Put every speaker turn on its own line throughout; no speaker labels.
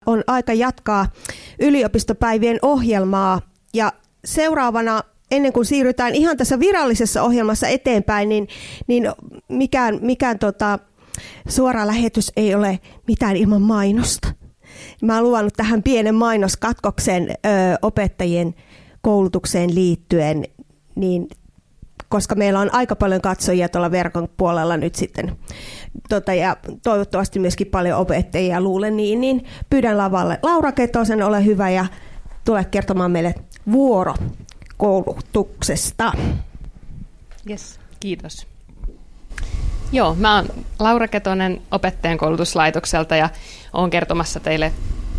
On aika jatkaa yliopistopäivien ohjelmaa ja seuraavana, ennen kuin siirrytään ihan tässä virallisessa ohjelmassa eteenpäin, niin mikään suora lähetys ei ole mitään ilman mainosta. Mä oon luvannut tähän pienen mainoskatkoksen opettajien koulutukseen liittyen, niin koska meillä on aika paljon katsojia tuolla verkon puolella nyt sitten, ja toivottavasti myöskin paljon opettajia luulen niin pyydän lavalle Laura Ketosen, ole hyvä ja tule kertomaan meille vuorokoulutuksesta.
Yes, kiitos. Joo, mä oon Laura Ketonen opettajan koulutuslaitokselta ja oon kertomassa teille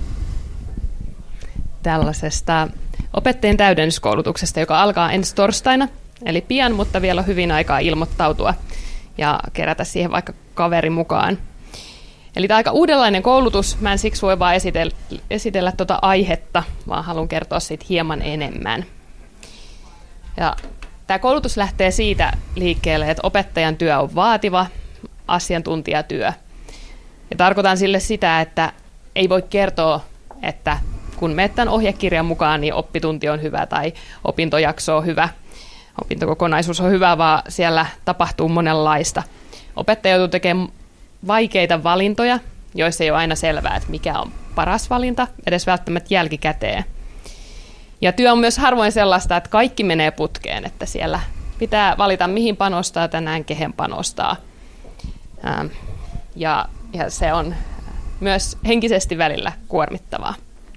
tällaisesta opettajien täydennyskoulutuksesta, joka alkaa ensi torstaina. Eli pian, mutta vielä on hyvin aikaa ilmoittautua ja kerätä siihen vaikka kaveri mukaan. Eli tämä on aika uudenlainen koulutus. Mä en siksi voi vaan esitellä tuota aihetta, vaan haluan kertoa siitä hieman enemmän. Ja tämä koulutus lähtee siitä liikkeelle, että opettajan työ on vaativa asiantuntijatyö. Ja tarkoitan sille sitä, että ei voi kertoa, että kun menet tämän ohjekirjan mukaan, niin oppitunti on hyvä tai opintojakso on hyvä. Opintokokonaisuus on hyvä, vaan siellä tapahtuu monenlaista. Opettaja joutuu tekemään vaikeita valintoja, joissa ei ole aina selvää, että mikä on paras valinta, edes välttämättä jälkikäteen. Ja työ on myös harvoin sellaista, että kaikki menee putkeen, että siellä pitää valita, mihin panostaa tänään, kehen panostaa. Ja se on myös henkisesti välillä kuormittavaa.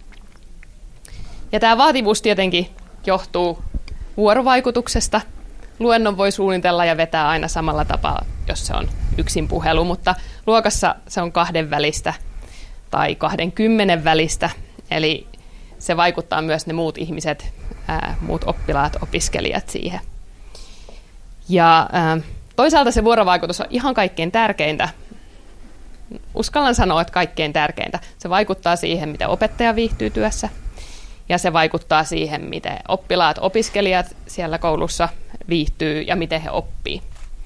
Ja tämä vaativuus tietenkin johtuu vuorovaikutuksesta. Luennon voi suunnitella ja vetää aina samalla tapaa, jos se on yksin puhelu, mutta luokassa se on 2 välistä tai 20 välistä, eli se vaikuttaa myös ne muut ihmiset, muut oppilaat, opiskelijat siihen. Ja toisaalta se vuorovaikutus on ihan kaikkein tärkeintä. Uskallan sanoa, että kaikkein tärkeintä. Se vaikuttaa siihen, miten opettaja viihtyy työssä. Ja se vaikuttaa siihen, miten oppilaat, opiskelijat siellä koulussa viihtyy ja miten he oppii.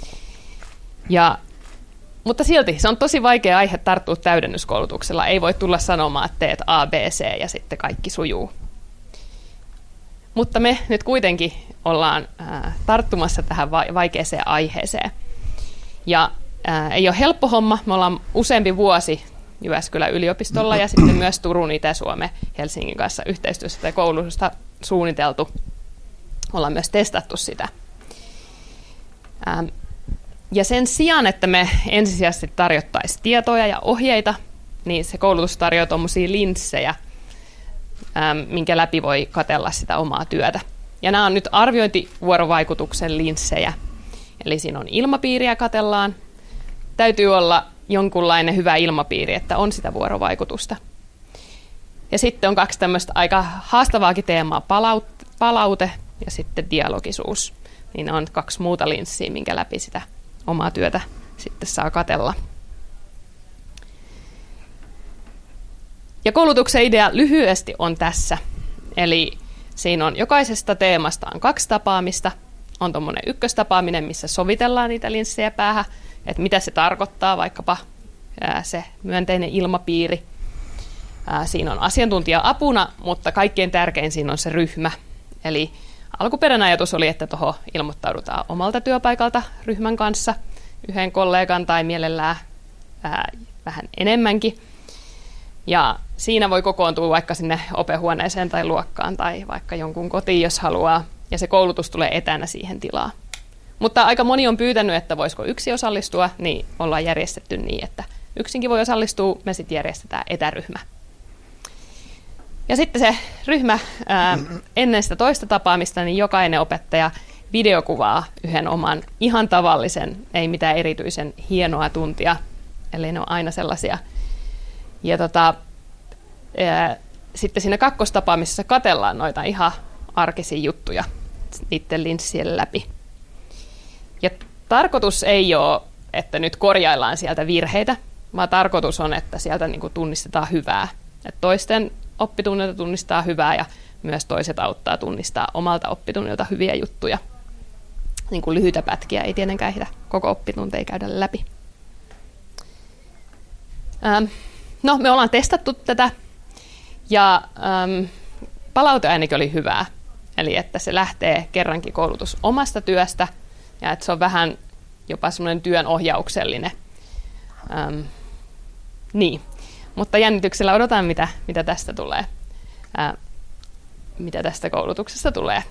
Mutta silti se on tosi vaikea aihe tarttua täydennyskoulutuksella. Ei voi tulla sanomaan, että teet A, B, C ja sitten kaikki sujuu. Mutta me nyt kuitenkin ollaan tarttumassa tähän vaikeaseen aiheeseen. Ja ei ole helppo homma. Me ollaan useampi vuosi Jyväskylän yliopistolla ja sitten myös Turun, Itä-Suomen, Helsingin kanssa yhteistyössä tai koulutusta suunniteltu. Ollaan myös testattu sitä. Ja sen sijaan, että me ensisijaisesti tarjottaisiin tietoja ja ohjeita, niin se koulutus tarjoaa tuommoisia linssejä, minkä läpi voi katsella sitä omaa työtä. Ja nämä on nyt arviointivuorovaikutuksen linssejä. Eli siinä on ilmapiiriä katsellaan. Täytyy olla jonkunlainen hyvä ilmapiiri, että on sitä vuorovaikutusta. Ja sitten on 2 tämmöistä aika haastavaakin teemaa, palaute ja sitten dialogisuus. Niin on 2 muuta linssiä, minkä läpi sitä omaa työtä sitten saa katsella. Ja koulutuksen idea lyhyesti on tässä. Eli siinä on jokaisesta teemasta on 2 tapaamista. On tuommoinen ykköstapaaminen, missä sovitellaan niitä linssejä päähän, että mitä se tarkoittaa, vaikkapa se myönteinen ilmapiiri. Siinä on asiantuntija apuna, mutta kaikkein tärkein siinä on se ryhmä. Eli alkuperäinen ajatus oli, että tuohon ilmoittaudutaan omalta työpaikalta ryhmän kanssa, yhden kollegan tai mielellään vähän enemmänkin. Ja siinä voi kokoontua vaikka sinne opehuoneeseen tai luokkaan tai vaikka jonkun kotiin, jos haluaa. Ja se koulutus tulee etänä siihen tilaan. Mutta aika moni on pyytänyt, että voisiko yksi osallistua, niin ollaan järjestetty niin, että yksinkin voi osallistua, me sitten järjestetään etäryhmä. Ja sitten se ryhmä ennen sitä toista tapaamista, niin jokainen opettaja videokuvaa yhden oman ihan tavallisen, ei mitään erityisen hienoa tuntia, eli ne on aina sellaisia. Ja sitten siinä kakkostapaamisessa katsellaan noita ihan arkisia juttuja niiden linssien läpi. Ja tarkoitus ei ole, että nyt korjaillaan sieltä virheitä, vaan tarkoitus on, että sieltä niin kuin tunnistetaan hyvää. Että toisten oppitunnilta tunnistaa hyvää ja myös toiset auttaa tunnistaa omalta oppitunnilta hyviä juttuja. Niin kuin lyhyitä pätkiä ei tietenkään ehditä koko oppitunteja käydä läpi. No, me ollaan testattu tätä Ja palaute ainakin oli hyvää. Eli että se lähtee kerrankin koulutus omasta työstä ja että se on vähän jopa semmoinen työnohjauksellinen. Niin. Mutta jännityksellä odotan, mitä tästä tulee. Mitä tästä koulutuksesta tulee.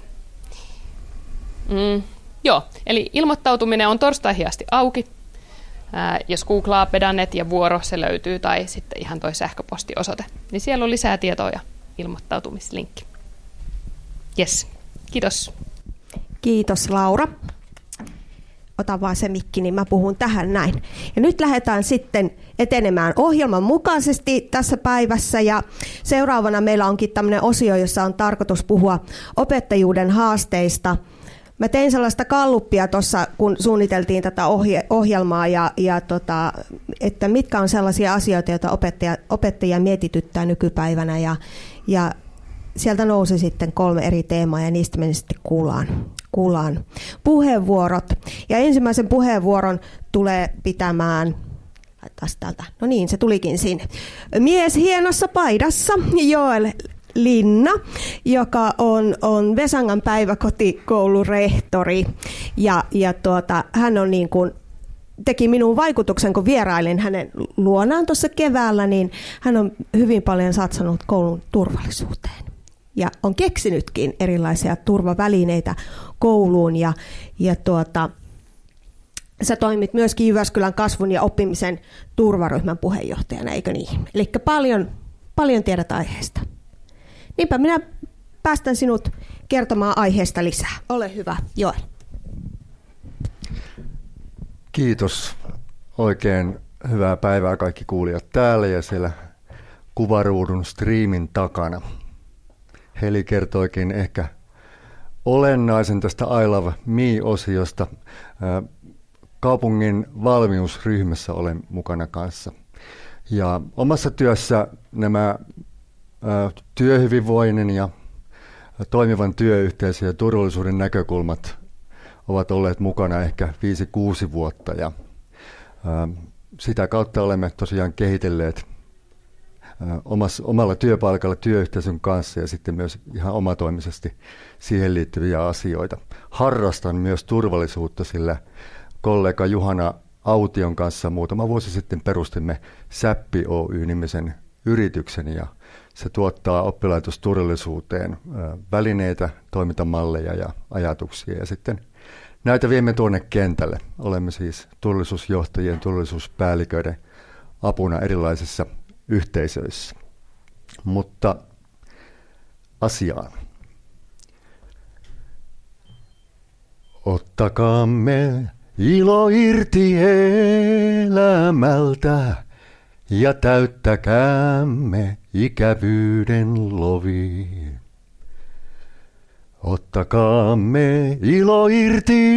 Joo, eli ilmoittautuminen on torstaihin asti auki. Jos googlaa Pedanet ja vuoro, se löytyy, tai sitten ihan toi sähköpostiosoite. Niin siellä on lisää tietoa, ilmoittautumislinkki. Jes, kiitos.
Kiitos Laura. Ota vaan se mikki, niin mä puhun tähän näin. Ja nyt lähdetään sitten etenemään ohjelman mukaisesti tässä päivässä. Ja seuraavana meillä onkin tämmöinen osio, jossa on tarkoitus puhua opettajuuden haasteista. Mä tein sellaista galluppia tuossa, kun suunniteltiin tätä ohjelmaa, että mitkä on sellaisia asioita, joita opettajia mietityttää nykypäivänä. Ja sieltä nousi sitten 3 eri teemaa ja niistä me sitten kuullaan puheenvuorot. Ja ensimmäisen puheenvuoron tulee pitämään, täältä, no niin, se tulikin sinne. Mies hienossa paidassa, Joel Linna, joka on Vesangan päiväkotikoulun rehtori. Ja hän on niin kuin, teki minun vaikutuksen, kun vierailin hänen luonaan tuossa keväällä, niin hän on hyvin paljon satsannut koulun turvallisuuteen. Ja on keksinytkin erilaisia turvavälineitä kouluun ja sä toimit myöskin Jyväskylän kasvun ja oppimisen turvaryhmän puheenjohtajana, eikö niin? Eli paljon tiedät aiheesta. Niinpä minä päästän sinut kertomaan aiheesta lisää. Ole hyvä, Joel.
Kiitos. Oikein hyvää päivää kaikki kuulijat täällä ja siellä kuvaruudun striimin takana. Heli kertoikin ehkä olennaisen tästä I Love Me-osiosta. Kaupungin valmiusryhmässä olen mukana kanssa. Ja omassa työssä nämä työhyvinvoinnin ja toimivan työyhteisön ja turvallisuuden näkökulmat ovat olleet mukana ehkä 5-6 vuotta. Ja sitä kautta olemme tosiaan kehitelleet omalla työpaikalla työyhteisön kanssa ja sitten myös ihan omatoimisesti siihen liittyviä asioita. Harrastan myös turvallisuutta, sillä kollega Juhana Aution kanssa muutama vuosi sitten perustimme Säppi Oy-nimisen yrityksen ja se tuottaa oppilaitosturvallisuuteen välineitä, toimintamalleja ja ajatuksia ja sitten näitä viemme tuonne kentälle. Olemme siis turvallisuusjohtajien, turvallisuuspäälliköiden apuna erilaisissa yhteisöissä. Mutta asiaan. Ottakaamme ilo irti elämältä ja täyttäkäämme ikävyyden lovi. Ottakaamme ilo irti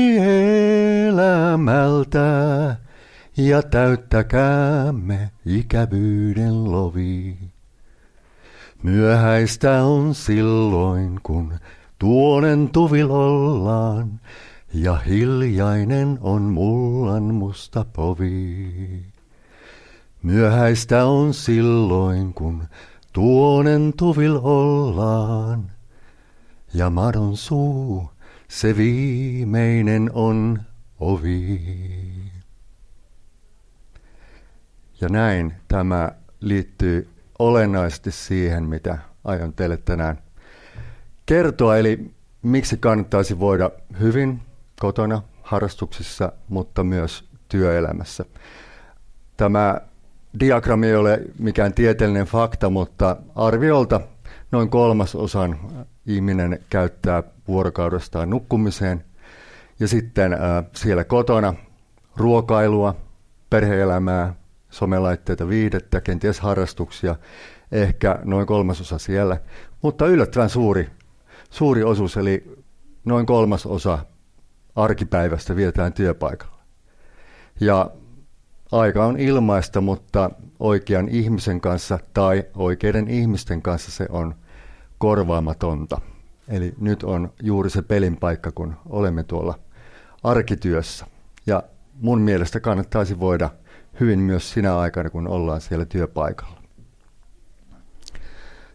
elämältä ja täyttäkäämme ikävyyden lovi. Myöhäistä on silloin, kun tuonen tuvil ollaan, ja hiljainen on mullan musta povi. Myöhäistä on silloin, kun tuonen tuvil ollaan, ja madon suu, se viimeinen on ovi. Ja näin tämä liittyy olennaisesti siihen, mitä aion teille tänään kertoa. Eli miksi kannattaisi voida hyvin kotona, harrastuksissa, mutta myös työelämässä. Tämä diagrammi ei ole mikään tieteellinen fakta, mutta arviolta noin 1/3 ihminen käyttää vuorokaudestaan nukkumiseen. Ja sitten siellä kotona ruokailua, perhe-elämää, somelaitteita, viihdettä, kenties harrastuksia, ehkä noin 1/3 siellä. Mutta yllättävän suuri osuus, eli noin 1/3 arkipäivästä vietetään työpaikalla. Ja aika on ilmaista, mutta oikean ihmisen kanssa tai oikeiden ihmisten kanssa se on korvaamatonta. Eli nyt on juuri se pelin paikka, kun olemme tuolla arkityössä. Ja mun mielestä kannattaisi voida hyvin myös sinä aikana, kun ollaan siellä työpaikalla.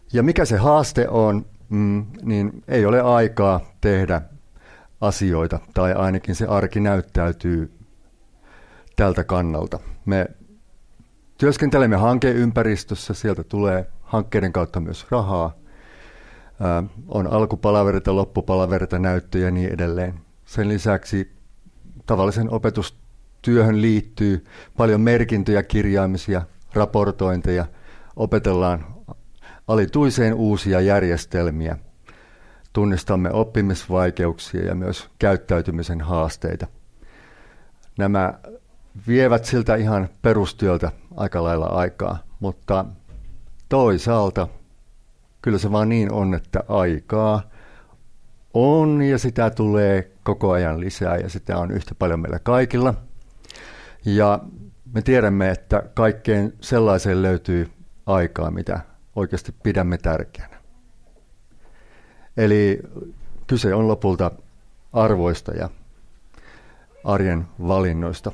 Ja mikä se haaste on, niin ei ole aikaa tehdä asioita, tai ainakin se arki näyttäytyy tältä kannalta. Me työskentelemme hankeympäristössä, sieltä tulee hankkeiden kautta myös rahaa. On alkupalaverita, loppupalaverita, näyttöjä ja niin edelleen. Sen lisäksi tavallisen opetustyöhön liittyy paljon merkintöjä, kirjaamisia, raportointeja. Opetellaan alituiseen uusia järjestelmiä. Tunnistamme oppimisvaikeuksia ja myös käyttäytymisen haasteita. Nämä vievät siltä ihan perustyöltä aika lailla aikaa, mutta toisaalta kyllä se vaan niin on, että aikaa on ja sitä tulee koko ajan lisää ja sitä on yhtä paljon meillä kaikilla. Ja me tiedämme, että kaikkeen sellaiseen löytyy aikaa, mitä oikeasti pidämme tärkeänä. Eli kyse on lopulta arvoista ja arjen valinnoista.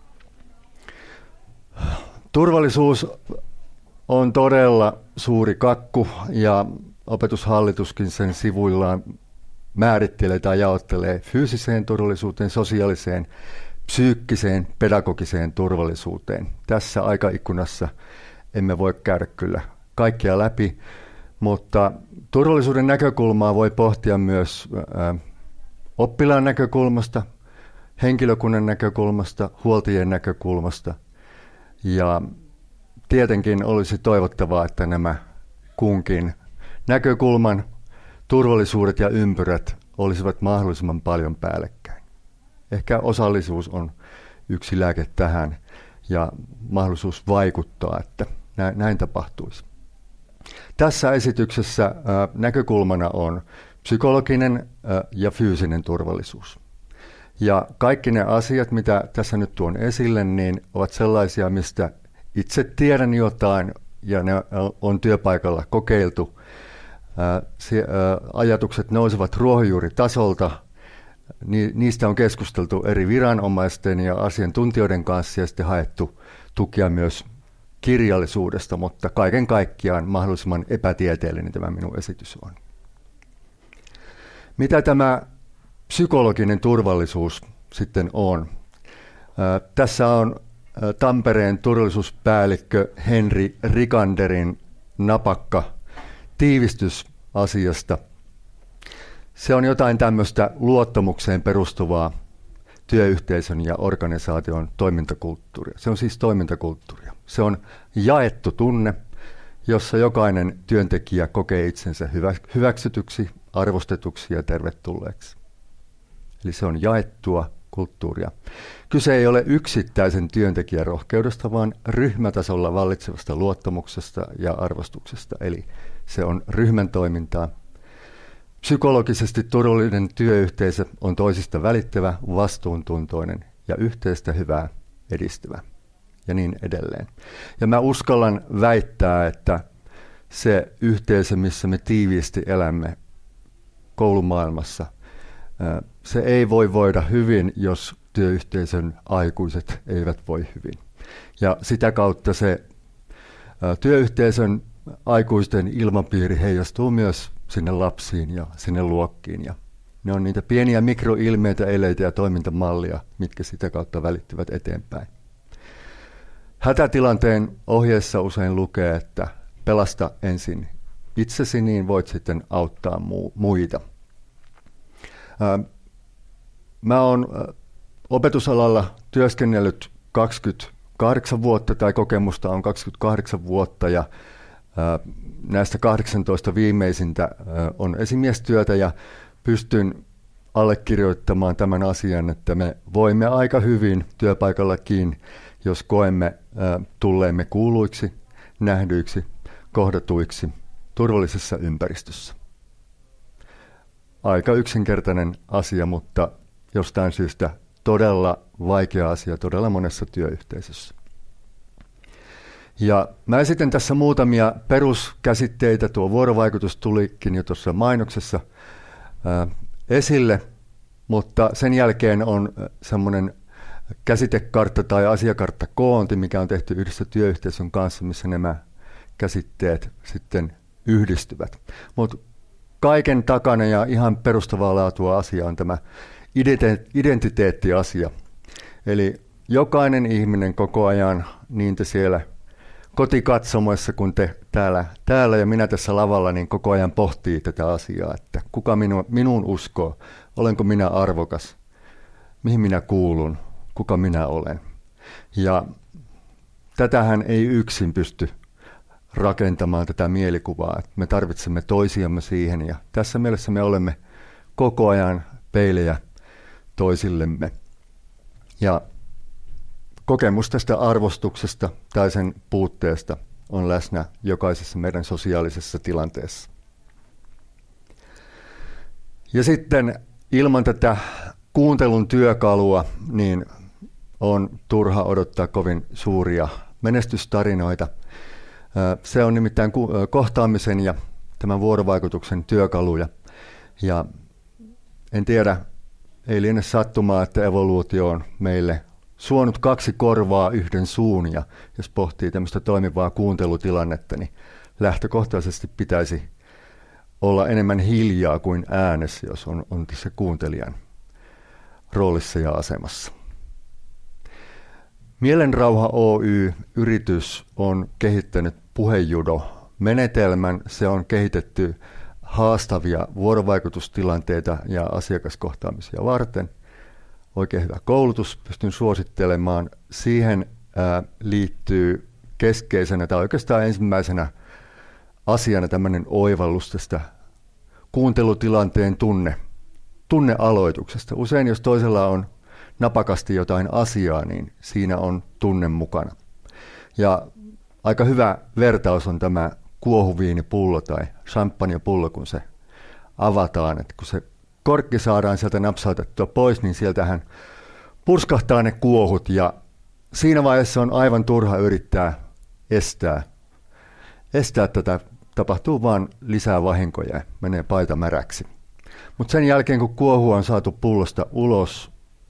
Turvallisuus on todella suuri kakku ja opetushallituskin sen sivuillaan määrittelee tai jaottelee fyysiseen turvallisuuteen, sosiaaliseen, psyykkiseen, pedagogiseen turvallisuuteen. Tässä aikaikkunassa emme voi käydä kyllä kaikkea läpi, mutta turvallisuuden näkökulmaa voi pohtia myös oppilaan näkökulmasta, henkilökunnan näkökulmasta, huoltajien näkökulmasta. Ja tietenkin olisi toivottavaa, että nämä kunkin näkökulman turvallisuudet ja ympyrät olisivat mahdollisimman paljon päällekkäin. Ehkä osallisuus on yksi lääke tähän ja mahdollisuus vaikuttaa, että näin tapahtuisi. Tässä esityksessä näkökulmana on psykologinen ja fyysinen turvallisuus. Ja kaikki ne asiat, mitä tässä nyt tuon esille, niin ovat sellaisia, mistä itse tiedän jotain ja ne on työpaikalla kokeiltu. Ajatukset nousevat ruohonjuuritasolta. Niistä on keskusteltu eri viranomaisten ja asiantuntijoiden kanssa ja sitten haettu tukia myös kirjallisuudesta, mutta kaiken kaikkiaan mahdollisimman epätieteellinen tämä minun esitys on. Mitä tämä psykologinen turvallisuus sitten on? Tässä on Tampereen turvallisuuspäällikkö Henri Rikanderin napakka tiivistys asiasta. Se on jotain tämmöistä luottamukseen perustuvaa työyhteisön ja organisaation toimintakulttuuria. Se on siis toimintakulttuuria. Se on jaettu tunne, jossa jokainen työntekijä kokee itsensä hyväksytyksi, arvostetuksi ja tervetulleeksi. Eli se on jaettua kulttuuria. Kyse ei ole yksittäisen työntekijän rohkeudesta, vaan ryhmätasolla vallitsevasta luottamuksesta ja arvostuksesta. Eli se on ryhmän toimintaa. Psykologisesti turvallinen työyhteisö on toisista välittävä, vastuuntuntoinen ja yhteistä hyvää edistävä ja niin edelleen. Ja mä uskallan väittää, että se yhteisö, missä me tiiviisti elämme koulumaailmassa, se ei voi voida hyvin, jos työyhteisön aikuiset eivät voi hyvin. Ja sitä kautta se työyhteisön aikuisten ilmapiiri heijastuu myös sinne lapsiin ja sinne luokkiin. Ja ne on niitä pieniä mikroilmeitä, eleitä ja toimintamallia, mitkä sitä kautta välittyvät eteenpäin. Hätätilanteen ohjeessa usein lukee, että pelasta ensin itsesi, niin voit sitten auttaa muita. Mä oon opetusalalla työskennellyt 28 vuotta, tai kokemusta on 28 vuotta, ja näistä 18 viimeisintä on esimiestyötä, ja pystyn allekirjoittamaan tämän asian, että me voimme aika hyvin työpaikallakin, jos koemme tulleemme kuuluiksi, nähdyiksi, kohdatuiksi turvallisessa ympäristössä. Aika yksinkertainen asia, mutta jostain syystä todella vaikea asia todella monessa työyhteisössä. Ja mä esitän tässä muutamia peruskäsitteitä. Tuo vuorovaikutus tulikin jo tuossa mainoksessa esille, mutta sen jälkeen on semmoinen käsitekartta tai asiakartta koonti, mikä on tehty yhdessä työyhteisön kanssa, missä nämä käsitteet sitten yhdistyvät. Mutta kaiken takana ja ihan perustavaa laatua asia on tämä identiteettiasia. Eli jokainen ihminen koko ajan, niin te siellä kotikatsomoissa kuin te täällä ja minä tässä lavalla, niin koko ajan pohtii tätä asiaa, että kuka minuun uskoo, olenko minä arvokas, mihin minä kuulun, kuka minä olen. Ja tätähän ei yksin pysty rakentamaan tätä mielikuvaa, että me tarvitsemme toisiamme siihen ja tässä mielessä me olemme koko ajan peilejä toisillemme. Ja kokemus tästä arvostuksesta tai sen puutteesta on läsnä jokaisessa meidän sosiaalisessa tilanteessa. Ja sitten ilman tätä kuuntelun työkalua niin on turha odottaa kovin suuria menestystarinoita. Se on nimittäin kohtaamisen ja tämän vuorovaikutuksen työkaluja. Ja en tiedä, ei liene sattumaa, että evoluutio on meille suonut 2 korvaa 1 suun. Ja jos pohtii tämmöistä toimivaa kuuntelutilannetta, niin lähtökohtaisesti pitäisi olla enemmän hiljaa kuin äänessä, jos on tässä kuuntelijan roolissa ja asemassa. Mielenrauha Oy-yritys on kehittänyt puhejudo-menetelmän. Se on kehitetty haastavia vuorovaikutustilanteita ja asiakaskohtaamisia varten. Oikein hyvä koulutus, pystyn suosittelemaan. Siihen liittyy keskeisenä tai oikeastaan ensimmäisenä asiana tämmöinen oivallus tästä kuuntelutilanteen tunnealoituksesta. Usein jos toisella on napakasti jotain asiaa, niin siinä on tunne mukana. Ja aika hyvä vertaus on tämä kuohuviinipullo tai champagnepullo, kun se avataan. Että kun se korkki saadaan sieltä napsautettua pois, niin sieltähän purskahtaa ne kuohut ja siinä vaiheessa on aivan turha yrittää estää tätä. Tapahtuu vaan lisää vahinkoja ja menee paita märäksi. Mutta sen jälkeen, kun kuohu on saatu pullosta ulos,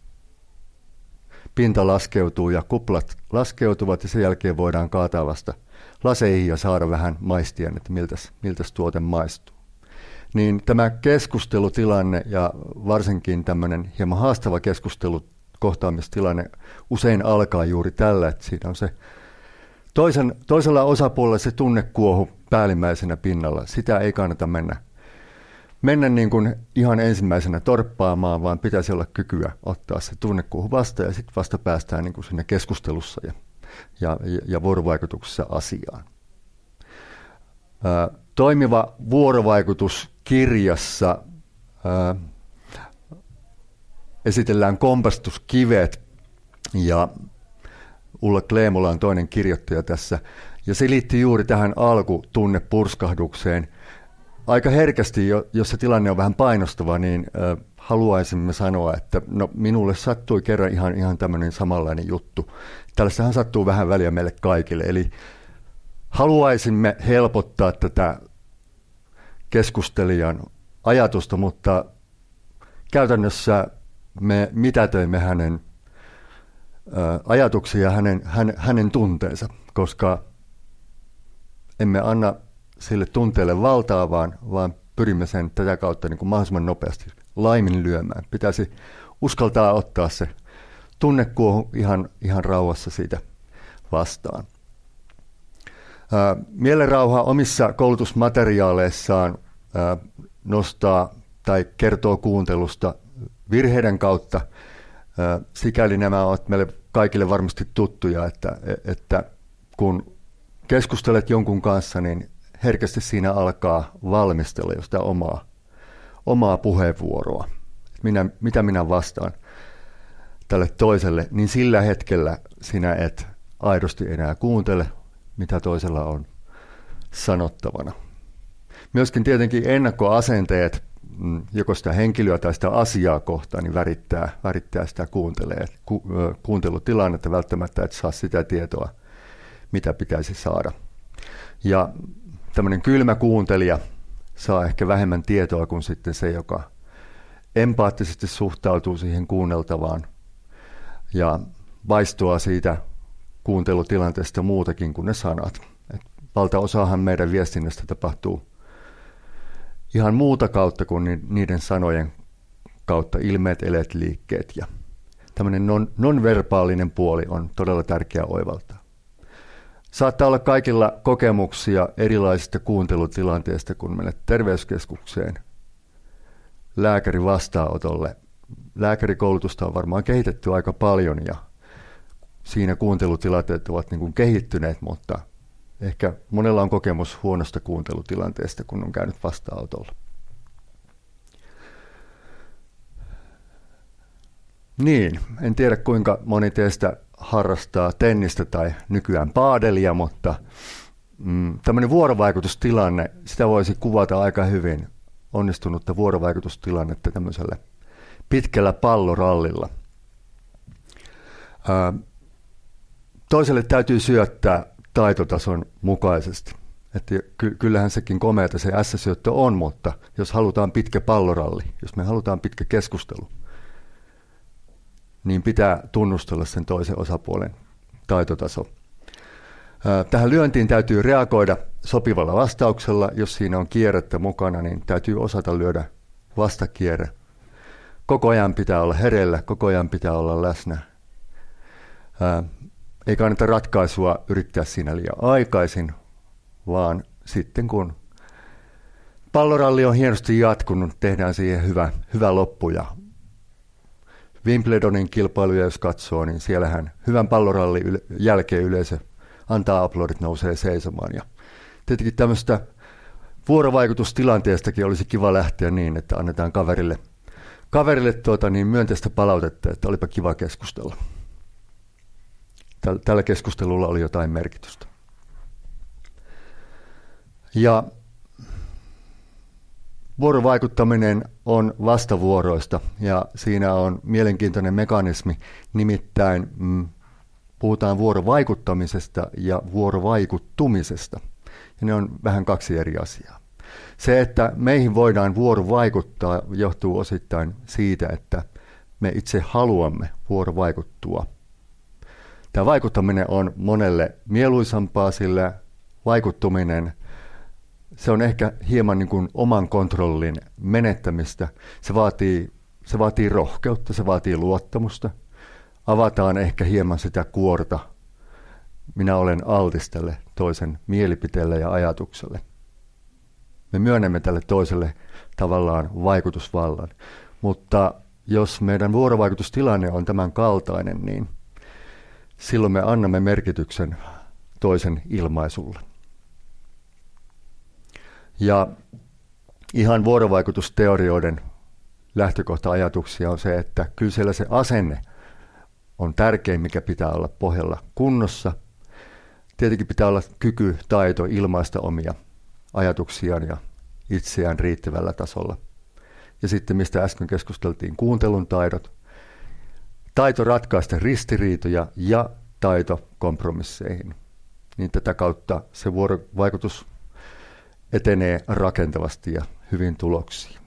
pinta laskeutuu ja kuplat laskeutuvat ja sen jälkeen voidaan kaataa vasta laseihin ja saada vähän maistien, että miltäs tuote maistuu. Niin tämä keskustelutilanne ja varsinkin tämmöinen hieman haastava kohtaamistilanne usein alkaa juuri tällä, että siinä on se toisella osapuolella se tunnekuohu päällimmäisenä pinnalla. Sitä ei kannata mennä niin kuin ihan ensimmäisenä torppaamaan, vaan pitäisi olla kykyä ottaa se tunnekuohu vastaan ja sitten vasta päästään niin kuin siinä keskustelussa ja vuorovaikutuksessa asiaan. Toimiva vuorovaikutus kirjassa esitellään kompastuskivet ja Ulla Kleemola on toinen kirjoittaja tässä. Ja se liittyy juuri tähän alkutunnepurskahdukseen. Aika herkästi, jos se tilanne on vähän painostava, niin haluaisimme sanoa, että no, minulle sattui kerran ihan tämmöinen samanlainen juttu. Tällaistähän sattuu vähän väliä meille kaikille. Eli haluaisimme helpottaa tätä keskustelijan ajatusta, mutta käytännössä me mitätöimme hänen ajatuksia ja hänen tunteensa, koska emme anna sille tunteelle valtaa, vaan pyrimme sen tätä kautta niin kuin mahdollisimman nopeasti laiminlyömään. Pitäisi uskaltaa ottaa se tunnekuohu ihan rauhassa siitä vastaan. Mielenrauha omissa koulutusmateriaaleissaan nostaa tai kertoo kuuntelusta virheiden kautta. Sikäli nämä ovat meille kaikille varmasti tuttuja, että kun keskustelet jonkun kanssa, niin herkästi siinä alkaa valmistella jo sitä omaa puheenvuoroa. Mitä minä vastaan tälle toiselle, niin sillä hetkellä sinä et aidosti enää kuuntele, mitä toisella on sanottavana. Myöskin tietenkin ennakkoasenteet, joko sitä henkilöä tai sitä asiaa kohtaan, niin värittää sitä kuuntelutilannetta välttämättä, että saa sitä tietoa, mitä pitäisi saada. Ja tämmöinen kylmä kuuntelija saa ehkä vähemmän tietoa kuin sitten se, joka empaattisesti suhtautuu siihen kuunneltavaan ja vaistoaa siitä kuuntelutilanteesta muutakin kuin ne sanat. Et valtaosahan meidän viestinnästä tapahtuu ihan muuta kautta kuin niiden sanojen kautta, ilmeet, eleet, liikkeet. Ja tämmöinen non-verbaalinen puoli on todella tärkeä oivaltaa. Saattaa olla kaikilla kokemuksia erilaisista kuuntelutilanteista, kun menet terveyskeskukseen lääkärin vastaanotolle. Lääkärikoulutusta on varmaan kehitetty aika paljon ja siinä kuuntelutilanteet ovat niin kuin kehittyneet, mutta ehkä monella on kokemus huonosta kuuntelutilanteesta, kun on käynyt vastaanotolla. Niin, en tiedä kuinka moni teistä harrastaa tennistä tai nykyään paadelia, mutta tämmöinen vuorovaikutustilanne, sitä voisi kuvata aika hyvin, onnistunutta vuorovaikutustilannetta tämmöisellä pitkällä pallorallilla. Toiselle täytyy syöttää taitotason mukaisesti. Että kyllähän sekin komeata se S-syöttö on, mutta jos halutaan pitkä palloralli, jos me halutaan pitkä keskustelu, niin pitää tunnustella sen toisen osapuolen taitotaso. Tähän lyöntiin täytyy reagoida sopivalla vastauksella. Jos siinä on kierrettä mukana, niin täytyy osata lyödä vastakierre. Koko ajan pitää olla hereillä, koko ajan pitää olla läsnä. Ei kannata ratkaisua yrittää siinä liian aikaisin, vaan sitten kun palloralli on hienosti jatkunut, tehdään siihen hyvä loppu. Ja Wimbledonin kilpailuja jos katsoo, niin siellähän hyvän pallorallin jälkeen yleisö antaa aplodit, nousee seisomaan. Ja tietenkin tämmöistä vuorovaikutustilanteestakin olisi kiva lähteä niin, että annetaan kaverille myönteistä palautetta, että olipa kiva keskustella. Tällä keskustelulla oli jotain merkitystä. Ja vuorovaikuttaminen on vastavuoroista ja siinä on mielenkiintoinen mekanismi, nimittäin puhutaan vuorovaikuttamisesta ja vuorovaikuttumisesta. Ja ne on vähän kaksi eri asiaa. Se, että meihin voidaan vuorovaikuttaa, johtuu osittain siitä, että me itse haluamme vuorovaikuttua. Tämä vaikuttaminen on monelle mieluisampaa, sillä vaikuttuminen, se on ehkä hieman niin kuin oman kontrollin menettämistä. Se vaatii rohkeutta, se vaatii luottamusta. Avataan ehkä hieman sitä kuorta. Minä olen altis tälle toisen mielipiteelle ja ajatukselle. Me myönnämme tälle toiselle tavallaan vaikutusvallan. Mutta jos meidän vuorovaikutustilanne on tämän kaltainen, niin silloin me annamme merkityksen toisen ilmaisulle. Ja ihan vuorovaikutusteorioiden lähtökohta-ajatuksia on se, että kyllä siellä se asenne on tärkein, mikä pitää olla pohjalla kunnossa. Tietenkin pitää olla kyky, taito ilmaista omia ajatuksiaan ja itseään riittävällä tasolla. Ja sitten mistä äsken keskusteltiin, kuuntelun taidot, taito ratkaista ristiriitoja ja taito kompromisseihin. Niin tätä kautta se vuorovaikutus etenee rakentavasti ja hyvin tuloksiin.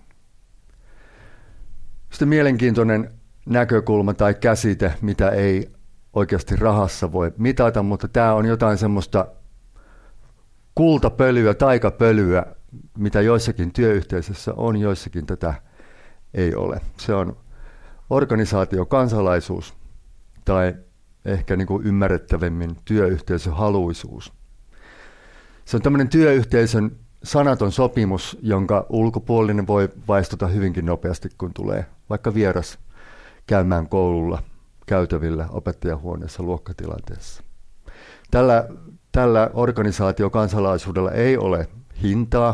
Sitten mielenkiintoinen näkökulma tai käsite, mitä ei oikeasti rahassa voi mitata, mutta tämä on jotain semmoista kultapölyä, taikapölyä, mitä joissakin työyhteisöissä on, joissakin tätä ei ole. Se on organisaatiokansalaisuus tai ehkä niin kuin ymmärrettävämmin työyhteisöhaluisuus. Se on tämmöinen työyhteisön sanaton sopimus, jonka ulkopuolinen voi vaistota hyvinkin nopeasti, kun tulee vaikka vieras käymään koululla, käytävillä, opettajahuoneessa, luokkatilanteessa. Tällä organisaatiokansalaisuudella ei ole hintaa.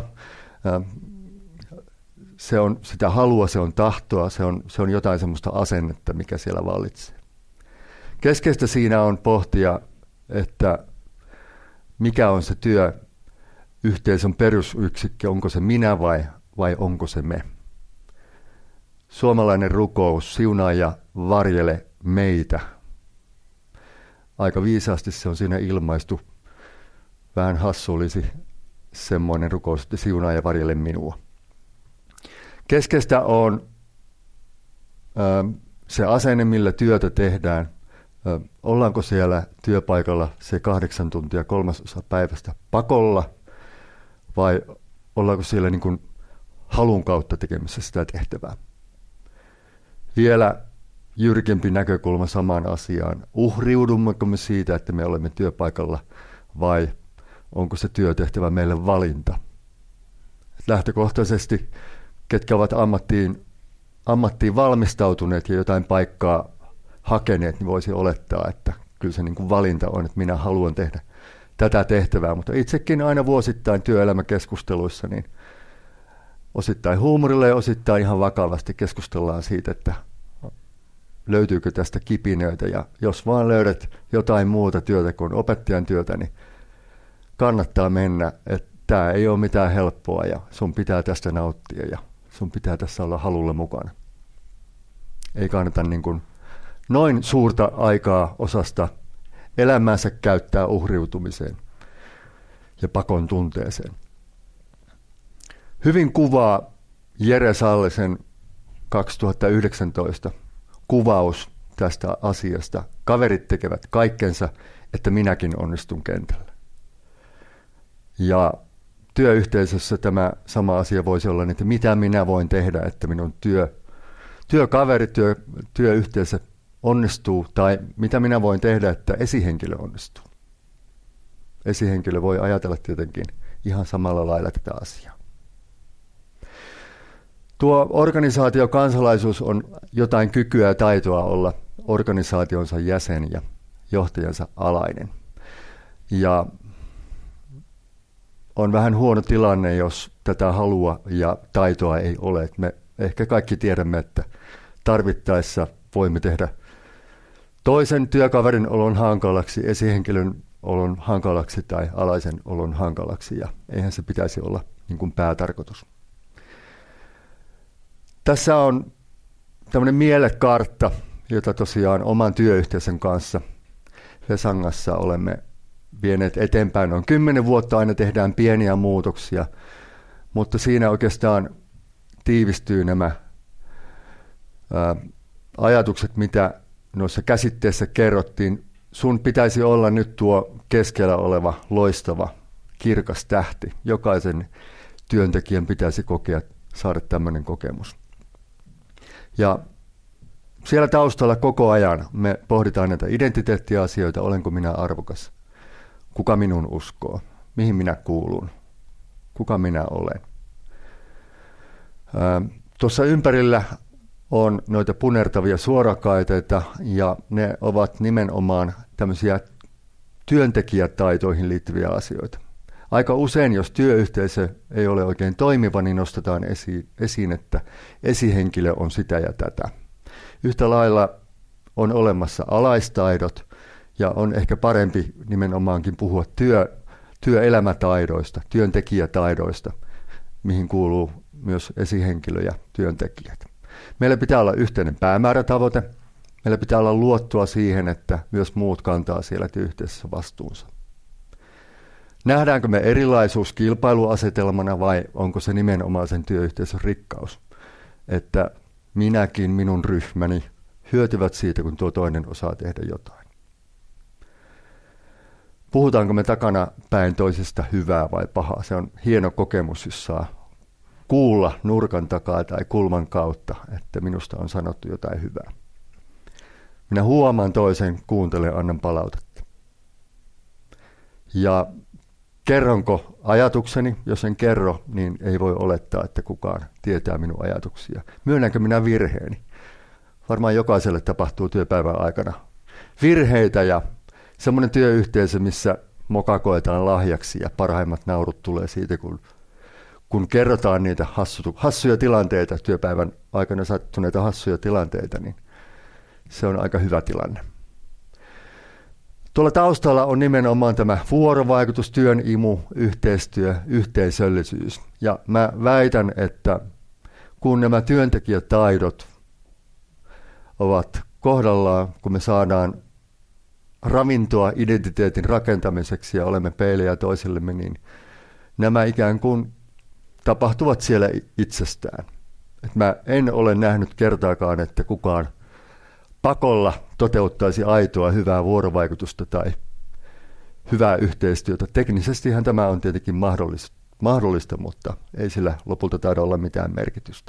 Se on sitä halua, se on tahtoa, se on jotain semmoista asennetta, mikä siellä vallitsee. Keskeistä siinä on pohtia, että mikä on se työyhteisön perusyksikkö, onko se minä vai onko se me. Suomalainen rukous, siunaa ja varjele meitä. Aika viisaasti se on siinä ilmaistu. Vähän hassu olisi semmoinen rukous, että siunaa ja varjele minua. Keskeistä on se asenne, millä työtä tehdään. Ollaanko siellä työpaikalla se 8 tuntia 1/3 päivästä pakolla vai ollaanko siellä niin kuin halun kautta tekemässä sitä tehtävää? Vielä jyrkempi näkökulma samaan asiaan. Uhriudummeko me siitä, että me olemme työpaikalla vai onko se työtehtävä meille valinta? Lähtökohtaisesti, ketkä ovat ammattiin valmistautuneet ja jotain paikkaa hakeneet, niin voisi olettaa, että kyllä se niin kuin valinta on, että minä haluan tehdä tätä tehtävää. Mutta itsekin aina vuosittain työelämäkeskusteluissa, niin osittain huumorilla ja osittain ihan vakavasti keskustellaan siitä, että löytyykö tästä kipinöitä. Ja jos vaan löydät jotain muuta työtä kuin opettajan työtä, niin kannattaa mennä, että tämä ei ole mitään helppoa ja sun pitää tästä nauttia ja sun pitää tässä olla halulla mukana. Ei kannata niin kuin noin suurta aikaa osasta elämäänsä käyttää uhriutumiseen ja pakon tunteeseen. Hyvin kuvaa Jere Sallisen 2019 kuvaus tästä asiasta. Kaverit tekevät kaikkensa, että minäkin onnistun kentällä. Ja työyhteisössä tämä sama asia voisi olla, että mitä minä voin tehdä, että minun työkaveri, työyhteisö onnistuu, tai mitä minä voin tehdä, että esihenkilö onnistuu. Esihenkilö voi ajatella tietenkin ihan samalla lailla tätä asiaa. Tuo organisaatiokansalaisuus on jotain kykyä ja taitoa olla organisaationsa jäsen ja johtajansa alainen. Ja on vähän huono tilanne, jos tätä halua ja taitoa ei ole. Me ehkä kaikki tiedämme, että tarvittaessa voimme tehdä toisen työkaverin olon hankalaksi, esihenkilön olon hankalaksi tai alaisen olon hankalaksi. Ja eihän se pitäisi olla niin kuin päätarkoitus. Tässä on tämmöinen mielekartta, jota tosiaan oman työyhteisön kanssa Vesangassa olemme vieneet eteenpäin. Noin 10 vuotta aina tehdään pieniä muutoksia, mutta siinä oikeastaan tiivistyy nämä ajatukset, mitä noissa käsitteissä kerrottiin. Sun pitäisi olla nyt tuo keskellä oleva loistava, kirkas tähti. Jokaisen työntekijän pitäisi saada tämmöinen kokemus. Ja siellä taustalla koko ajan me pohditaan näitä identiteettiasioita, olenko minä arvokas, kuka minun uskoo, mihin minä kuulun, kuka minä olen. Tuossa ympärillä on noita punertavia suorakaiteita ja ne ovat nimenomaan tämmöisiä työntekijätaitoihin liittyviä asioita. Aika usein, jos työyhteisö ei ole oikein toimiva, niin nostetaan esiin, että esihenkilö on sitä ja tätä. Yhtä lailla on olemassa alaistaidot ja on ehkä parempi nimenomaankin puhua työelämätaidoista, työntekijätaidoista, mihin kuuluu myös esihenkilö ja työntekijät. Meillä pitää olla yhteinen päämäärätavoite. Meillä pitää olla luottoa siihen, että myös muut kantaa siellä työyhteisössä vastuunsa. Nähdäänkö me erilaisuus kilpailuasetelmana vai onko se nimenomaan sen työyhteisön rikkaus? Että minäkin, minun ryhmäni hyötyvät siitä, kun tuo toinen osaa tehdä jotain. Puhutaanko me takana päin toisesta hyvää vai pahaa? Se on hieno kokemus, jos saa kuulla nurkan takaa tai kulman kautta, että minusta on sanottu jotain hyvää. Minä huomaan toisen, kuuntelen, annan palautetta. Ja kerronko ajatukseni? Jos en kerro, niin ei voi olettaa, että kukaan tietää minun ajatuksia. Myönnänkö minä virheeni? Varmaan jokaiselle tapahtuu työpäivän aikana virheitä ja semmoinen työyhteisö, missä moka koetaan lahjaksi ja parhaimmat naurut tulee siitä, kun kerrotaan niitä hassuja tilanteita, työpäivän aikana sattuneita hassuja tilanteita, niin se on aika hyvä tilanne. Tuolla taustalla on nimenomaan tämä vuorovaikutus, työn imu, yhteistyö, yhteisöllisyys. Ja mä väitän, että kun nämä työntekijätaidot ovat kohdallaan, kun me saadaan ravintoa identiteetin rakentamiseksi ja olemme peilejä toisillemme, niin nämä ikään kuin tapahtuvat siellä itsestään. Et mä en ole nähnyt kertaakaan, että kukaan pakolla toteuttaisi aitoa hyvää vuorovaikutusta tai hyvää yhteistyötä. Teknisestihän tämä on tietenkin mahdollista, mutta ei sillä lopulta taida olla mitään merkitystä.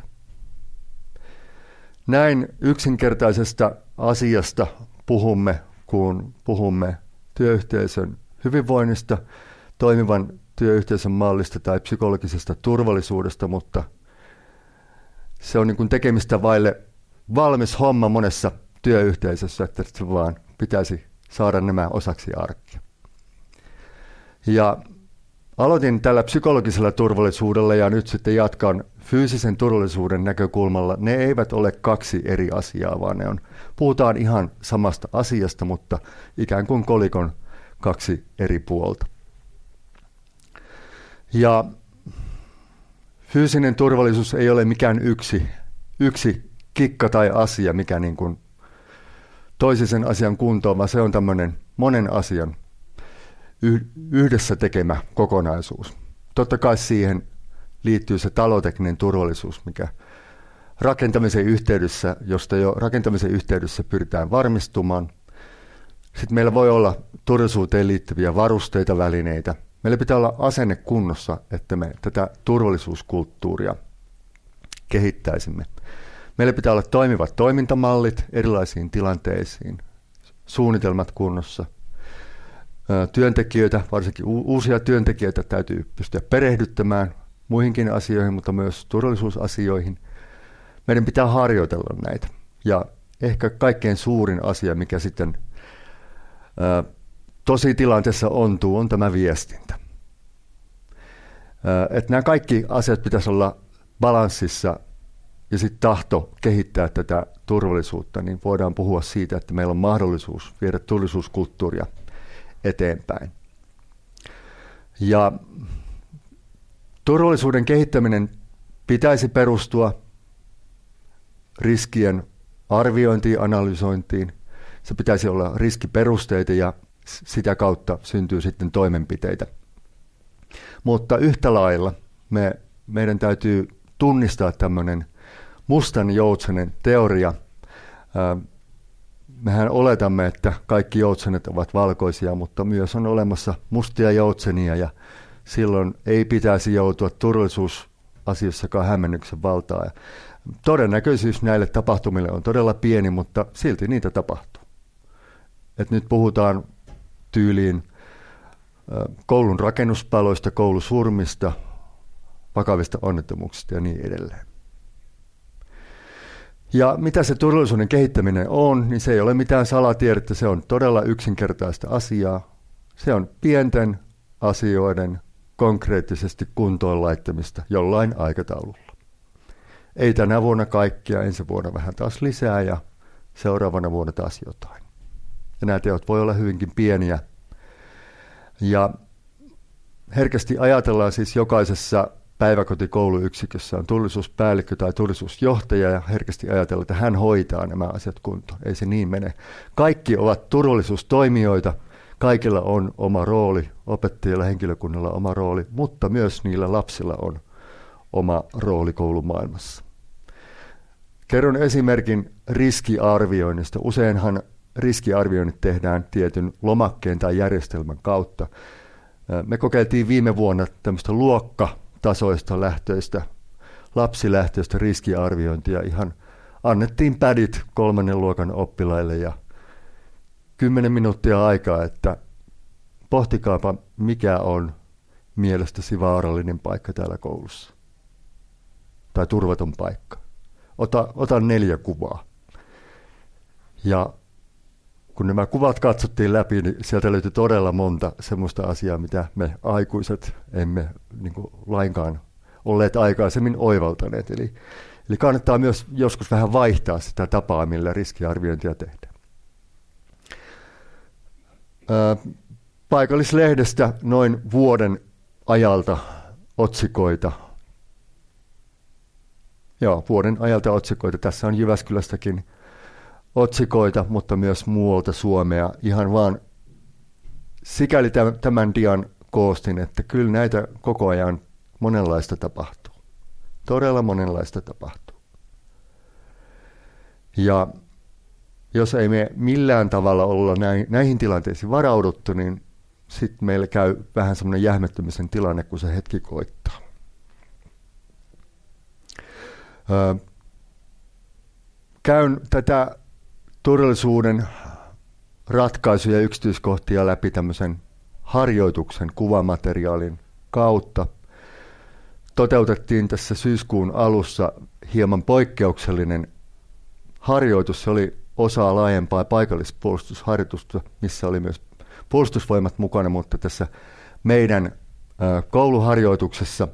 Näin yksinkertaisesta asiasta puhumme, kun puhumme työyhteisön hyvinvoinnista, toimivan työyhteisön mallista tai psykologisesta turvallisuudesta, mutta se on niin kuin tekemistä vaille valmis homma monessa työyhteisössä, että se vaan pitäisi saada nämä osaksi arkea. Ja aloitin tällä psykologisella turvallisuudella ja nyt sitten jatkan fyysisen turvallisuuden näkökulmalla. Ne eivät ole kaksi eri asiaa, vaan puhutaan ihan samasta asiasta, mutta ikään kuin kolikon kaksi eri puolta. Ja fyysinen turvallisuus ei ole mikään yksi kikka tai asia, mikä niin kuin toisi sen asian kuntoon, vaan se on tämmöinen monen asian yhdessä tekemä kokonaisuus. Totta kai siihen liittyy se talotekninen turvallisuus, mikä rakentamisen yhteydessä, josta jo rakentamisen yhteydessä pyritään varmistumaan. Sitten meillä voi olla turvallisuuteen liittyviä varusteita, välineitä. Meillä pitää olla asenne kunnossa, että me tätä turvallisuuskulttuuria kehittäisimme. Meillä pitää olla toimivat toimintamallit erilaisiin tilanteisiin, suunnitelmat kunnossa. Työntekijöitä, varsinkin uusia työntekijöitä täytyy pystyä perehdyttämään muihinkin asioihin, mutta myös turvallisuusasioihin. Meidän pitää harjoitella näitä. Ja ehkä kaikkein suurin asia, mikä sitten tositilanteessa ontuu, on tämä viestintä. Että nämä kaikki asiat pitäisi olla balanssissa ja sitten tahto kehittää tätä turvallisuutta, niin voidaan puhua siitä, että meillä on mahdollisuus viedä turvallisuuskulttuuria eteenpäin. Ja turvallisuuden kehittäminen pitäisi perustua riskien arviointiin, analysointiin. Se pitäisi olla riskiperusteita ja sitä kautta syntyy sitten toimenpiteitä. Mutta yhtä lailla meidän täytyy tunnistaa tämmöinen mustan joutsenen teoria. Mehän oletamme, että kaikki joutsenet ovat valkoisia, mutta myös on olemassa mustia joutsenia ja silloin ei pitäisi joutua turvallisuusasioissakaan hämmennyksen valtaan. Ja todennäköisyys näille tapahtumille on todella pieni, mutta silti niitä tapahtuu. Et nyt puhutaan tyyliin koulun rakennuspaloista, koulusurmista, vakavista onnettomuuksista ja niin edelleen. Ja mitä se turvallisuuden kehittäminen on, niin se ei ole mitään salatiedettä, se on todella yksinkertaista asiaa. Se on pienten asioiden konkreettisesti kuntoon laittamista jollain aikataululla. Ei tänä vuonna kaikkia, ensi vuonna vähän taas lisää ja seuraavana vuonna taas jotain. Ja nämä teot voi olla hyvinkin pieniä. Ja herkästi ajatellaan siis jokaisessa päiväkotikouluyksikössä on turvallisuuspäällikkö tai turvallisuusjohtaja ja herkästi ajatellaan, että hän hoitaa nämä asiat kuntoon. Ei se niin mene. Kaikki ovat turvallisuustoimijoita, kaikilla on oma rooli, opettajilla, henkilökunnalla oma rooli, mutta myös niillä lapsilla on oma rooli koulumaailmassa. Kerron esimerkin riskiarvioinnista. Useinhan riskiarvioinnit tehdään tietyn lomakkeen tai järjestelmän kautta. Me kokeiltiin viime vuonna tämmöistä luokkatasoista lähtöistä, lapsilähtöistä riskiarviointia. Ihan annettiin pädit 3. luokan oppilaille ja 10 minuuttia aikaa, että pohtikaapa mikä on mielestäsi vaarallinen paikka täällä koulussa. Tai turvaton paikka. Ota 4 kuvaa. Ja kun nämä kuvat katsottiin läpi, niin sieltä löytyi todella monta semmoista asiaa, mitä me aikuiset emme niin kuin lainkaan olleet aikaisemmin oivaltaneet. Eli kannattaa myös joskus vähän vaihtaa sitä tapaa, millä riskiarviointia tehdään. Paikallislehdestä noin vuoden ajalta otsikoita. Joo, vuoden ajalta otsikoita. Tässä on Jyväskylästäkin otsikoita, mutta myös muualta Suomea. Ihan vaan sikäli tämän dian koostin, että kyllä näitä koko ajan monenlaista tapahtuu. Todella monenlaista tapahtuu. Ja jos ei me millään tavalla olla näihin tilanteisiin varauduttu, niin sitten meillä käy vähän semmoinen jähmettymisen tilanne, kun se hetki koittaa. Käyn tätä turvallisuuden ratkaisuja ja yksityiskohtia läpi tämmöisen harjoituksen kuvamateriaalin kautta. Toteutettiin tässä syyskuun alussa hieman poikkeuksellinen harjoitus. Se oli osa laajempaa paikallispuolustusharjoitusta, missä oli myös puolustusvoimat mukana, mutta tässä meidän kouluharjoituksessa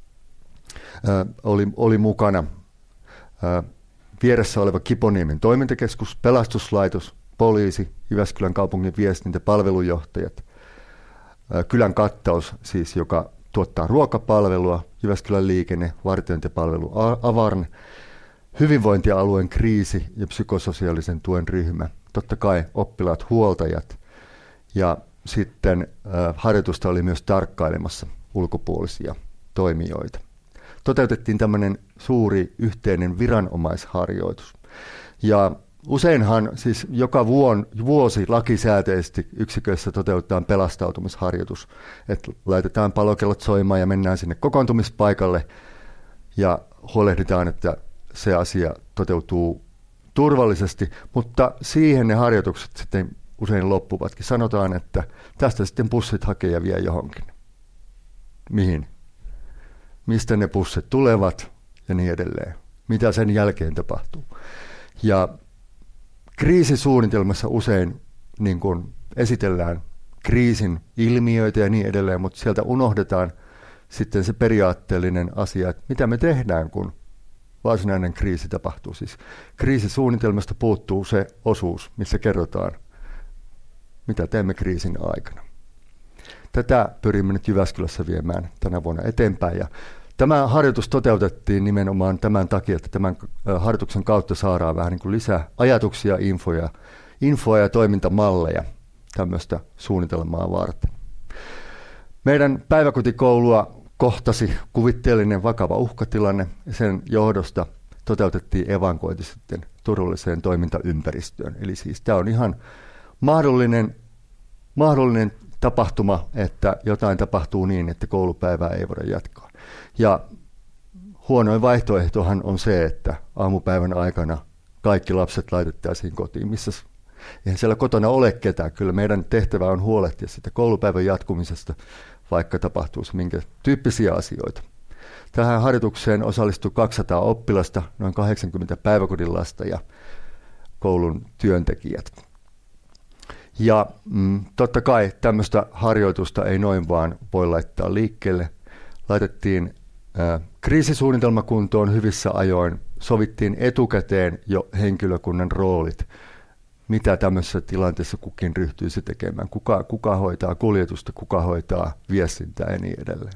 oli mukana vieressä oleva Kiponiemen toimintakeskus, pelastuslaitos, poliisi, Jyväskylän kaupungin viestintäpalvelujohtajat, kylän kattaus siis, joka tuottaa ruokapalvelua, Jyväskylän liikenne, vartiointipalvelu Avarn, hyvinvointialueen kriisi- ja psykososiaalisen tuen ryhmä, totta kai oppilaat, huoltajat ja sitten harjoitusta oli myös tarkkailemassa ulkopuolisia toimijoita. Toteutettiin tämmöinen suuri yhteinen viranomaisharjoitus. Ja useinhan siis joka vuosi lakisääteisesti yksiköissä toteutetaan pelastautumisharjoitus, että laitetaan palokellot soimaan ja mennään sinne kokoontumispaikalle ja huolehditaan, että se asia toteutuu turvallisesti, mutta siihen ne harjoitukset sitten usein loppuvatkin. Sanotaan, että tästä sitten bussit hakee ja vie johonkin. Mihin? Mistä ne bussit tulevat ja niin edelleen. Mitä sen jälkeen tapahtuu. Ja kriisisuunnitelmassa usein niin kuin esitellään kriisin ilmiöitä ja niin edelleen, mutta sieltä unohdetaan sitten se periaatteellinen asia, että mitä me tehdään, kun varsinainen kriisi tapahtuu. Siis kriisisuunnitelmasta puuttuu se osuus, missä kerrotaan, mitä teemme kriisin aikana. Tätä pyrimme nyt Jyväskylässä viemään tänä vuonna eteenpäin. Ja tämä harjoitus toteutettiin nimenomaan tämän takia, että tämän harjoituksen kautta saadaan vähän niin kuin lisää ajatuksia, infoa ja toimintamalleja tämmöistä suunnitelmaa varten. Meidän päiväkotikoulua kohtasi kuvitteellinen vakava uhkatilanne. Sen johdosta toteutettiin evakuointi sitten turvalliseen toimintaympäristöön. Eli siis tämä on ihan mahdollinen tapahtuma, että jotain tapahtuu niin, että koulupäivää ei voida jatkaa. Ja huonoin vaihtoehtohan on se, että aamupäivän aikana kaikki lapset laitettaisiin kotiin, missä eihän siellä kotona ole ketään. Kyllä meidän tehtävä on huolehtia sitä koulupäivän jatkumisesta, vaikka tapahtuisi minkä tyyppisiä asioita. Tähän harjoitukseen osallistui 200 oppilasta, noin 80 päiväkodin lasta ja koulun työntekijät. Ja totta kai tämmöistä harjoitusta ei noin vaan voi laittaa liikkeelle. Laitettiin kriisisuunnitelma kuntoon hyvissä ajoin, sovittiin etukäteen jo henkilökunnan roolit, mitä tämmöisessä tilanteessa kukin ryhtyisi tekemään, kuka hoitaa kuljetusta, kuka hoitaa viestintää ja niin edelleen.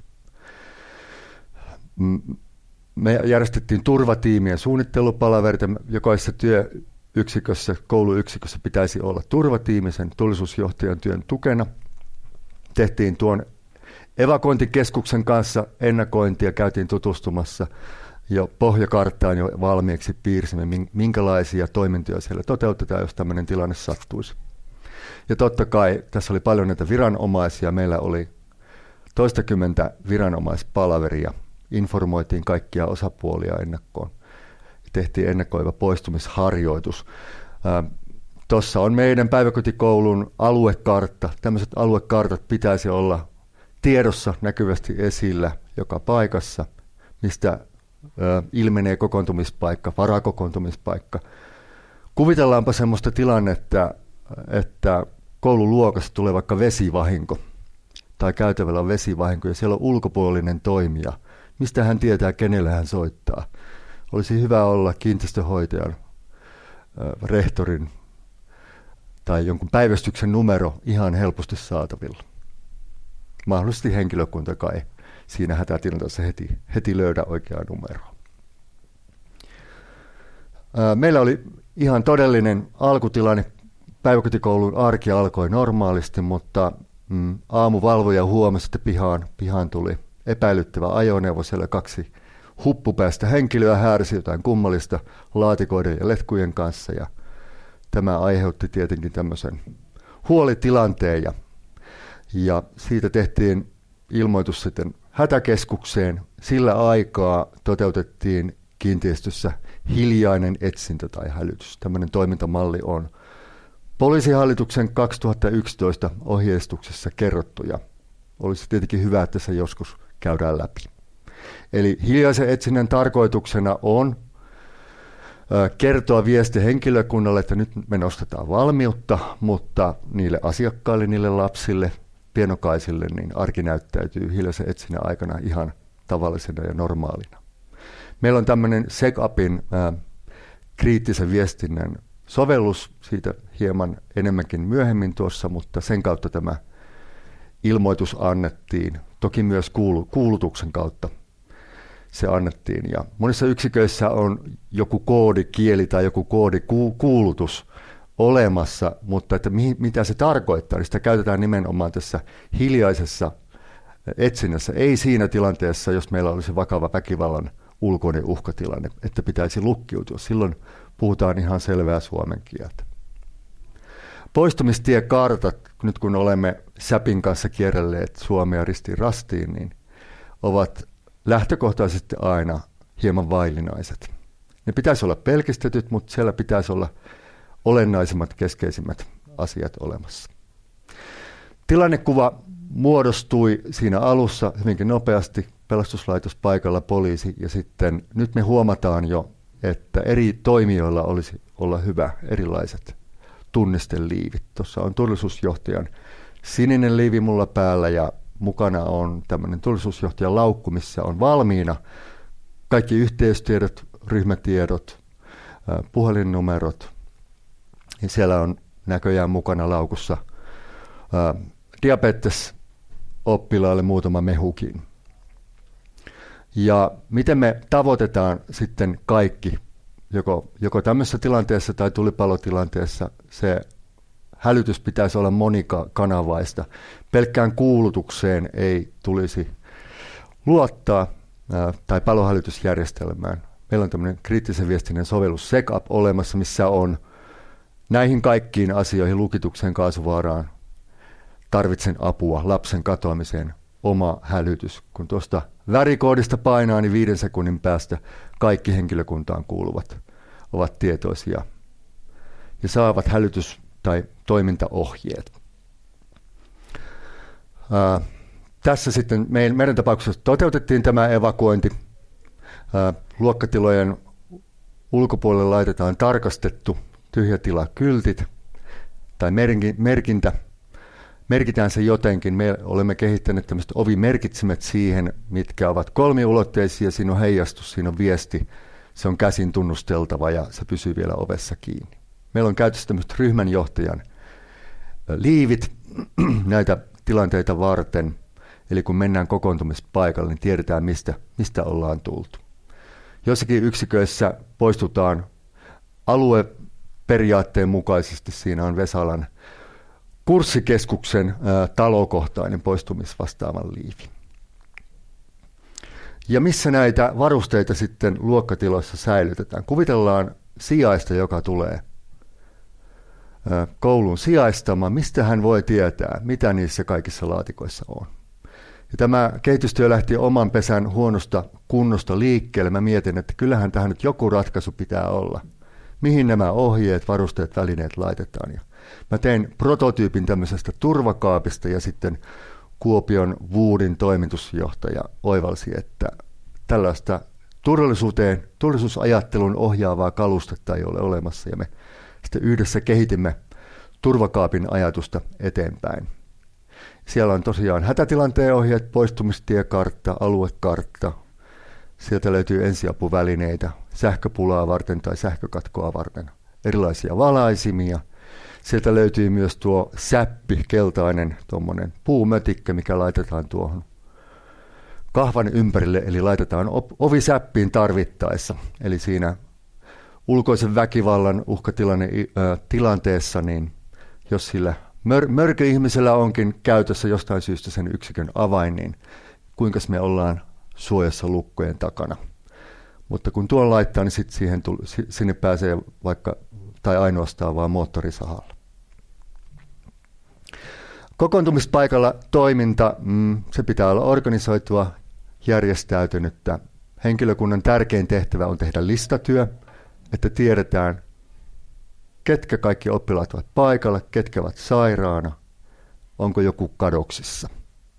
Me järjestettiin turvatiimien suunnittelupalaverit, jokaisessa työyksikössä, kouluyksikössä pitäisi olla turvatiimi sen turvallisuusjohtajan työn tukena. Tehtiin tuon evakuointikeskuksen kanssa ennakointia, käytiin tutustumassa jo pohjakarttaan jo valmiiksi piirsimme, minkälaisia toimintoja siellä toteutetaan, jos tämmöinen tilanne sattuisi. Ja totta kai tässä oli paljon näitä viranomaisia, meillä oli toistakymmentä viranomaispalaveria, informoitiin kaikkia osapuolia ennakkoon. Tehtiin ennakoiva poistumisharjoitus. Tuossa on meidän päiväkotikoulun aluekartta. Tämmöiset aluekartat pitäisi olla tiedossa näkyvästi esillä joka paikassa, mistä ilmenee kokoontumispaikka, varakokoontumispaikka. Kuvitellaanpa semmoista tilannetta, että koululuokassa tulee vaikka vesivahinko tai käytävällä on vesivahinko ja siellä on ulkopuolinen toimija. Mistä hän tietää, kenelle hän soittaa? Olisi hyvä olla kiinteistöhoitajan, rehtorin tai jonkun päivystyksen numero ihan helposti saatavilla. Mahdollisesti henkilökunta kai siinä hätätilanteessa heti löydä oikeaa numeroa. Meillä oli ihan todellinen alkutilanne. Päiväkotikoulun arki alkoi normaalisti, mutta aamuvalvoja huomasi, että pihaan tuli epäilyttävä ajoneuvo. Siellä 2 huppupäästä henkilöä häärsi jotain kummallista laatikoiden ja letkujen kanssa. Ja tämä aiheutti tietenkin tämmöisen huolitilanteen ja siitä tehtiin ilmoitus sitten hätäkeskukseen. Sillä aikaa toteutettiin kiinteistössä hiljainen etsintä tai hälytys. Tämmöinen toimintamalli on Poliisihallituksen 2011 ohjeistuksessa kerrottu ja olisi tietenkin hyvä, että se joskus käydään läpi. Eli hiljaisen etsinnän tarkoituksena on kertoa viesti henkilökunnalle, että nyt me nostetaan valmiutta, mutta niille asiakkaille, niille lapsille, pienokaisille, niin arki näyttäytyy hiljaisen etsinnän aikana ihan tavallisena ja normaalina. Meillä on tämmöinen SecAPin kriittisen viestinnän sovellus, siitä hieman enemmänkin myöhemmin tuossa, mutta sen kautta tämä ilmoitus annettiin, toki myös kuulutuksen kautta se annettiin. Ja monissa yksiköissä on joku koodikieli tai joku koodikuulutus olemassa, mutta että mitä se tarkoittaa, niin sitä käytetään nimenomaan tässä hiljaisessa etsinnässä, ei siinä tilanteessa, jos meillä olisi vakava väkivallan ulkoinen uhkatilanne, että pitäisi lukkiutua. Silloin puhutaan ihan selvää suomen kieltä. Poistumistiekartat, nyt kun olemme SAPin kanssa kierrelleet Suomea ristiin rastiin, niin ovat lähtökohtaisesti aina hieman vaillinaiset. Ne pitäisi olla pelkistetyt, mutta siellä pitäisi olla olennaisimmat, keskeisimmät asiat olemassa. Tilannekuva muodostui siinä alussa hyvinkin nopeasti, pelastuslaitos paikalla, poliisi, ja sitten nyt me huomataan jo, että eri toimijoilla olisi olla hyvä erilaiset tunnisteliivit. Tuossa on turvallisuusjohtajan sininen liivi mulla päällä ja mukana on tämmöinen turvallisuusjohtajan laukku, missä on valmiina kaikki yhteystiedot, ryhmätiedot, puhelinnumerot. Ja siellä on näköjään mukana laukussa diabetes-oppilaalle muutama mehukin. Ja miten me tavoitetaan sitten kaikki, joko tämmöisessä tilanteessa tai tulipalotilanteessa, se hälytys pitäisi olla monikanavaista. Pelkkään kuulutukseen ei tulisi luottaa tai palohälytysjärjestelmään. Meillä on tämmöinen kriittisen viestinnän sovellus SecAP olemassa, missä on näihin kaikkiin asioihin, lukitukseen, kaasuvaaraan, tarvitsen apua, lapsen katoamiseen, oma hälytys. Kun tuosta värikoodista painaa, niin 5 sekunnin päästä kaikki henkilökuntaan kuuluvat ovat tietoisia ja saavat hälytys- tai toimintaohjeet. Tässä sitten meidän tapauksessa toteutettiin tämä evakuointi. Luokkatilojen ulkopuolelle laitetaan tarkastettu tyhjätilakyltit tai merkintä. Merkitään se jotenkin. Me olemme kehittäneet tämmöiset ovimerkitsimet siihen, mitkä ovat kolmiulotteisia. Siinä on heijastus, siinä on viesti. Se on käsin tunnusteltava ja se pysyy vielä ovessa kiinni. Meillä on käytössä tämmöiset ryhmänjohtajan liivit näitä tilanteita varten. Eli kun mennään kokoontumispaikalle, niin tiedetään, mistä ollaan tultu. Jossakin yksiköissä poistutaan alueperiaatteen mukaisesti. Siinä on Vesalan kurssikeskuksen talokohtainen poistumisvastaavan liivi. Ja missä näitä varusteita sitten luokkatiloissa säilytetään? Kuvitellaan sijaista, joka tulee koulun sijaistamaan. Mistä hän voi tietää, mitä niissä kaikissa laatikoissa on? Ja tämä kehitystyö lähti oman pesän huonosta kunnosta liikkeelle. Mä mietin, että kyllähän tähän nyt joku ratkaisu pitää olla. Mihin nämä ohjeet, varusteet, välineet laitetaan? Ja mä tein prototyypin tämmöisestä turvakaapista ja sitten Kuopion Woodin toimitusjohtaja oivalsi, että tällaista turvallisuusajattelun ohjaavaa kalustetta ei ole olemassa ja me sitten yhdessä kehitimme turvakaapin ajatusta eteenpäin. Siellä on tosiaan hätätilanteen ohjeet, poistumistiekartta, aluekartta. Sieltä löytyy ensiapuvälineitä sähköpulaa varten tai sähkökatkoa varten, erilaisia valaisimia. Sieltä löytyy myös tuo säppi, keltainen tuommoinen puumötikkä, mikä laitetaan tuohon kahvan ympärille, eli laitetaan ovi säppiin tarvittaessa. Eli siinä ulkoisen väkivallan tilanteessa, niin jos sillä mörköihmisellä onkin käytössä jostain syystä sen yksikön avain, niin kuinka me ollaan suojassa lukkojen takana. Mutta kun tuon laittaa, niin sitten sinne pääsee vaikka tai ainoastaan vaan moottorisahalla. Kokoontumispaikalla toiminta, se pitää olla organisoitua, järjestäytynyttä. Henkilökunnan tärkein tehtävä on tehdä listatyö, että tiedetään, ketkä kaikki oppilaat ovat paikalla, ketkä ovat sairaana, onko joku kadoksissa.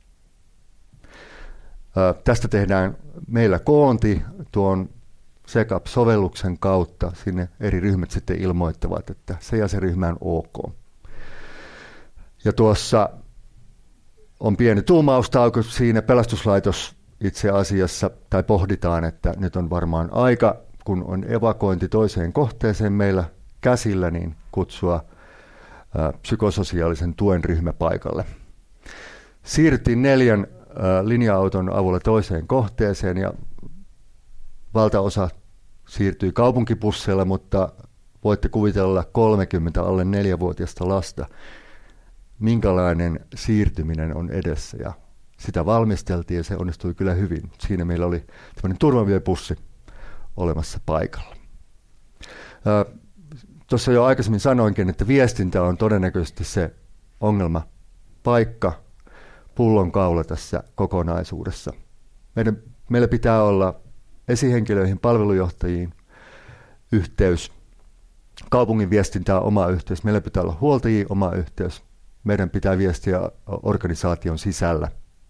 Tästä tehdään meillä koonti tuon SECAP-sovelluksen kautta. Sinne eri ryhmät sitten ilmoittavat, että se ja se ryhmä on ok. Ja tuossa on pieni tuumaustauko siinä. Pelastuslaitos itse asiassa, tai pohditaan, että nyt on varmaan aika, kun on evakuointi toiseen kohteeseen meillä käsillä, niin kutsua psykososiaalisen tuen ryhmä paikalle. Siirryttiin 4 linja-auton avulla toiseen kohteeseen ja valtaosa siirtyi kaupunkibusseilla, mutta voitte kuvitella 30 alle 4-vuotiaista lasta, minkälainen siirtyminen on edessä, ja sitä valmisteltiin ja se onnistui kyllä hyvin. Siinä meillä oli tämmöinen turvavyöbussi olemassa paikalla. Tuossa jo aikaisemmin sanoinkin, että viestintä on todennäköisesti se ongelmapaikka, pullonkaula tässä kokonaisuudessa. Meillä pitää olla esihenkilöihin, palvelujohtajiin yhteys, kaupungin viestintää oma yhteys, meillä pitää olla huoltajia oma yhteys, meidän pitää viestiä organisaation sisällä.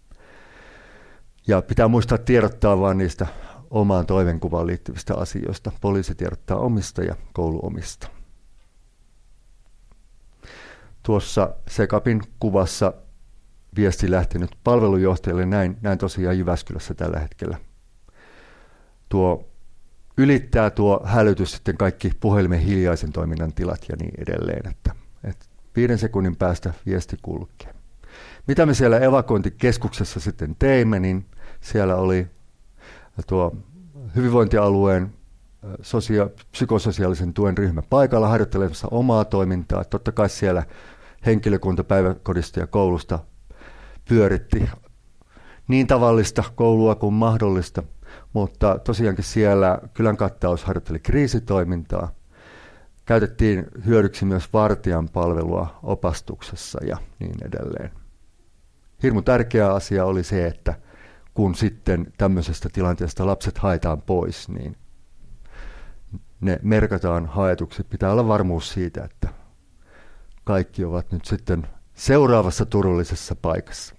Ja pitää muistaa tiedottaa vain niistä omaan toimenkuvaan liittyvistä asioista. Poliisi tiedottaa omista ja koulu omista. Tuossa SECAPin kuvassa viesti lähtenyt palvelujohtajalle, näin tosiaan Jyväskylässä tällä hetkellä. Ylittää tuo hälytys sitten kaikki puhelimen hiljaisen toiminnan tilat ja niin edelleen, että 5 sekunnin päästä viesti kulkee. Mitä me siellä evakuointikeskuksessa sitten teimme, niin siellä oli tuo hyvinvointialueen psykososiaalisen tuen ryhmä paikalla harjoittelemassa omaa toimintaa. Totta kai siellä henkilökunta päiväkodista ja koulusta pyöritti niin tavallista koulua kuin mahdollista, mutta tosiaankin siellä kylän kattaus harjoitteli kriisitoimintaa. Käytettiin hyödyksi myös vartijan palvelua opastuksessa ja niin edelleen. Hirmu tärkeä asia oli se, että kun sitten tämmöisestä tilanteesta lapset haetaan pois, niin ne merkataan haetuksi. Pitää olla varmuus siitä, että kaikki ovat nyt sitten seuraavassa turvallisessa paikassa.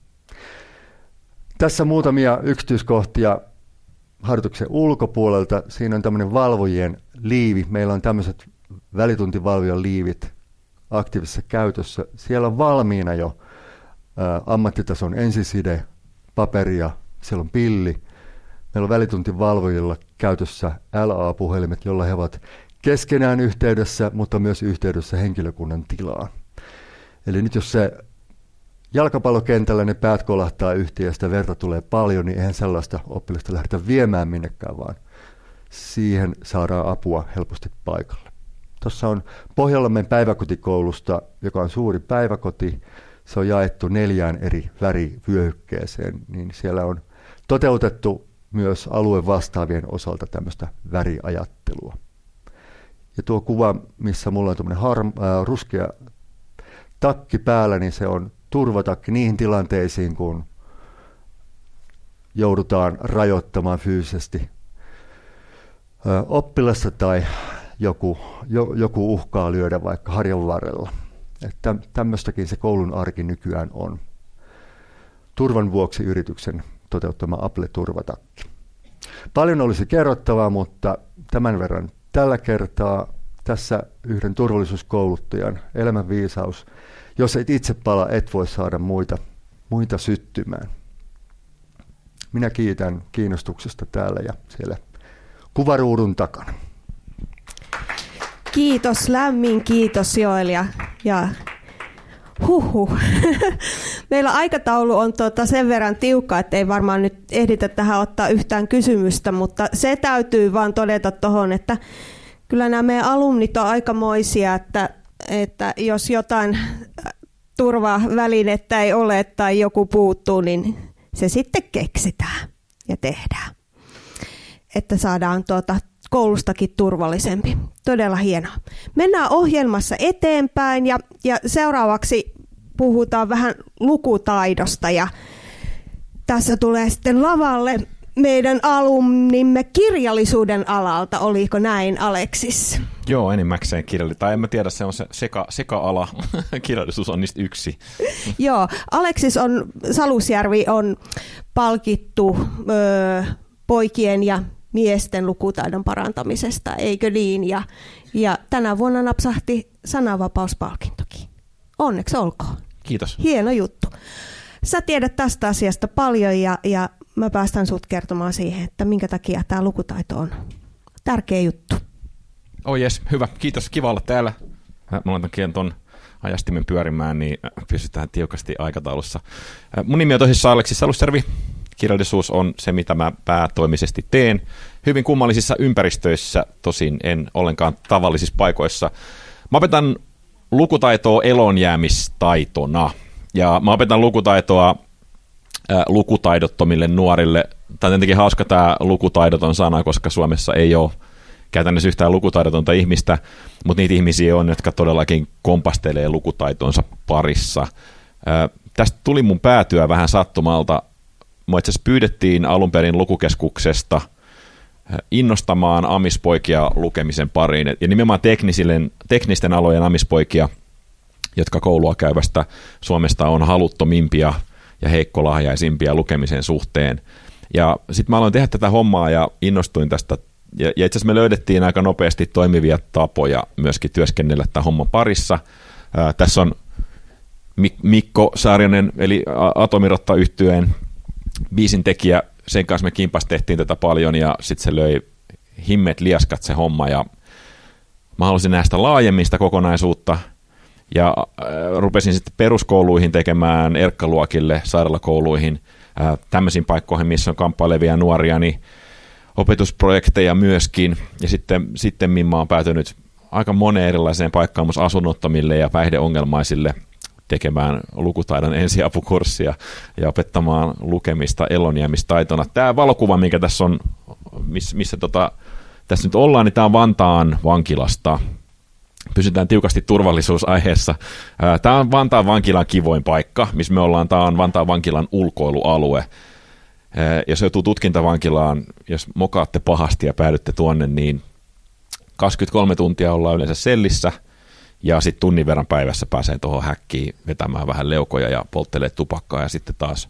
Tässä muutamia yksityiskohtia harjoituksen ulkopuolelta. Siinä on tämmöinen valvojien liivi. Meillä on tämmöiset välituntivalvojan liivit aktiivisessa käytössä. Siellä on valmiina jo ammattitason ensiside, paperia, siellä on pilli. Meillä on välituntivalvojilla käytössä LA-puhelimet, joilla he ovat keskenään yhteydessä, mutta myös yhteydessä henkilökunnan tilaan. Eli nyt jos se jalkapallokentällä ne päät kolahtaa yhteen ja sitä verta tulee paljon, niin eihän sellaista oppilasta lähdetä viemään minnekään, vaan siihen saadaan apua helposti paikalle. Tuossa on Pohjanlammen päiväkotikoulusta, joka on suuri päiväkoti. Se on jaettu 4 eri värivyöhykkeeseen, niin siellä on toteutettu myös alueen vastaavien osalta tämmöistä väriajattelua. Ja tuo kuva, missä mulla on tämmöinen ruskea takki päällä, niin se on turvatakki niihin tilanteisiin, kun joudutaan rajoittamaan fyysisesti oppilasta tai joku uhkaa lyödä vaikka harjan varrella. Että tämmöistäkin se koulun arki nykyään on. Turvan vuoksi yrityksen toteuttama Apple-turvatakki. Paljon olisi kerrottavaa, mutta tämän verran tällä kertaa. Tässä yhden turvallisuuskouluttajan elämänviisaus. Jos et itse pala, et voi saada muita syttymään. Minä kiitän kiinnostuksesta täällä ja siellä kuvaruudun takana.
Kiitos, lämmin kiitos Joel ja Meillä aikataulu on sen verran tiukka, että ei varmaan nyt ehditä tähän ottaa yhtään kysymystä, mutta se täytyy vaan todeta tuohon, että kyllä nämä meidän alumnit on aikamoisia, että jos jotain turvavälinettä ei ole tai joku puuttuu, niin se sitten keksitään ja tehdään. Että saadaan koulustakin turvallisempi. Todella hienoa. Mennään ohjelmassa eteenpäin ja seuraavaksi puhutaan vähän lukutaidosta ja tässä tulee sitten lavalle meidän alumnimme kirjallisuuden alalta. Oliko näin, Aleksis?
Joo, enimmäkseen kirjallisuus. Tai en mä tiedä, se on se seka-ala. Kirjallisuus on niistä yksi.
Joo, Aleksis Salusjärvi on palkittu poikien ja miesten lukutaidon parantamisesta, eikö niin? Ja tänä vuonna napsahti sananvapauspalkintokin. Onneksi olkoon.
Kiitos.
Hieno juttu. Sä tiedät tästä asiasta paljon ja mä päästän sut kertomaan siihen, että minkä takia tämä lukutaito on tärkeä juttu.
Oh jes, hyvä. Kiitos. Kiva olla täällä. Mä laitan ton ajastimen pyörimään, niin pysytään tiukasti aikataulussa. Mun nimi on tosissaan Aleksis Salusjärvi. Kirjallisuus on se, mitä mä päätoimisesti teen. Hyvin kummallisissa ympäristöissä, tosin en ollenkaan tavallisissa paikoissa. Mä opetan lukutaitoa elonjäämistaitona. Ja mä opetan lukutaitoa lukutaidottomille nuorille. Tämä on tietenkin hauska tämä lukutaidoton sana, koska Suomessa ei ole käytännössä yhtään lukutaidotonta ihmistä, mutta niitä ihmisiä on, jotka todellakin kompastelee lukutaitonsa parissa. Tästä tuli mun päätyä vähän sattumalta. Mua itse asiassa pyydettiin alun perin Lukukeskuksesta innostamaan amispoikia lukemisen pariin, ja nimenomaan teknisten alojen amispoikia, jotka koulua käyvästä Suomesta on haluttomimpia ja heikkolahjaisimpia lukemisen suhteen. Ja sitten mä aloin tehdä tätä hommaa ja innostuin tästä. Ja itse asiassa me löydettiin aika nopeasti toimivia tapoja myöskin työskennellä tämän homman parissa. Tässä on Mikko Saarinen, eli Atomirotta-yhtyeen biisin tekijä. Sen kanssa me kimpas tehtiin tätä paljon ja sitten se löi himmet liaskat se homma. Ja mä halusin näistä laajemmin sitä kokonaisuutta. Ja rupesin sitten peruskouluihin tekemään erkkaluokille, sairaalakouluihin, tämmöisiin paikkoihin, missä on kamppailevia nuoria, niin opetusprojekteja myöskin. Ja sitten mä oon päätynyt aika moneen erilaiseen paikkaan myös asunnottomille ja päihdeongelmaisille tekemään lukutaidon ensiapukurssia ja opettamaan lukemista elonjäämistaitona. Tämä valokuva, mikä tässä on, missä tässä nyt ollaan, niin tämä on Vantaan vankilasta. Pysytään tiukasti turvallisuusaiheessa. Tämä on Vantaan vankilan kivoin paikka, missä me ollaan. Tämä on Vantaan vankilan ulkoilualue. Jos joutuu tutkintavankilaan, jos mokaatte pahasti ja päädytte tuonne, niin 23 tuntia ollaan yleensä sellissä ja sitten tunnin verran päivässä pääsee tuohon häkkiin vetämään vähän leukoja ja polttelee tupakkaa ja sitten taas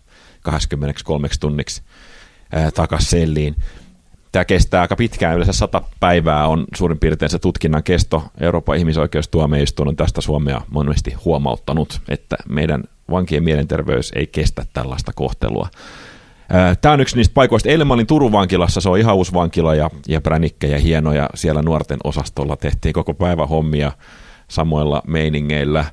23 tunniksi takaisin selliin. Tämä kestää aika pitkään, yleensä 100 päivää on suurin piirtein se tutkinnan kesto. Euroopan ihmisoikeustuomioistuin on tästä Suomea monesti huomauttanut, että meidän vankien mielenterveys ei kestä tällaista kohtelua. Tämä on yksi niistä paikoista. Eilen mä olin Turun vankilassa, se on ihan uusi vankila ja pränikkejä hienoja. Siellä nuorten osastolla tehtiin koko päivä hommia samoilla meiningeillä.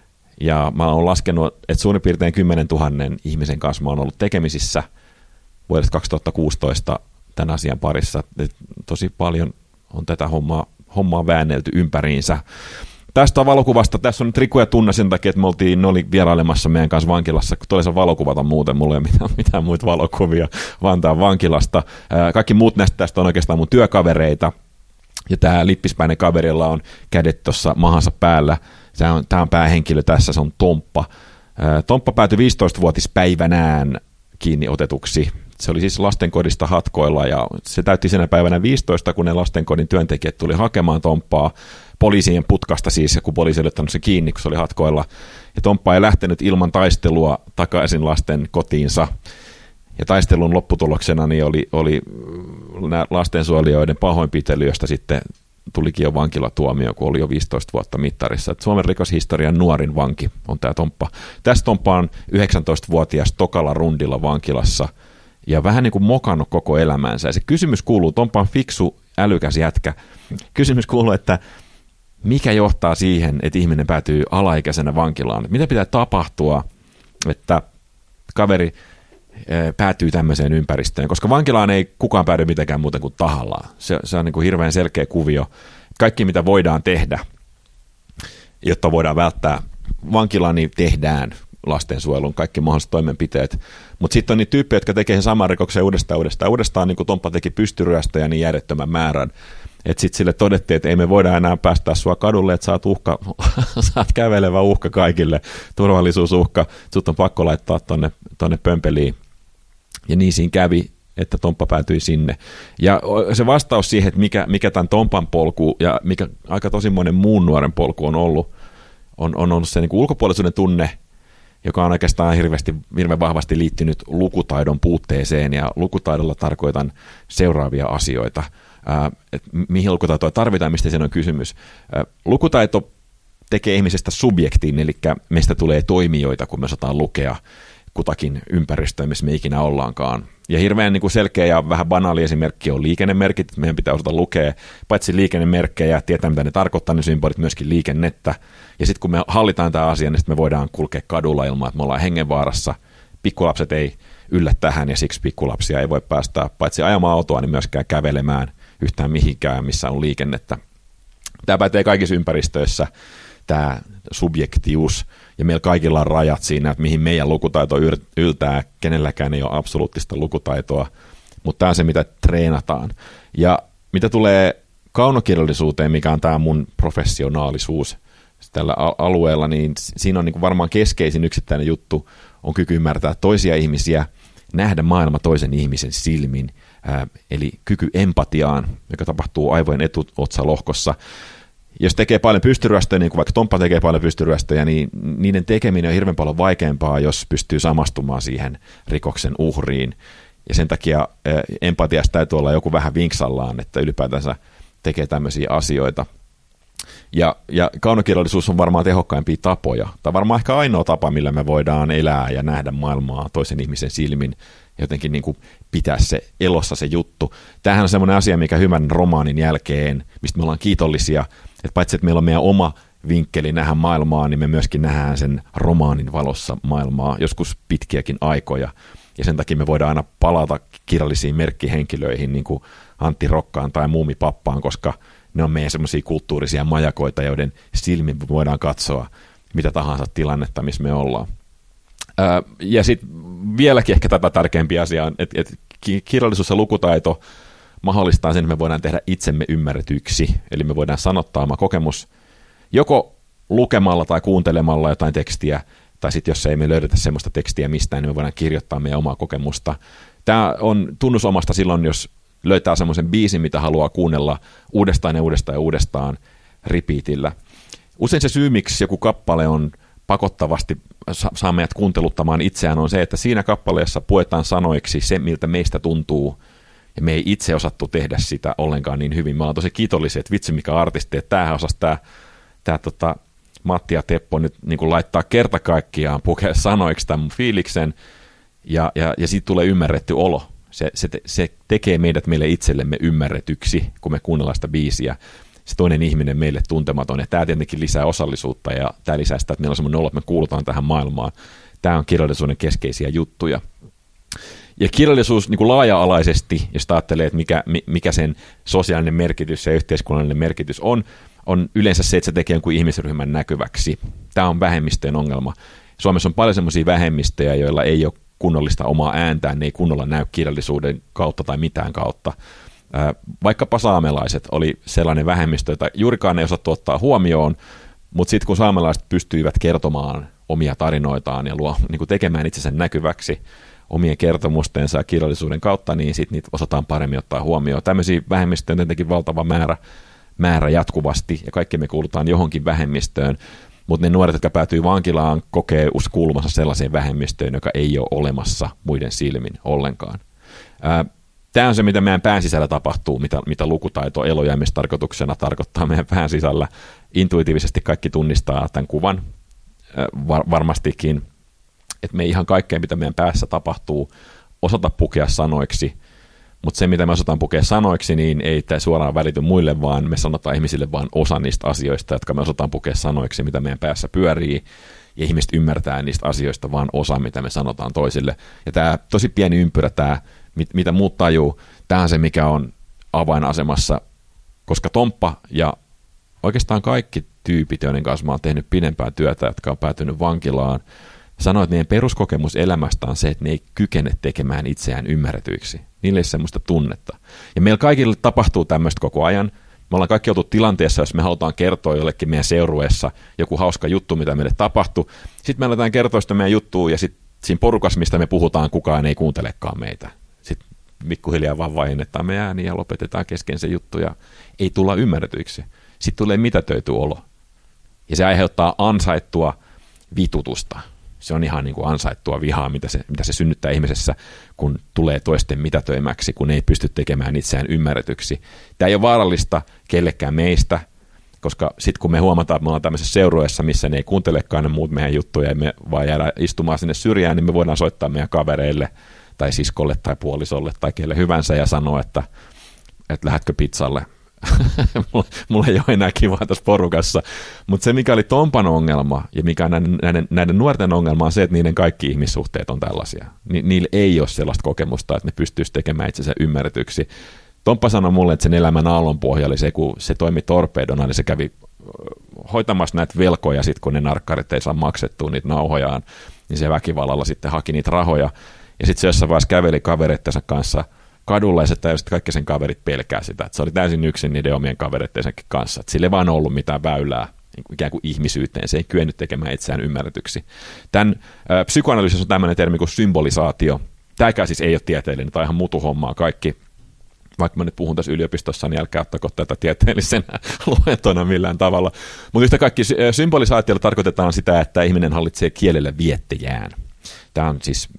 Ja mä oon laskenut, että suurin piirtein 10 000 ihmisen kanssa mä oon ollut tekemisissä vuodesta 2016 tämän asian parissa. Tosi paljon on tätä hommaa väännelty ympäriinsä. Tästä valokuvasta, tässä on nyt Riku ja Tunna sen takia, että ne oli vierailemassa meidän kanssa vankilassa. Tuollaisen valokuvat on muuten, mulla ei ole mitään muita valokuvia Vantaan vankilasta. Kaikki muut näistä tästä on oikeastaan mun työkavereita. Ja tämä lippispäinen kaverilla on kädet tuossa mahansa päällä. Tämä on päähenkilö tässä, se on Tomppa. Tomppa päätyi 15-vuotispäivänään kiinni otetuksi. Se oli siis lastenkodista Hatkoilla ja se täytti senä päivänä 15, kun ne lastenkodin työntekijät tuli hakemaan Tomppaa poliisien putkasta siis, kun poliisi oli ottanut se kiinni, kun se oli Hatkoilla. Ja Tomppa ei lähtenyt ilman taistelua takaisin lasten kotiinsa. Ja taistelun lopputuloksena niin oli lastensuojelijoiden pahoinpitely, josta sitten tulikin jo vankilatuomio, kun oli jo 15 vuotta mittarissa. Et Suomen rikoshistorian nuorin vanki on tämä Tomppa. Tässä Tomppa on 19-vuotias Tokala Rundilla vankilassa ja vähän niin kuin mokannut koko elämänsä. Ja se kysymys kuuluu, Tomppa on fiksu, älykäs jätkä. Kysymys kuuluu, että mikä johtaa siihen, että ihminen päätyy alaikäisenä vankilaan? Mitä pitää tapahtua, että kaveri päätyy tämmöiseen ympäristöön? Koska vankilaan ei kukaan päädy mitenkään muuten kuin tahallaan. Se on niin kuin hirveän selkeä kuvio. Kaikki, mitä voidaan tehdä, jotta voidaan välttää vankilaa, niin tehdään. lastensuojelun, kaikki mahdolliset toimenpiteet. Mutta sitten on niitä tyyppejä, jotka tekee sen saman rikoksen uudestaan, niin kuin Tomppa teki pystyryöstä ja niin järjettömän määrän. Että sitten sille todettiin, että ei me voida enää päästää sua kadulle, että saat kävelevä uhka kaikille, turvallisuusuhka, sut on pakko laittaa tonne pömpeliin. Ja niin siinä kävi, että Tomppa päätyi sinne. Ja se vastaus siihen, että mikä tämän Tompan polku ja mikä aika tosi monen muun nuoren polku on ollut se niin kuin ulkopuolisuuden tunne, joka on oikeastaan hirveän vahvasti liittynyt lukutaidon puutteeseen, ja lukutaidolla tarkoitan seuraavia asioita. Mihin lukutaitoa tarvitaan, mistä siinä on kysymys. Lukutaito tekee ihmisestä subjektiin, eli meistä tulee toimijoita, kun me osataan lukea kutakin ympäristöä, missä me ikinä ollaankaan. Ja hirveän niin kuin selkeä ja vähän banaali esimerkki on liikennemerkit. Meidän pitää osata lukea paitsi liikennemerkkejä, tietää mitä ne tarkoittaa, ne symbolit myöskin liikennettä. Ja sitten kun me hallitaan tämä asia, niin sitten me voidaan kulkea kadulla ilman, että me ollaan hengenvaarassa. Pikkulapset ei yllä tähän, ja siksi pikkulapsia ei voi päästää paitsi ajamaan autoa, niin myöskään kävelemään yhtään mihinkään, missä on liikennettä. Tämä pätee kaikissa ympäristöissä, tämä subjektius, ja meillä kaikilla on rajat siinä, että mihin meidän lukutaito yltää, kenelläkään ei ole absoluuttista lukutaitoa, mutta tämä on se, mitä treenataan. Ja mitä tulee kaunokirjallisuuteen, mikä on tämä mun professionaalisuus tällä alueella, niin siinä on niin kuin varmaan keskeisin yksittäinen juttu, on kyky ymmärtää toisia ihmisiä, nähdä maailma toisen ihmisen silmin, eli kyky empatiaan, joka tapahtuu aivojen etuotsalohkossa. Jos tekee paljon pystyryöstöjä, niin kuin vaikka Tomppa tekee paljon pystyryöstöjä, niin niiden tekeminen on hirveän paljon vaikeampaa, jos pystyy samastumaan siihen rikoksen uhriin. Ja sen takia empatiasta täytyy olla joku vähän vinksallaan, että ylipäätänsä tekee tämmöisiä asioita. Ja kaunokirjallisuus on varmaan tehokkaimpia tapoja. Tai varmaan ehkä ainoa tapa, millä me voidaan elää ja nähdä maailmaa toisen ihmisen silmin, jotenkin niin kuin pitää se elossa se juttu. Tämähän on semmoinen asia, mikä hyvän romaanin jälkeen, mistä me ollaan kiitollisia, että paitsi että meillä on meidän oma vinkkeli nähdä maailmaa, niin me myöskin nähdään sen romaanin valossa maailmaa, joskus pitkiäkin aikoja. Ja sen takia me voidaan aina palata kirjallisiin merkkihenkilöihin, niin kuin Antti Rokkaan tai Muumi Pappaan, koska ne on meidän semmoisia kulttuurisia majakoita, joiden silmin voidaan katsoa mitä tahansa tilannetta, missä me ollaan. Ja sitten vieläkin ehkä tätä tärkeämpi asia on, että kirjallisuus ja lukutaito mahdollistaa sen, että me voidaan tehdä itsemme ymmärretyksi, eli me voidaan sanottaa oma kokemus joko lukemalla tai kuuntelemalla jotain tekstiä, tai sitten jos ei me löydetä semmoista tekstiä mistään, niin me voidaan kirjoittaa meidän omaa kokemusta. Tämä on tunnusomasta silloin, jos löytää semmoisen biisin, mitä haluaa kuunnella uudestaan ja uudestaan ja uudestaan repeatillä. Usein se syy, miksi joku kappale on pakottavasti saa meidät kuunteluttamaan itseään, on se, että siinä kappaleessa puetaan sanoiksi se, miltä meistä tuntuu, ja me ei itse osattu tehdä sitä ollenkaan niin hyvin. Mä oon tosi kiitollisia, että vitsi mikä artisti, että tämähän osasi tämä Matti ja Teppo nyt niin kuin laittaa kerta kaikkiaan pukea sanoiksi tämän mun fiiliksen, ja siitä tulee ymmärretty olo. Se tekee meille itsellemme ymmärretyksi, kun me kuunnellaan sitä biisiä. Se toinen ihminen meille tuntematon, ja tämä tietenkin lisää osallisuutta, ja tämä lisää sitä, että meillä on semmoinen olo, että me kuulutaan tähän maailmaan. Tämä on kirjallisuuden keskeisiä juttuja. Ja kirjallisuus niin kuin laaja-alaisesti, jos ajattelee, että mikä sen sosiaalinen merkitys ja yhteiskunnallinen merkitys on yleensä se, että se tekee jonkun ihmisryhmän näkyväksi. Tämä on vähemmistöjen ongelma. Suomessa on paljon semmoisia vähemmistöjä, joilla ei ole kunnollista omaa ääntään, ne ei kunnolla näy kirjallisuuden kautta tai mitään kautta. Vaikkapa saamelaiset oli sellainen vähemmistö, jota juurikaan ei osattu ottaa huomioon, mutta sitten kun saamelaiset pystyivät kertomaan omia tarinoitaan ja niin kuin tekemään itsensä näkyväksi omien kertomustensa ja kirjallisuuden kautta, niin sitten niitä osataan paremmin ottaa huomioon. Tämmöisiä vähemmistöjä on tietenkin valtava määrä jatkuvasti, ja kaikki me kuulutaan johonkin vähemmistöön, mutta ne nuoret, jotka päätyy vankilaan, kokee kuulumansa sellaiseen vähemmistöön, joka ei ole olemassa muiden silmin ollenkaan. Tämä on se, mitä meidän pään sisällä tapahtuu, mitä lukutaito elojäämistarkoituksena tarkoittaa meidän pään sisällä. Intuitiivisesti kaikki tunnistaa tämän kuvan varmastikin, että me ihan kaikkea, mitä meidän päässä tapahtuu, osata pukea sanoiksi, mutta se, mitä me osataan pukea sanoiksi, niin ei tämä suoraan välity muille, vaan me sanotaan ihmisille vain osa niistä asioista, jotka me osataan pukea sanoiksi, mitä meidän päässä pyörii, ja ihmiset ymmärtää niistä asioista vain osa, mitä me sanotaan toisille. Ja tämä tosi pieni ympyrä, tämä, mitä muut tajuu, tämä on se, mikä on avainasemassa, koska Tomppa ja oikeastaan kaikki tyypit, joiden kanssa mä oon tehnyt pidempää työtä, jotka on päätynyt vankilaan, sanoi, että meidän peruskokemus elämästä on se, että ne ei kykene tekemään itseään ymmärretyiksi. Niillä ei ole semmoista tunnetta. Ja meillä kaikille tapahtuu tämmöistä koko ajan. Me ollaan kaikki oltu tilanteessa, jos me halutaan kertoa jollekin meidän seurueessa joku hauska juttu, mitä meille tapahtui. Sitten me aletaan kertoa sitä meidän juttua, ja sitten siinä porukassa, mistä me puhutaan, kukaan ei kuuntelekaan meitä. Sitten pikkuhiljaa vaan vaiennetaan me ääni ja lopetetaan kesken se juttu, ja ei tulla ymmärretyiksi. Sitten tulee mitätöity olo. Ja se aiheuttaa ansaittua vitutusta. Se on ihan niin kuin ansaittua vihaa, mitä se synnyttää ihmisessä, kun tulee toisten mitätöimäksi, kun ei pysty tekemään itseään ymmärretyksi. Tämä ei ole vaarallista kellekään meistä, koska sitten kun me huomataan, että me ollaan tämmöisessä seurueessa, missä ne ei kuuntelekaan ne muut meidän juttuja, ja me vaan jäädään istumaan sinne syrjään, niin me voidaan soittaa meidän kavereille tai siskolle tai puolisolle tai kelle hyvänsä ja sanoa, että lähdetkö pizzalle. Mulla ei ole enää kivaa tässä porukassa. Mutta se, mikä oli Tompan ongelma ja mikä on näiden nuorten ongelma, on se, että niiden kaikki ihmissuhteet on tällaisia. Niillä ei ole sellaista kokemusta, että ne pystyisi tekemään itsensä ymmärretyksi. Tomppa sanoi mulle, että sen elämän aallonpohja oli se, kun se toimi torpedona, niin se kävi hoitamassa näitä velkoja, sit kun ne narkkarit ei saa maksettua niitä nauhojaan, niin se väkivallalla sitten haki niitä rahoja. Ja sitten se jossain vaiheessa käveli kavereittensa kanssa kadulla, ja se täysin, että kaikki sen kaverit pelkää sitä. Että se oli täysin yksin niiden omien kavereittensakin kanssa. Että sillä ei vaan ollut mitään väylää ikään kuin ihmisyyteen. Se ei kyennyt tekemään itseään ymmärretyksi. Tämän psykoanalyysissä on tämmöinen termi kuin symbolisaatio. Tämäkään siis ei ole tieteellinen, tai ihan mutuhommaa kaikki. Vaikka mä nyt puhun tässä yliopistossa, niin älkää ottako tätä tieteellisenä luentona millään tavalla. Mutta yhtä kaikki symbolisaatiolla tarkoitetaan sitä, että ihminen hallitsee kielellä viettejään. Tämä on siis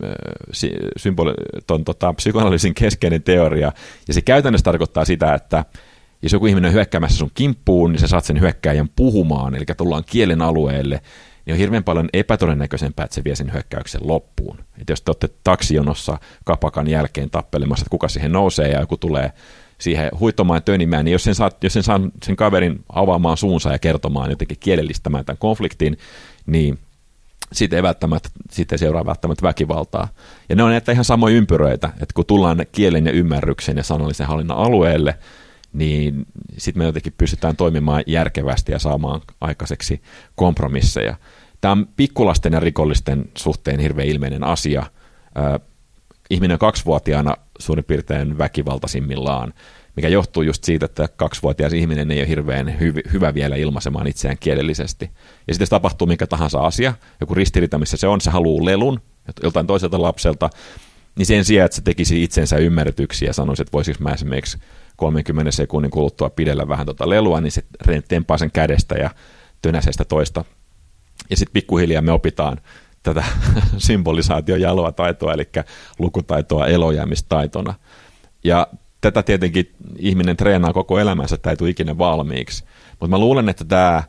psykoanalyysin keskeinen teoria, ja se käytännössä tarkoittaa sitä, että jos joku ihminen on hyökkäämässä sun kimppuun, niin sä saat sen hyökkääjän puhumaan, eli tullaan kielen alueelle, niin on hirveän paljon epätodennäköisempää, että se vie sen hyökkäyksen loppuun. Että jos te olette taksijonossa kapakan jälkeen tappelemassa, että kuka siihen nousee ja joku tulee siihen huitomaan ja tönimään, niin jos sen saa sen kaverin avaamaan suunsa ja kertomaan jotenkin kielellistämään tämän konfliktin, niin siitä ei seuraa välttämättä väkivaltaa. Ja ne on näitä ihan samoja ympyröitä, että kun tullaan kielen ja ymmärryksen ja sanallisen hallinnan alueelle, niin sitten me jotenkin pystytään toimimaan järkevästi ja saamaan aikaiseksi kompromisseja. Tämä on pikkulasten ja rikollisten suhteen hirveän ilmeinen asia. Ihminen on 2-vuotiaana suurin piirtein väkivaltaisimmillaan, mikä johtuu just siitä, että 2-vuotias ihminen ei ole hirveän hyvä vielä ilmaisemaan itseään kielellisesti. Ja sitten jos tapahtuu mikä tahansa asia, joku ristiriita, missä se haluaa lelun joltain toiselta lapselta, niin sen sijaan, että se tekisi itsensä ymmärretyksi ja sanoisi, että voisiko mä esimerkiksi 30 sekunnin kuluttua pidellä vähän lelua, niin se tempaa sen kädestä ja tönäsee sitä toista. Ja sitten pikkuhiljaa me opitaan tätä symbolisaation jaloa taitoa, eli lukutaitoa elojäämistaitona. Ja tätä tietenkin ihminen treenaa koko elämänsä, että ei tule ikinä valmiiksi. Mutta mä luulen, että tämä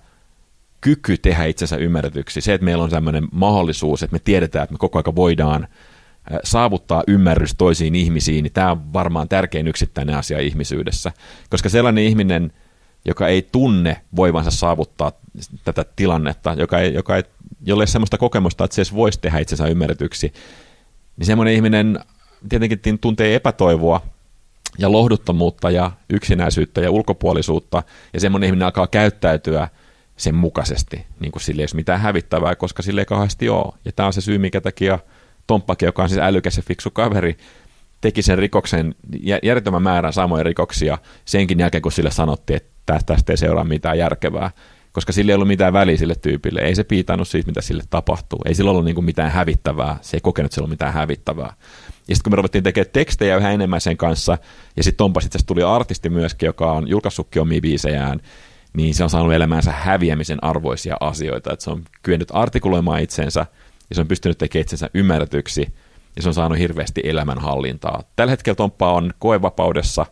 kyky tehdä itsensä ymmärretyksi, se, että meillä on sellainen mahdollisuus, että me tiedetään, että me koko ajan voidaan saavuttaa ymmärrys toisiin ihmisiin, niin tämä on varmaan tärkein yksittäinen asia ihmisyydessä. Koska sellainen ihminen, joka ei tunne voivansa saavuttaa tätä tilannetta, jolle ei sellaista kokemusta, että se edes voisi tehdä itsensä ymmärretyksi, niin semmoinen ihminen tietenkin tuntee epätoivoa ja lohduttomuutta ja yksinäisyyttä ja ulkopuolisuutta, ja semmoinen ihminen alkaa käyttäytyä sen mukaisesti, niin kuin sillä ei ole mitään hävittävää, koska sillä ei kauheasti ole. Ja tämä on se syy, minkä takia Tomppakin, joka on siis älykäs ja fiksu kaveri, teki sen rikoksen, järjettömän määrän samoja rikoksia senkin jälkeen, kun sille sanottiin, että tästä ei seuraa mitään järkevää, koska sillä ei ollut mitään väliä sille tyypille. Ei se piitannut siitä, mitä sille tapahtuu. Ei sillä ollut niin mitään hävittävää. Se ei kokenut, että sillä ollut mitään hävittävää. Ja sitten kun me ruvettiin tekemään tekstejä yhä enemmän sen kanssa, ja sitten Tompa sitten tuli artisti myöskin, joka on julkaissutkin omia biisejään, niin se on saanut elämäänsä häviämisen arvoisia asioita. Että se on kyennyt artikuloimaan itsensä, ja se on pystynyt tekemään itsensä ymmärretyksi, ja se on saanut hirveästi elämänhallintaa. Tällä hetkellä Tomppa on koevapaudessa,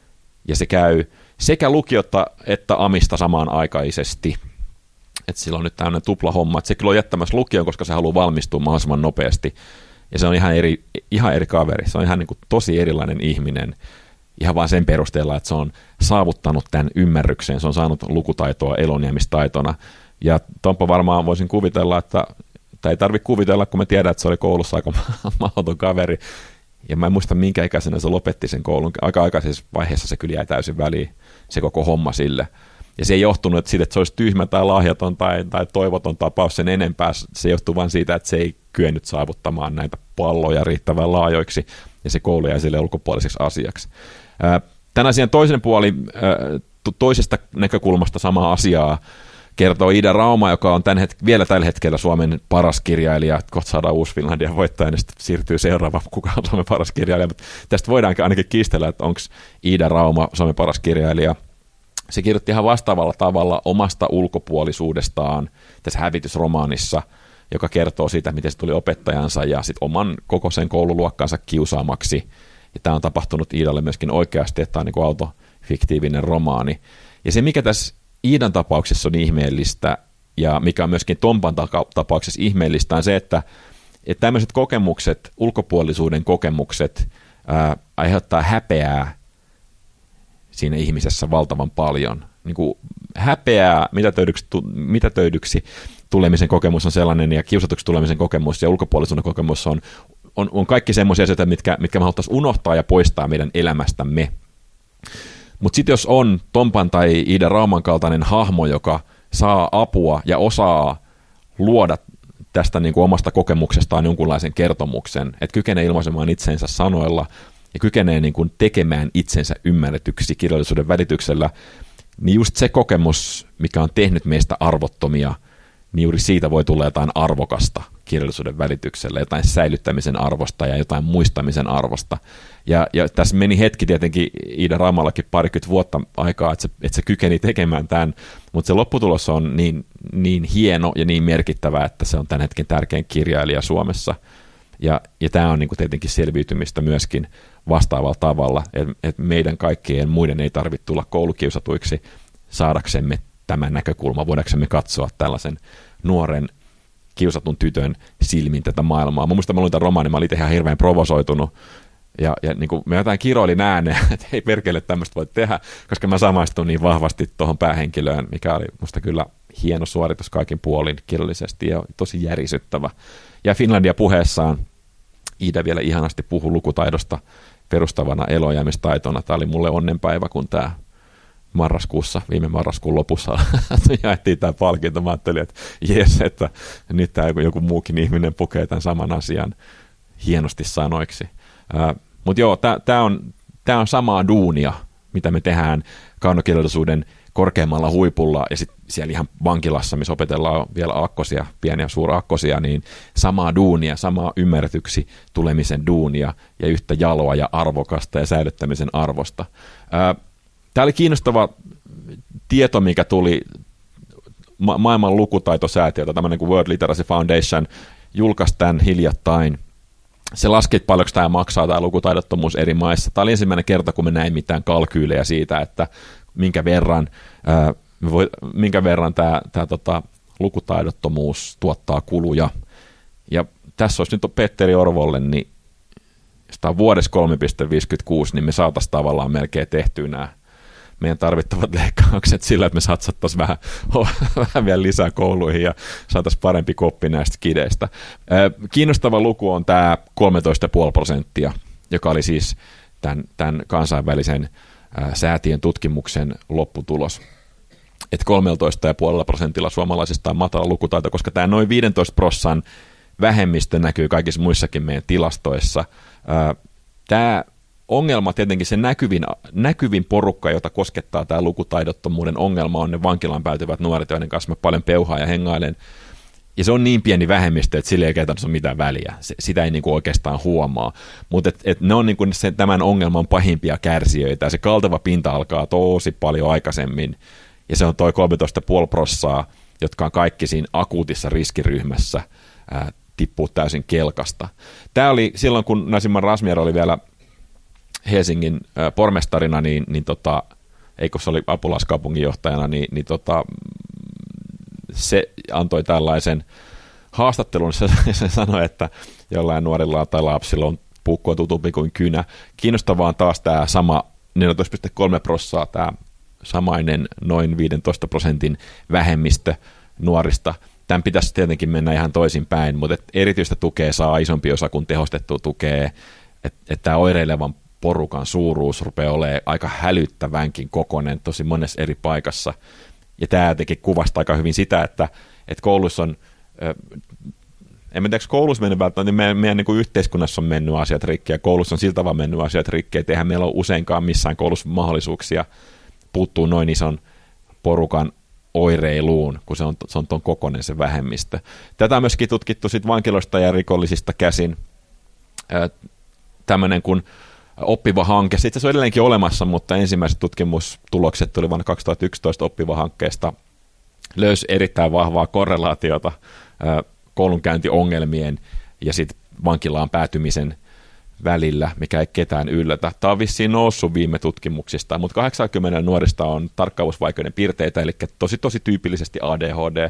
ja se käy sekä lukiota että amista samaan aikaisesti. Että sillä on nyt tämmöinen tuplahomma, että se kyllä on jättämässä lukion, koska se haluaa valmistua mahdollisimman nopeasti. Ja se on ihan eri kaveri. Se on ihan niin kuin tosi erilainen ihminen. Ihan vaan sen perusteella, että se on saavuttanut tämän ymmärryksen. Se on saanut lukutaitoa elonjäämistaitona. Ja Tomppa varmaan voisin kuvitella, tai ei tarvitse kuvitella, kun me tiedän, että se oli koulussa aika mahdoton kaveri. Ja mä en muista, minkä ikäisenä se lopetti sen koulun. Aika aikaisessa vaiheessa se kyllä jäi täysin väliin, se koko homma sille. Ja se ei johtunut siitä, että se olisi tyhmä tai lahjaton tai toivoton tapaus sen enempää. Se johtuu vain siitä, että se ei kyennyt saavuttamaan näitä palloja riittävän laajoiksi, ja se koulu jäi sille ulkopuoliseksi asiaksi. Tämän asian toisen puoli, toisesta näkökulmasta samaa asiaa, kertoo Iida Rauma, joka on vielä tällä hetkellä Suomen paras kirjailija. Kohta saadaan uusi Finlandian voittaja, niin sitten siirtyy seuraava, kuka on Suomen paras kirjailija. Mutta tästä voidaan ainakin kiistellä, että onko Iida Rauma Suomen paras kirjailija. Se kirjoitti ihan vastaavalla tavalla omasta ulkopuolisuudestaan tässä hävitysromaanissa, joka kertoo siitä, miten se tuli opettajansa ja sitten oman kokoisen koululuokkansa kiusaamaksi. Ja tämä on tapahtunut Iidalle myöskin oikeasti, että tämä on niin kuin autofiktiivinen romaani. Ja se, mikä tässä Iidan tapauksessa on ihmeellistä ja mikä on myöskin Tompan tapauksessa ihmeellistä, on se, että tämmöiset kokemukset, ulkopuolisuuden kokemukset aiheuttaa häpeää siinä ihmisessä valtavan paljon. Niin kuin häpeää, mitätöidyksi tulemisen kokemus on sellainen, ja kiusatuksi tulemisen kokemus ja ulkopuolisuuden kokemus on kaikki semmoisia asioita, mitkä me haluttaisiin unohtaa ja poistaa meidän elämästämme. Mutta sitten jos on Tompan tai Iida Rauman kaltainen hahmo, joka saa apua ja osaa luoda tästä niin kuin omasta kokemuksestaan jonkunlaisen kertomuksen, että kykenee ilmaisemaan itsensä sanoilla ja kykenee niin kuin tekemään itsensä ymmärretyksi kirjallisuuden välityksellä, niin just se kokemus, mikä on tehnyt meistä arvottomia, niin juuri siitä voi tulla jotain arvokasta kirjallisuuden välityksellä, jotain säilyttämisen arvosta ja jotain muistamisen arvosta. Ja tässä meni hetki tietenkin Iida Raumallakin parikymmentä vuotta aikaa, että se kykeni tekemään tämän, mutta se lopputulos on niin hieno ja niin merkittävä, että se on tämän hetken tärkein kirjailija Suomessa. Ja tämä on niin kuin tietenkin selviytymistä myöskin vastaavalla tavalla, että meidän kaikkien muiden ei tarvitse tulla koulukiusatuiksi saadaksemme tämän näkökulman, voidaksemme katsoa tällaisen nuoren kiusatun tytön silmin tätä maailmaa. Mä muistan, mä luin tämän romaanin, mä olin ihan hirveän provosoitunut, ja niin kuin mä jotain kiroilin ääneen, että ei perkele tämmöistä voi tehdä, koska mä samaistun niin vahvasti tuohon päähenkilöön, mikä oli musta kyllä hieno suoritus kaikin puolin kirjallisesti ja tosi järisyttävä. Ja Finlandia puheessaan Iida vielä ihanasti puhui lukutaidosta perustavana elojäämistaitona. Tämä oli mulle onnenpäivä, kun tämä viime marraskuun lopussa jaettiin tämä palkinto. Mä ajattelin, että jes, että nyt tämä joku muukin ihminen pukee tämän saman asian hienosti sanoiksi. Mutta joo, tämä on samaa duunia, mitä me tehdään kaunokirjallisuuden korkeammalla huipulla ja sitten siellä ihan vankilassa, missä opetellaan vielä aakkosia, pieniä suuraakkosia, niin samaa duunia, samaa ymmärretyksi tulemisen duunia ja yhtä jaloa ja arvokasta ja säilyttämisen arvosta. Tämä oli kiinnostava tieto, mikä tuli maailman lukutaitosäätiöltä, tämmöinen kuin World Literacy Foundation, julkaisi tämän hiljattain. Se laski, että paljonko tämä maksaa, tämä lukutaidottomuus eri maissa. Tämä oli ensimmäinen kerta, kun me näin mitään kalkyylejä siitä, että minkä verran tämä lukutaidottomuus tuottaa kuluja. Ja tässä olisi nyt Petteri Orvolle, niin sitä on vuodessa 3,56, niin me saataisiin tavallaan melkein tehtyä nämä meidän tarvittavat leikkaukset sillä, että me satsattaisiin vähän vielä lisää kouluihin ja saataisiin parempi koppi näistä kideistä. Kiinnostava luku on tämä 13,5%, joka oli siis tämän kansainvälisen säätien tutkimuksen lopputulos. Että 13,5% suomalaisista on matala lukutaito, koska tämä noin 15% vähemmistö näkyy kaikissa muissakin meidän tilastoissa. Tämä ongelma tietenkin, se näkyvin porukka, jota koskettaa tämä lukutaidottomuuden ongelma, on ne vankilaan päätyvät nuoret, joiden kanssa mä paljon peuhaan ja hengailen. Ja se on niin pieni vähemmistö, että sillä ei käytännössä ole mitään väliä. Sitä ei niinku oikeastaan huomaa. Mutta ne on niinku tämän ongelman pahimpia kärsijöitä. Ja se kalteva pinta alkaa tosi paljon aikaisemmin. Ja se on toi 13,5%, jotka on kaikki siinä akuutissa riskiryhmässä, tippuu täysin kelkasta. Tämä oli silloin, kun Nassimah Razmyar oli vielä Helsingin pormestarina, eikö se oli apulaiskaupunginjohtajana, se antoi tällaisen haastattelun, se sanoi, että jollain nuorilla tai lapsilla on puukkoa tutumpi kuin kynä. Kiinnostavaa on taas tämä sama 14,3%, tämä samainen noin 15% vähemmistö nuorista. Tämän pitäisi tietenkin mennä ihan toisinpäin, mutta erityistä tukea saa isompi osa kuin tehostettua tukea, että tämä oireilevan porukan suuruus rupeaa olemaan aika hälyttävänkin kokoinen tosi monessa eri paikassa. Ja tämä jotenkin kuvastaa aika hyvin sitä, että koulussa on En tiedä, koulussa mennyt välttämättä, niin meidän niin kuin yhteiskunnassa on mennyt asiat rikki, ja koulussa on siltä tavalla mennyt asiat rikki, että eihän meillä ole useinkaan missään koulussa mahdollisuuksia puuttuu noin ison porukan oireiluun, kun se on tuon kokoinen se vähemmistö. Tätä on myöskin tutkittu sit vankiloista ja rikollisista käsin. Tämmöinen kuin oppiva hanke. Sitten se on edelleenkin olemassa, mutta ensimmäiset tutkimustulokset tuli vuonna 2011 oppiva hankkeesta. Löysi erittäin vahvaa korrelaatiota koulunkäyntiongelmien ja sitten vankilaan päätymisen välillä, mikä ei ketään yllätä. Tämä on vissiin noussut viime tutkimuksista, mutta 80 nuorista on tarkkaavusvaikeuden piirteitä, eli tosi tyypillisesti ADHD.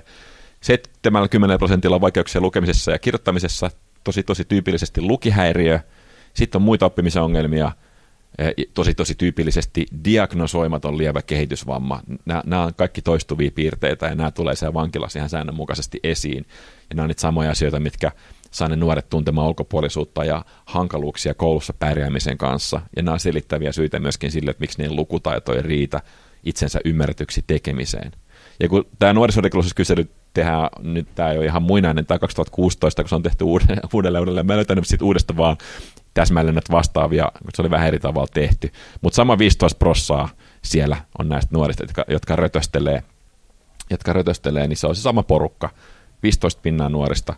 70% vaikeuksia lukemisessa ja kirjoittamisessa, tosi tyypillisesti lukihäiriö. Sitten on muita oppimisen ongelmia, tosi tyypillisesti diagnosoimaton lievä kehitysvamma. Nämä on kaikki toistuvia piirteitä, ja nämä tulee siellä vankilassa ihan säännönmukaisesti esiin. Ja nämä on niitä samoja asioita, mitkä saa ne nuoret tuntemaan ulkopuolisuutta ja hankaluuksia koulussa pärjäämisen kanssa. Ja nämä on selittäviä syitä myöskin sille, että miksi niiden lukutaito ei riitä itsensä ymmärretyksi tekemiseen. Ja kun tämä nuorisorikollisuuskysely tehdään, nyt tämä ei ole ihan muinainen, tämä 2016, kun se on tehty uudelleen. Mä en löytänyt siitä uudesta vaan täsmälleen näitä vastaavia, kun se oli vähän eri tavalla tehty. Mutta sama 15% siellä on näistä nuorista, jotka rötöstelee, niin se on se sama porukka, 15% nuorista.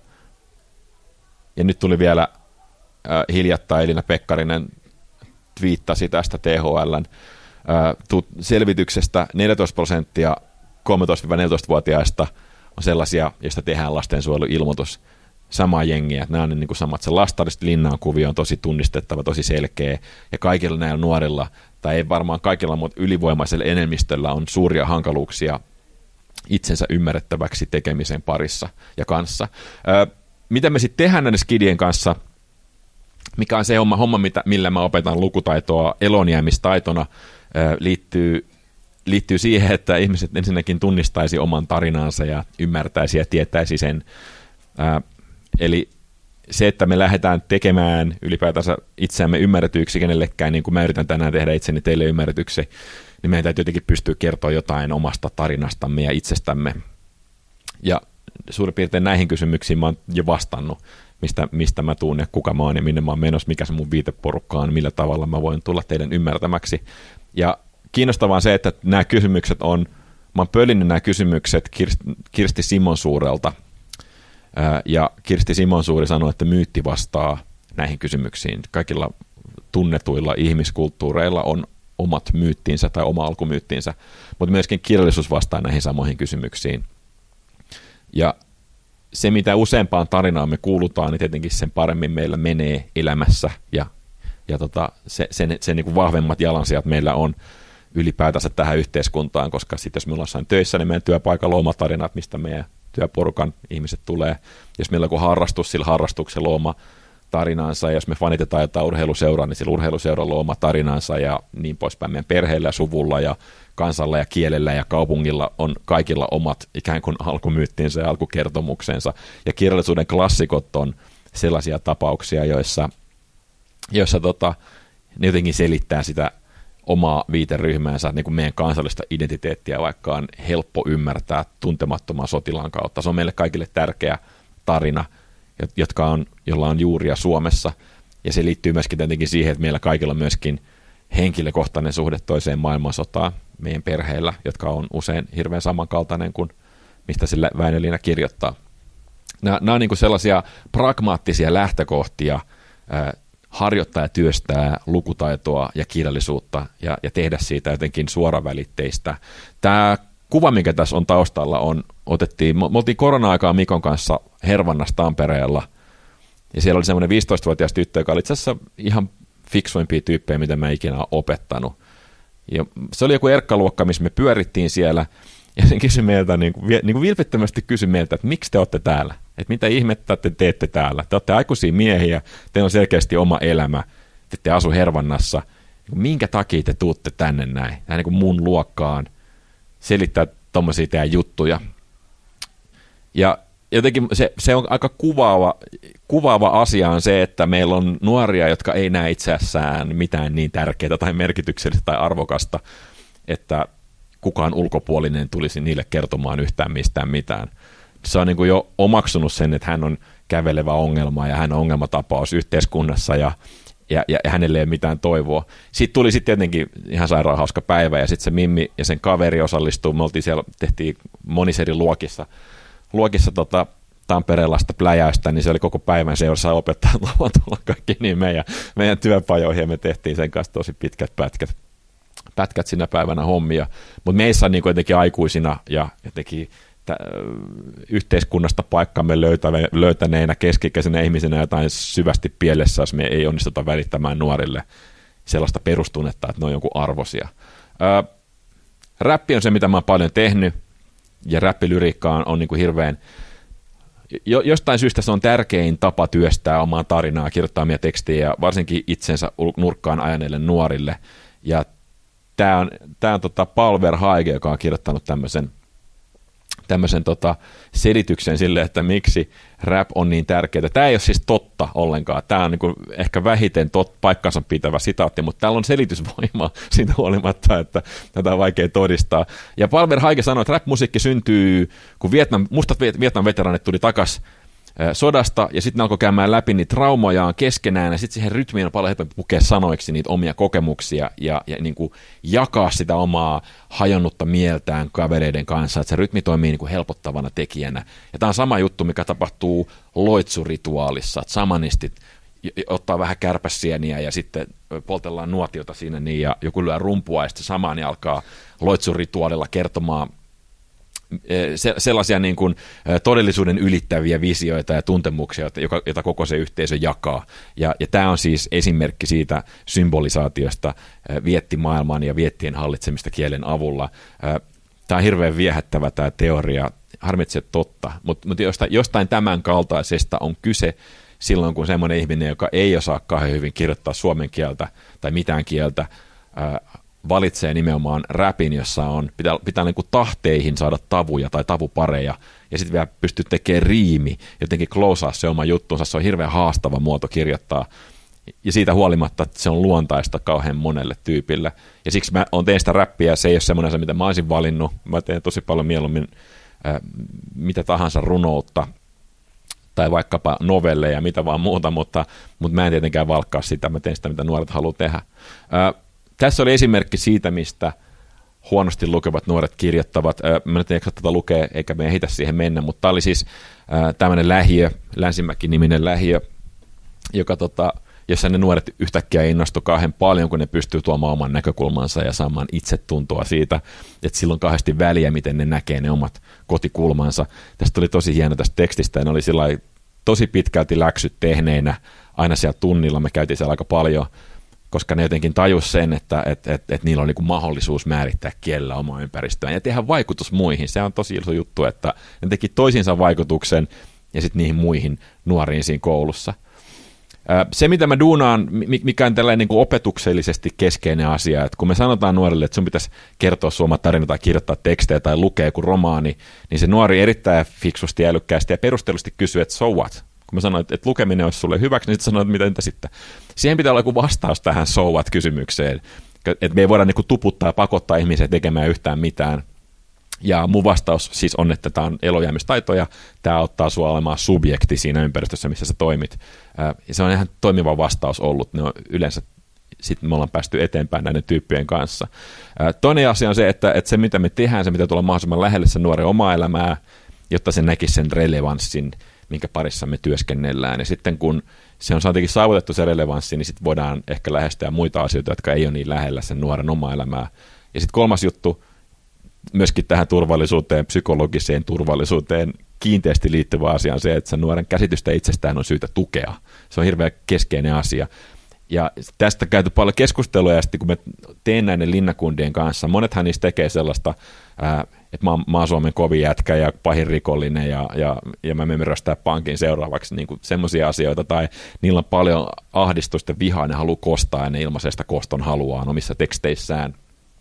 Ja nyt tuli vielä hiljattain Elina Pekkarinen twiittasi tästä THL:n selvityksestä 14% 13-14-vuotiaista on sellaisia, joista tehdään lastensuojeluilmoitus. Samaa jengiä. Nämä on niin kuin samat. Se lastarista linnaan kuvio on tosi tunnistettava, tosi selkeä. Ja kaikilla näillä nuorilla, tai ei varmaan kaikilla, mutta ylivoimaisella enemmistöllä on suuria hankaluuksia itsensä ymmärrettäväksi tekemisen parissa ja kanssa. Mitä me sitten tehdään näiden skidien kanssa? Mikä on se homma millä mä opetan lukutaitoa elonjäämistaitona, liittyy siihen, että ihmiset ensinnäkin tunnistaisi oman tarinansa ja ymmärtäisi ja tietäisi sen. Eli se, että me lähdetään tekemään ylipäätänsä itseämme ymmärretyiksi kenellekään, niin kuin mä yritän tänään tehdä itseni teille ymmärretyksi, niin meidän täytyy jotenkin pystyä kertoa jotain omasta tarinastamme ja itsestämme. Ja suurin piirtein näihin kysymyksiin mä oon jo vastannut, mistä mä tuun ja kuka mä oon ja minne mä oon menossa, mikä se mun viiteporukka on, millä tavalla mä voin tulla teidän ymmärtämäksi. Ja kiinnostavaa on se, että nämä kysymykset mä oon pölinnyt nämä kysymykset Kirsti Simonsuurelta, ja Kirsti Simonsuuri sanoi, että myytti vastaa näihin kysymyksiin. Kaikilla tunnetuilla ihmiskulttuureilla on omat myyttinsä tai oma alkumyyttinsä, mutta myöskin kirjallisuus vastaa näihin samoihin kysymyksiin. Ja se, mitä useampaan tarinaan me kuulutaan, niin tietenkin sen paremmin meillä menee elämässä ja se niin kuin vahvemmat jalansijat meillä on ylipäätänsä tähän yhteiskuntaan, koska sitten jos me ollaan jossain töissä, niin meidän työpaikalla on omat tarinat, mistä meidän työporukan ihmiset tulee. Jos meillä on joku harrastus, sillä harrastuksella on oma tarinansa, ja jos me fanitetaan jotain urheiluseuraa, niin sillä urheiluseuralla on oma tarinansa ja niin poispäin. Meidän perheellä ja suvulla ja kansalla ja kielellä ja kaupungilla on kaikilla omat ikään kuin alkumyyttinsä ja alkukertomuksensa. Ja kirjallisuuden klassikot on sellaisia tapauksia, joissa ne jotenkin selittää sitä omaa viiteryhmäänsä, niin kuin meidän kansallista identiteettiä, vaikka on helppo ymmärtää tuntemattoman sotilaan kautta. Se on meille kaikille tärkeä tarina, jolla on juuria Suomessa, ja se liittyy myöskin tietenkin siihen, että meillä kaikilla on myöskin henkilökohtainen suhde toiseen maailmansotaan meidän perheellä, jotka on usein hirveän samankaltainen kuin mistä se Väinö-Liina kirjoittaa. Nämä on niin kuin sellaisia pragmaattisia lähtökohtia harjoittaa ja työstää lukutaitoa ja kirjallisuutta ja tehdä siitä jotenkin suoravälitteistä. Tämä kuva, mikä tässä on taustalla, me oltiin korona-aikaa Mikon kanssa Hervannassa Tampereella, ja siellä oli semmoinen 15-vuotias tyttö, joka oli itse asiassa ihan fiksuimpia tyyppejä, mitä mä ikinä olen opettanut. Ja se oli joku erkkaluokka, missä me pyörittiin siellä, ja sen kysyi meiltä, niin kuin vilpittömästi kysyi meiltä, että miksi te olette täällä? Että mitä ihmettä te teette täällä? Te olette aikuisia miehiä, teillä on selkeästi oma elämä, te ette asu Hervannassa. Minkä takia te tuutte tänne näin? Näin niin kuin mun luokkaan selittää tommosia teidän juttuja. Ja jotenkin se on aika kuvaava asia on se, että meillä on nuoria, jotka ei näe itsessään mitään niin tärkeää tai merkityksellistä tai arvokasta, että kukaan ulkopuolinen tulisi niille kertomaan yhtään mistään mitään. Se on niin kuin jo omaksunut sen, että hän on kävelevä ongelma ja hän on ongelmatapaus yhteiskunnassa ja hänelle ei ole mitään toivoa. Sitten tuli sitten tietenkin ihan sairaan hauska päivä ja sitten se Mimmi ja sen kaveri osallistuu. Me oltiin siellä, tehtiin monissa eri luokissa Tampereella sitä pläjäystä, niin se oli koko päivän seurassa opettajat tulla kaikki niin meidän työpajoihin ja me tehtiin sen kanssa tosi pitkät pätkät sinä päivänä hommia. Mutta meissä niin jotenkin aikuisina ja jotenkin yhteiskunnasta paikkamme löytäneinä keski-ikäisenä ihmisenä jotain syvästi pielessä, jos me ei onnistuta välittämään nuorille sellaista perustunnetta, että ne on jonkun arvoisia. Räppi on se, mitä mä oon paljon tehnyt, ja räppilyriikka on niin kuin hirveän, jostain syystä se on tärkein tapa työstää omaa tarinaa, kirjoittaa omia tekstejä, varsinkin itsensä nurkkaan ajaneille nuorille, ja tämä on Paul Verhaeghe, joka on kirjoittanut tämmöisen selityksen sille, että miksi rap on niin tärkeää. Tämä ei ole siis totta ollenkaan. Tämä on niin kuin ehkä vähiten paikkansa pitävä sitaatti, mutta täällä on selitysvoimaa siitä huolimatta, että tätä on vaikea todistaa. Ja Paul Verhaeghe sanoi, että rap-musiikki syntyy, kun mustat Vietnam-veteraanit tuli takaisin sodasta, ja sitten ne alkoi käymään läpi niitä traumojaan keskenään, ja sitten siihen rytmiin on paljon helpompi pukea sanoiksi niitä omia kokemuksia, ja niin kuin jakaa sitä omaa hajonnutta mieltään kavereiden kanssa, että se rytmi toimii niin kuin helpottavana tekijänä. Ja tämä on sama juttu, mikä tapahtuu loitsurituaalissa, että samanistit ottaa vähän kärpäsieniä, ja sitten poltellaan nuotiota siinä, niin, ja joku lyö rumpua, ja sitten samaan niin alkaa loitsurituaalilla kertomaan sellaisia niin kuin todellisuuden ylittäviä visioita ja tuntemuksia, joita koko se yhteisö jakaa. Ja tämä on siis esimerkki siitä symbolisaatiosta viettimaailman ja viettien hallitsemista kielen avulla. Tämä on hirveän viehättävä tämä teoria, harmitse totta, mutta jostain tämän kaltaisesta on kyse silloin, kun semmoinen ihminen, joka ei osaa kauhean hyvin kirjoittaa suomen kieltä tai mitään kieltä, valitsee nimenomaan räpin, jossa pitää niin kuin tahteihin saada tavuja tai tavupareja, ja sitten vielä pystyy tekemään riimi, jotenkin closeaa se oma juttunsa, se on hirveän haastava muoto kirjoittaa, ja siitä huolimatta, että se on luontaista kauhean monelle tyypille, ja siksi mä teen sitä räppiä, se ei ole semmoinen asia, mitä mä olisin valinnut, mä teen tosi paljon mieluummin mitä tahansa runoutta, tai vaikkapa novelleja, mitä vaan muuta, mutta mä en tietenkään valkkaa sitä, mä teen sitä, mitä nuoret haluaa tehdä. Tässä oli esimerkki siitä, mistä huonosti lukevat nuoret kirjoittavat. Mä nyt en jaksa tätä lukea, eikä me ehitä siihen mennä, mutta tämä oli siis tämmöinen lähiö, Länsimäki-niminen lähiö, jossa ne nuoret yhtäkkiä innostui kauhean paljon, kun ne pystyy tuomaan oman näkökulmansa ja saamaan itsetuntoa siitä, että silloin kauheasti väliä, miten ne näkee ne omat kotikulmansa. Tästä oli tosi hieno tästä tekstistä, ja ne oli sillai tosi pitkälti läksyt tehneinä, aina siellä tunnilla, me käytiin siellä aika paljon, koska ne jotenkin tajus sen, että niillä on niin kuin mahdollisuus määrittää kielellä omaa ympäristöään ja tehdä vaikutus muihin. Se on tosi iso juttu, että ne teki toisiinsa vaikutuksen ja sitten niihin muihin nuoriin siinä koulussa. Se, mitä mä duunaan, mikä on tällainen niin kuin opetuksellisesti keskeinen asia, että kun me sanotaan nuorille, että sun pitäisi kertoa suomen tarina tai kirjoittaa tekstejä tai lukea joku romaani, niin se nuori erittäin fiksusti ja älykkäästi ja perustellusti kysyy, että so what? Kun mä sanoin, että lukeminen olisi sulle hyväksi, niin sitten sanoin, että mitä entä sitten? Siihen pitää olla joku vastaus tähän so what-kysymykseen. Että me ei voida niin kuin tuputtaa ja pakottaa ihmisiä tekemään yhtään mitään. Ja mun vastaus siis on, että tämä on elojäämistaito ja tämä auttaa sua olemaan subjekti siinä ympäristössä, missä sä toimit. Ja se on ihan toimiva vastaus ollut. Ne on yleensä sitten me ollaan päästy eteenpäin näiden tyyppien kanssa. Toinen asia on se, että se mitä me tehdään, se mitä tulla mahdollisimman lähelle sen nuoren omaa elämää, jotta se näkisi sen relevanssin, minkä parissa me työskennellään. Ja sitten kun se on jotenkin saavutettu se relevanssi, niin sitten voidaan ehkä lähestyä muita asioita, jotka ei ole niin lähellä sen nuoren omaa elämää. Ja sitten kolmas juttu, myöskin tähän turvallisuuteen, psykologiseen turvallisuuteen kiinteästi liittyvä asia on se, että sen nuoren käsitystä itsestään on syytä tukea. Se on hirveän keskeinen asia. Ja tästä käyty paljon keskustelua, ja sitten kun mä teen näiden linnakundien kanssa, monethan niistä tekee sellaista, että mä oon Suomen kovin jätkä ja pahin rikollinen, ja mä menen röstää pankin seuraavaksi, niin semmoisia asioita, tai niillä on paljon ahdistusta ja vihaa, ne haluaa kostaa, ja ne ilmaisesta koston haluaan omissa teksteissään.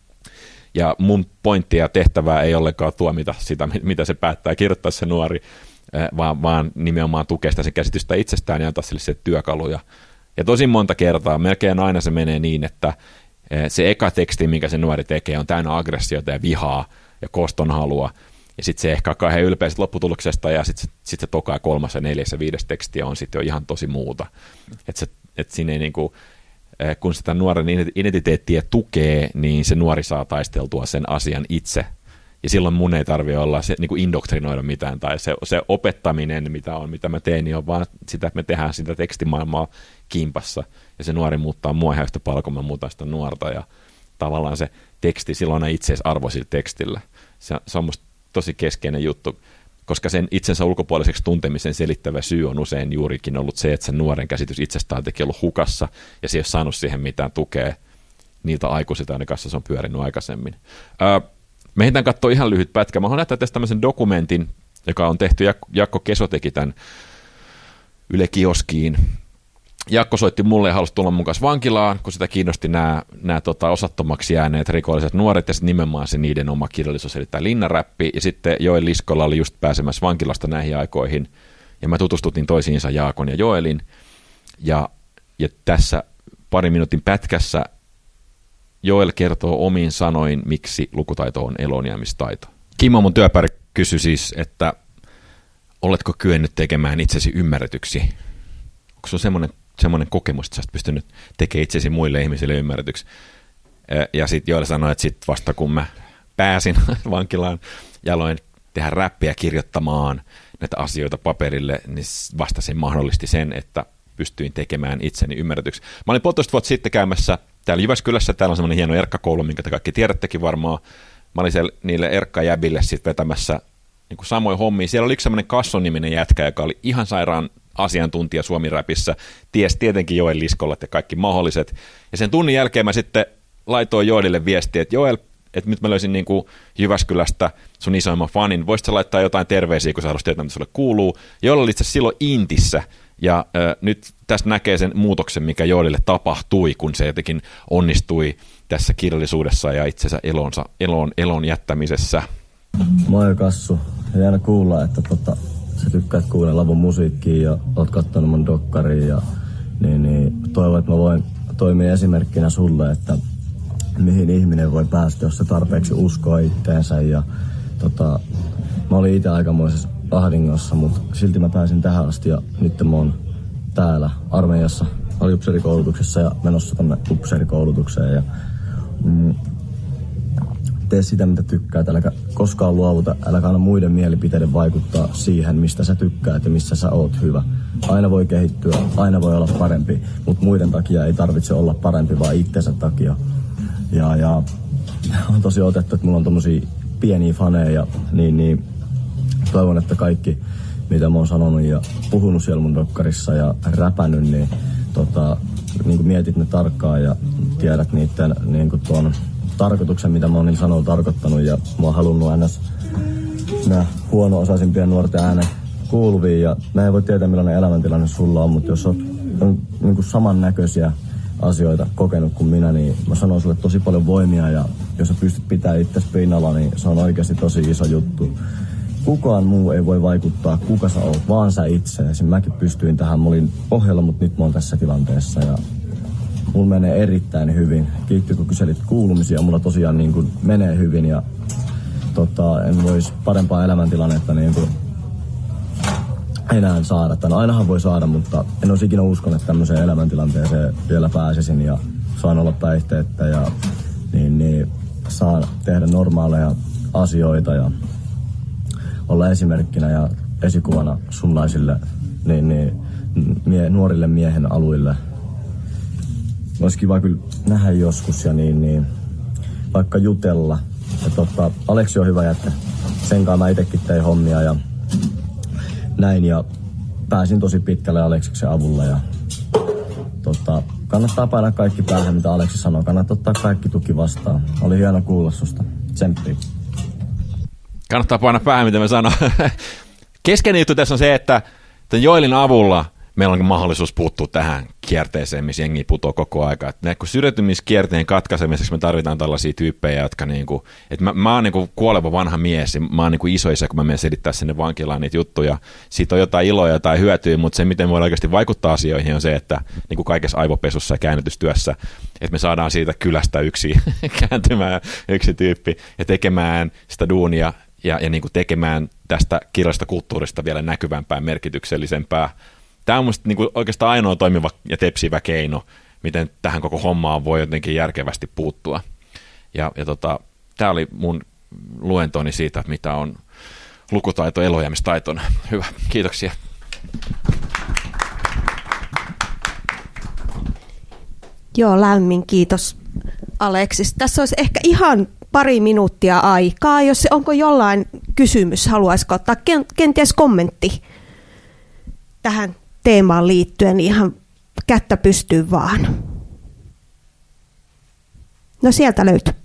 Ja mun pointti ja tehtävää ei ollenkaan tuomita sitä, mitä se päättää kirjoittaa se nuori, vaan nimenomaan tukea sitä sen käsitystä itsestään ja antaa sille se työkaluja. Ja tosi monta kertaa, melkein aina se menee niin, että se eka teksti, minkä se nuori tekee, on täynnä aggressiota ja vihaa ja kostonhalua. Ja sitten se ehkä on kauhean ylpeä lopputuloksesta, ja sitten se toka 3., 4. ja 5. tekstiä on sitten jo ihan tosi muuta. Että siinä ei niinku, kun sitä nuoren identiteettiä tukee, niin se nuori saa taisteltua sen asian itse. Ja silloin mun ei tarvitse olla se, niin kuin indoktrinoida mitään, tai se opettaminen, mitä mä teen, niin on vaan sitä, että me tehdään sitä tekstimaailmaa kimpassa, ja se nuori muuttaa mua ihan yhtä paljon, kun mä muutan sitä nuorta, ja tavallaan se teksti, silloin on itseisarvo sillä tekstillä. Se on musta tosi keskeinen juttu, koska sen itsensä ulkopuoliseksi tuntemisen selittävä syy on usein juurikin ollut se, että sen nuoren käsitys itsestään on ollut hukassa, ja se ei ole saanut siihen mitään tukea niiltä aikuisilta, joiden kanssa se on pyörinyt aikaisemmin. Me ehditään katsoa ihan lyhyt pätkä. Mä haluan näyttää tästä tämmöisen dokumentin, joka on tehty, Jakko Keso teki tämän Yle Kioskiin. Jakko soitti mulle ja halusi tulla mun kanssa vankilaan, kun sitä kiinnosti nämä osattomaksi jääneet rikolliset nuoret, ja sitten nimenomaan se niiden oma kirjallisuus, eli tämä linnaräppi, ja sitten Joel Liskola oli just pääsemässä vankilasta näihin aikoihin, ja mä tutustutin toisiinsa Jaakon ja Joelin, ja tässä parin minuutin pätkässä Joel kertoo omin sanoin, miksi lukutaito on elonjäämistaito. Kimmo, mun työpari, kysyi siis, että oletko kyennyt tekemään itsesi ymmärretyksi? Onko sinulla semmoinen kokemus, että sä olet pystynyt tekemään itsesi muille ihmisille ymmärretyksi? Ja sitten Joel sanoi, että sitten vasta kun mä pääsin vankilaan ja aloin tehdä räppiä kirjoittamaan näitä asioita paperille, niin vasta se mahdollisti sen, että pystyin tekemään itseni ymmärretyksi. Mä olin 1,5 vuotta sitten käymässä täällä Jyväskylässä, täällä on semmoinen hieno Erkka-koulu, minkä te kaikki tiedättekin varmaan. Mä olin siellä niille Erkka-jäbille sitten vetämässä niin kuin samoin hommia. Siellä oli yksi semmoinen Kasson-niminen jätkä, joka oli ihan sairaan asiantuntija Suomi-räpissä. Ties tietenkin Joel Liskolla ja kaikki mahdolliset. Ja sen tunnin jälkeen mä sitten laitoin Joelille viestiä, että Joel, että nyt mä löysin niin kuin Jyväskylästä sun isoimman fanin. Voisitko sä laittaa jotain terveisiä, kun sä haluaisit tietää, mitä sulle kuuluu. Joel oli itse asiassa silloin Intissä. Ja nyt tästä näkee sen muutoksen, mikä Joelille tapahtui, kun se jotenkin onnistui tässä kirjallisuudessa ja itsensä elon jättämisessä.
Moi Kassu. Hieno kuulla, että sä tykkäät kuunnella mun musiikkia ja oot kattonut mun dokkaria. Ja, niin toivon, että mä voin toimia esimerkkinä sulle, että mihin ihminen voi päästä, jos se tarpeeksi uskoo itteensä. Ja, mä olin itse aikamoisessa ahdingossa, mutta silti mä pääsin tähän asti ja nyt mä oon täällä armeijassa, oli upseerikoulutuksessa ja menossa tonne upseerikoulutukseen ja tee sitä mitä tykkäät, äläkä koskaan luovuta, äläkä anna muiden mielipiteiden vaikuttaa siihen, mistä sä tykkäät ja missä sä oot hyvä. Aina voi kehittyä, aina voi olla parempi, mutta muiden takia ei tarvitse olla parempi, vaan itsensä takia. Ja on tosi otettu, että mulla on tommosia pieniä faneja, niin toivon, että kaikki, mitä mä oon sanonut ja puhunut siellä mun dokkarissa ja räpännyt, niin niin mietit ne tarkkaan ja tiedät niiden niin tuon tarkoituksen, mitä mä oon niin sanoilla tarkoittanut. Ja mä oon halunnut aina nämä huono-osaisimpien nuorten äänen kuuluviin. Ja mä en voi tietää, millainen elämäntilanne sulla on, mutta jos oot niin samannäköisiä asioita kokenut kuin minä, niin mä sanon sulle tosi paljon voimia. Ja jos sä pystyt pitämään itsesi pinnalla, niin se on oikeasti tosi iso juttu. Kukaan muu ei voi vaikuttaa, kuka sä oot, vaan sä itse. Mäkin pystyin tähän, mä olin pohjalla, mutta nyt mä oon tässä tilanteessa ja mulla menee erittäin hyvin. Kiitti, kun kyselit kuulumisia, mulla tosiaan niin kuin menee hyvin ja en vois parempaa elämäntilannetta niin kuin enää saada. Tän ainahan voi saada, mutta en olisi ikinä uskonut, että tämmöiseen elämäntilanteeseen vielä pääsisin ja saan olla päihteettä ja niin saan tehdä normaaleja asioita ja olla esimerkkinä ja esikuvana sunlaisille nuorille miehen aluille. Olisi kiva kyllä nähdä joskus ja niin vaikka jutella. Ja Aleksi on hyvä jätkä. Sen kanssa mä itekin tein hommia ja näin ja pääsin tosi pitkälle Aleksiksen avulla ja kannattaa painaa kaikki päähän, mitä Aleksi sanoo. Kannattaa ottaa kaikki tuki vastaan. Oli hieno kuulla susta. Tsemppiä.
Kannattaa painaa päähän, mitä mä sanon. Keskeinen juttu tässä on se, että Joelin avulla meillä on mahdollisuus puuttua tähän kierteeseen, missä jengi putoo koko aika. Kun syrjäytymiskierteen katkaisemiseksi me tarvitaan tällaisia tyyppejä, jotka että mä oon kuoleva vanha mies, ja mä oon isoisä, kun mä menen selittää sinne vankilaan niitä juttuja. Siitä on jotain iloa, jotain hyötyä, mutta se, miten voidaan oikeasti vaikuttaa asioihin, on se, että kaikessa aivopesussa ja käännytystyössä, että me saadaan siitä kylästä yksi kääntymään yksi tyyppi ja tekemään sitä duunia ja niin kuin tekemään tästä kirjallisesta kulttuurista vielä näkyvämpää, merkityksellisempää. Tämä on minusta niin kuin oikeastaan ainoa toimiva ja tepsivä keino, miten tähän koko hommaan voi jotenkin järkevästi puuttua. Tämä oli mun luentoni siitä, mitä on lukutaito eloajamistaitona. Hyvä, kiitoksia.
Joo, lämmin kiitos Aleksis. Tässä olisi ehkä ihan pari minuuttia aikaa. Onko jollain kysymys, haluaisiko ottaa kenties kommentti tähän teemaan liittyen, niin ihan kättä pystyy vaan. No sieltä löytyy.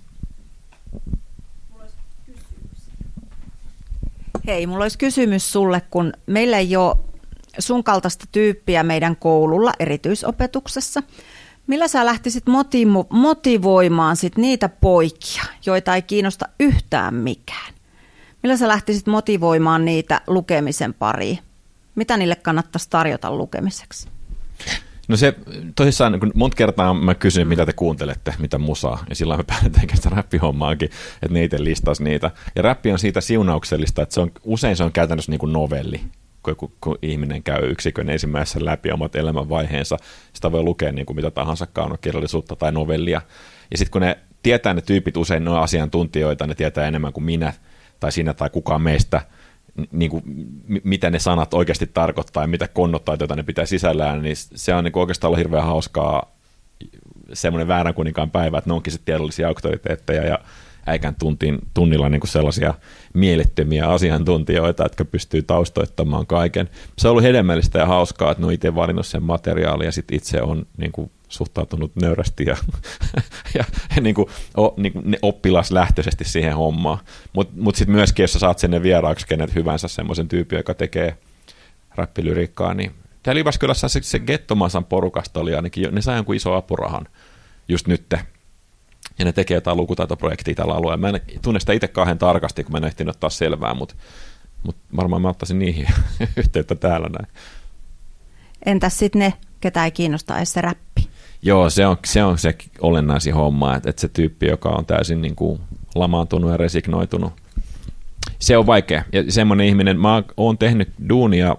Hei, mulla olisi kysymys sulle, kun meillä ei ole sun kaltaista tyyppiä meidän koululla erityisopetuksessa. Millä sä lähtisit motivoimaan sit niitä poikia, joita ei kiinnosta yhtään mikään? Millä sä lähtisit motivoimaan niitä lukemisen pariin? Mitä niille kannattaisi tarjota lukemiseksi?
No se tosissaan, kun monta kertaa mä kysyn, mitä te kuuntelette, mitä musaa, ja silloin me päätetään sitä räppihommaakin, että ne itse listaisi niitä. Ja räppi on siitä siunauksellista, että usein se on käytännössä niin kuin novelli, kun ihminen käy yksikön ensimmäisessä läpi omat elämänvaiheensa. Sitä voi lukea niin kuin mitä tahansa kaunokirjallisuutta tai novellia. Ja sitten kun ne tietää ne tyypit, usein ne on asiantuntijoita, ne tietää enemmän kuin minä tai sinä tai kukaan meistä, niin kuin, mitä ne sanat oikeasti tarkoittaa ja mitä konnotaatioita ne pitää sisällään, niin se on niin kuin oikeastaan ollut hirveän hauskaa semmoinen väärän kuninkaan päivä, että ne onkin sitten tiedollisia auktoriteetteja ja äikän tunnilla niin kuin sellaisia mielettömiä asiantuntijoita, jotka pystyy taustoittamaan kaiken. Se on ollut hedelmällistä ja hauskaa, että ne on itse valinnut sen materiaalin ja sitten itse on niin kuin suhtautunut nöyrästi ja niin kuin oppilaslähtöisesti siihen hommaan. Mutta sitten myöskin, jos sä saat sinne vieraaksi kenet hyvänsä semmoisen tyypin, joka tekee räppilyriikkaa, niin täällä Jyväskylässä se Gettomasan porukasta oli ainakin, ne sai jonkun iso apurahan just nyt. Ja ne tekee jotain lukutaitoprojektia tällä alueella. Mä en tunne sitä itse kauhean tarkasti, kun mä en ehtinyt ottaa selvää, mutta varmaan mä ottaisin niihin yhteyttä täällä näin.
Entäs sitten ne, ketä ei kiinnosta edes se räppi?
Joo, se on se olennaisin homma, että se tyyppi, joka on täysin niin kuin lamaantunut ja resignoitunut, se on vaikea. Ja semmoinen ihminen, mä oon tehnyt duunia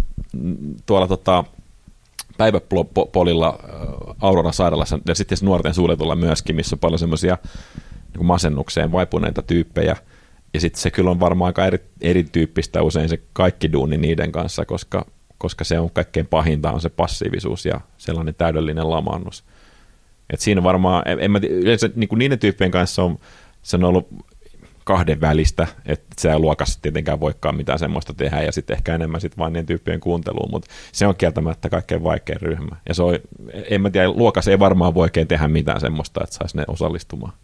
tuolla päiväpolilla Auroran sairaalassa ja sitten nuorten suljetulla myöskin, missä on paljon semmoisia niin masennukseen vaipuneita tyyppejä. Ja sitten se kyllä on varmaan aika erityyppistä usein se kaikki duuni niiden kanssa, koska se on kaikkein pahinta on se passiivisuus ja sellainen täydellinen lamaannus. Et siinä varmaan, yleensä niin kuin niiden tyyppien kanssa se on ollut kahden välistä, että se ei luokassa tietenkään voikaan mitään semmoista tehdä ja sitten ehkä enemmän sit vaan niiden tyyppien kuunteluun, mutta se on kieltämättä kaikkein vaikein ryhmä. Ja se on, en mä tiedä, luokassa ei varmaan voi oikein tehdä mitään semmoista, että saisi ne osallistumaan.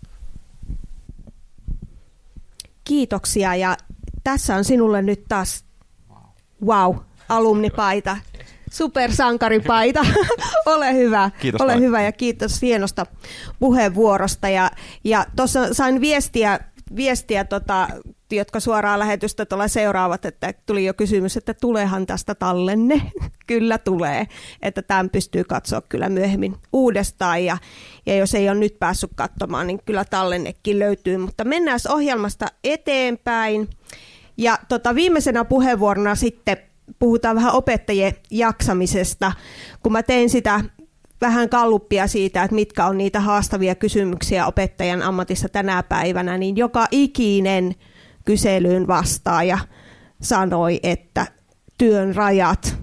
Kiitoksia ja tässä on sinulle nyt taas alumnipaita, supersankaripaita. Ole hyvä.
Kiitos
Ole hyvä ja kiitos hienosta puheenvuorosta ja tuossa sain viestiä jotka suoraan lähetystä tuolla seuraavat, että tuli jo kysymys, että tuleehan tästä tallenne. Kyllä tulee, että tämän pystyy katsoa kyllä myöhemmin uudestaan ja jos ei ole nyt päässyt katsomaan, niin kyllä tallennekin löytyy, mutta mennään ohjelmasta eteenpäin ja viimeisenä puheenvuorona sitten puhutaan vähän opettajien jaksamisesta, kun mä tein sitä vähän galluppia siitä, että mitkä on niitä haastavia kysymyksiä opettajan ammatissa tänä päivänä, niin joka ikinen kyselyyn vastaaja sanoi, että työn rajat,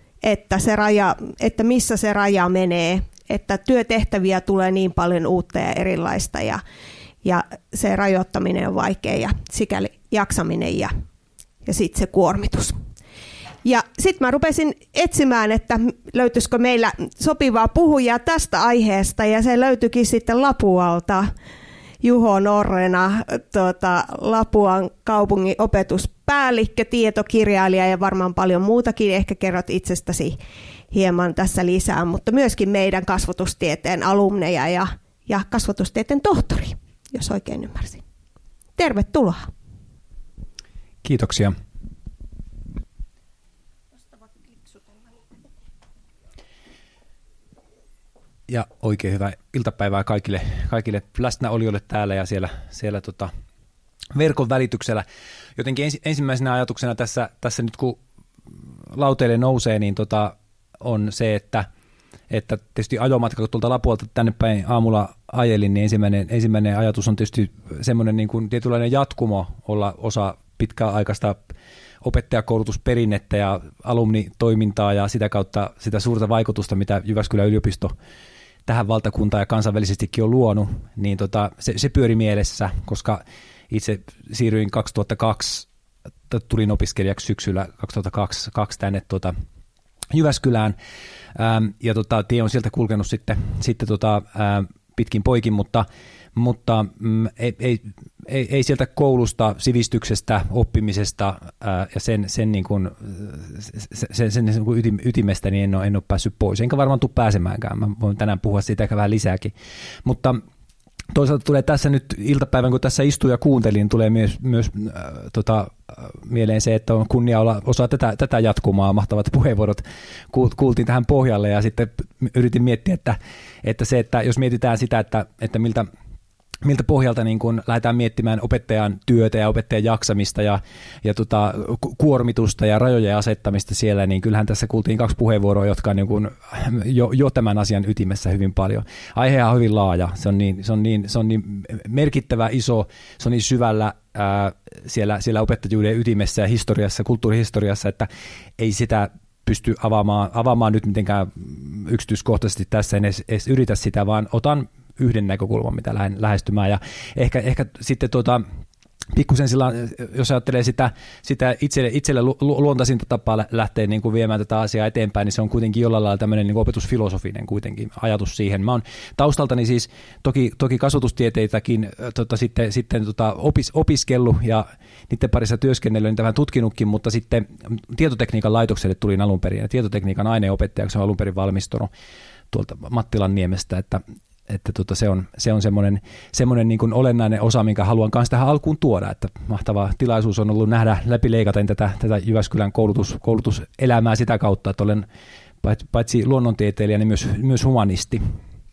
että missä se raja menee, että työtehtäviä tulee niin paljon uutta ja erilaista ja se rajoittaminen on vaikea ja sikäli jaksaminen ja sitten se kuormitus. Ja sitten mä rupesin etsimään, että löytyisikö meillä sopivaa puhujaa tästä aiheesta, ja se löytyikin sitten Lapualta Juho Norrena, Lapuan kaupungin opetuspäällikkö, tietokirjailija ja varmaan paljon muutakin. Ehkä kerrot itsestäsi hieman tässä lisää, mutta myöskin meidän kasvatustieteen alumneja ja kasvatustieteen tohtori, jos oikein ymmärsin. Tervetuloa.
Kiitoksia. Ja oikein hyvää iltapäivää kaikille läsnäolijoille täällä ja siellä verkon välityksellä. Jotenkin ensimmäisenä ajatuksena tässä nyt kun lauteille nousee, niin on se, että tietysti ajomatka, kun tuolta Lapualta tänne päin aamulla ajelin, niin ensimmäinen ajatus on tietysti semmoinen niin kuin tietynlainen jatkumo olla osa pitkäaikaista opettajakoulutusperinnettä ja alumnitoimintaa ja sitä kautta sitä suurta vaikutusta, mitä Jyväskylän yliopisto tähän valtakuntaan ja kansainvälisestikin on luonut, niin se pyöri mielessä, koska itse siirryin 2002, tulin opiskelijaksi syksyllä 2002 tänne Jyväskylään, ja tie on sieltä kulkenut sitten pitkin poikin, mutta ei sieltä koulusta, sivistyksestä, oppimisesta ja sen niin kuin ytimestä niin en ole päässyt pois, enkä varmaan tule pääsemäänkään. Mä voin tänään puhua siitä ehkä vähän lisääkin, mutta toisaalta tulee tässä nyt iltapäivän, kun tässä istuin ja kuuntelin, tulee myös mieleen se, että on kunnia olla osa tätä jatkumaa, mahtavat puheenvuorot kuultiin tähän pohjalle ja sitten yritin miettiä, että se, että jos mietitään sitä, että miltä pohjalta niin kun lähdetään miettimään opettajan työtä ja opettajan jaksamista ja kuormitusta ja rajojen asettamista siellä, niin kyllähän tässä kuultiin 2 puheenvuoroa, jotka on niin kun jo tämän asian ytimessä hyvin paljon. Aihe on hyvin laaja, se on niin merkittävä, iso, se on niin syvällä siellä opettajuuden ytimessä ja historiassa, kulttuurihistoriassa, että ei sitä pysty avaamaan nyt mitenkään yksityiskohtaisesti tässä, en edes yritä sitä, vaan otan yhden näkökulman, mitä lähden lähestymään. Ja ehkä sitten pikkusen sillä, jos ajattelee sitä itselle luontaisinta tapaa lähteä niin kuin viemään tätä asiaa eteenpäin, niin se on kuitenkin jollain lailla tämmöinen niin kuin opetusfilosofinen kuitenkin ajatus siihen. Mä oon taustaltani siis toki kasvatustieteitäkin sitten opiskellut ja niiden parissa työskennellyt, niitä vähän tutkinutkin, mutta sitten tietotekniikan laitokselle tulin alun perin ja tietotekniikan aineenopettajaksi olen alun perin valmistunut tuolta Mattilan niemestä, että se on semmoinen niin kuin olennainen osa, minkä haluan myös tähän alkuun tuoda, että mahtava tilaisuus on ollut nähdä läpileikaten tätä Jyväskylän koulutuselämää sitä kautta, että olen paitsi luonnontieteilijä, niin myös humanisti.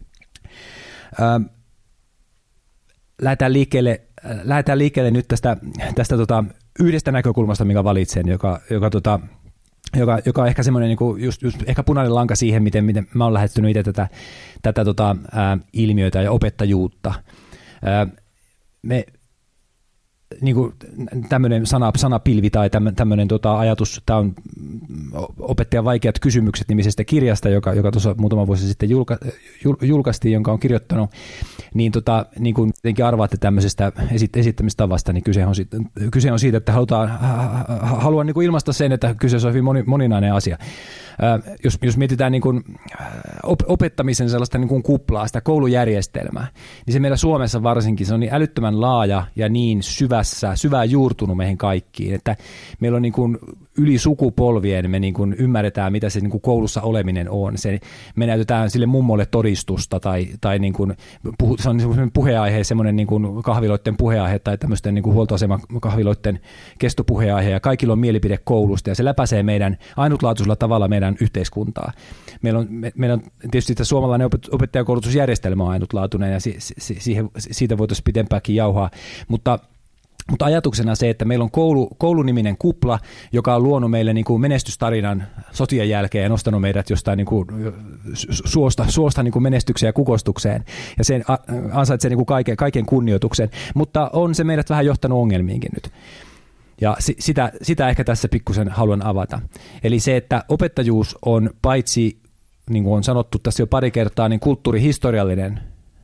Lähdetään liikkeelle nyt tästä yhdestä näkökulmasta, minkä valitsen, joka on ehkä semmoinen niin kuin just ehkä punainen lanka siihen, miten mä oon lähestynyt itse tätä ilmiötä ja opettajuutta. Niin kuin tämmöinen sanapilvi tai tämmöinen ajatus, tämä on Opettajan vaikeat kysymykset -nimisestä kirjasta, joka tuossa muutama vuosi sitten julkaistiin, jonka on kirjoittanut, niin kuin jotenkin arvaatte tämmöisestä esittämistavasta, niin kyse on siitä, että haluan niin kuin ilmaista sen, että kyseessä on hyvin moninainen asia. Jos mietitään niin kuin opettamisen sellaista niin kuin kuplaa, sitä koulujärjestelmää, niin se meillä Suomessa varsinkin, se on niin älyttömän laaja ja niin syvään juurtunut meihin kaikkiin, että meillä on niin kuin yli sukupolvien me niin kuin ymmärretään, mitä se niin kuin koulussa oleminen on. Me näytetään sille mummolle todistusta tai niin kuin, se on semmoinen puheenaihe, semmoinen niin kuin kahviloiden puheenaihe tai tämmöisten niin kuin huoltoasemakahviloiden kestopuheenaihe, ja kaikilla on mielipide koulusta, ja se läpäisee meidän ainutlaatuisella tavalla meidän yhteiskuntaa. Meillä on tietysti tämä suomalainen opettajakoulutusjärjestelmä on ainutlaatuinen, ja siitä voitaisiin pitempääkin jauhaa, mutta ajatuksena se, että meillä on kouluniminen kupla, joka on luonut meille niin kuin menestystarinan sotien jälkeen ja nostanut meidät jostain niin kuin suosta niin kuin menestykseen ja kukostukseen. Ja se ansaitsee niin kuin kaiken kunnioituksen, mutta on se meidät vähän johtanut ongelmiinkin nyt. Ja sitä ehkä tässä pikkusen haluan avata. Eli se, että opettajuus on paitsi, niin kuin on sanottu tässä jo pari kertaa, niin kulttuurihistoriallinen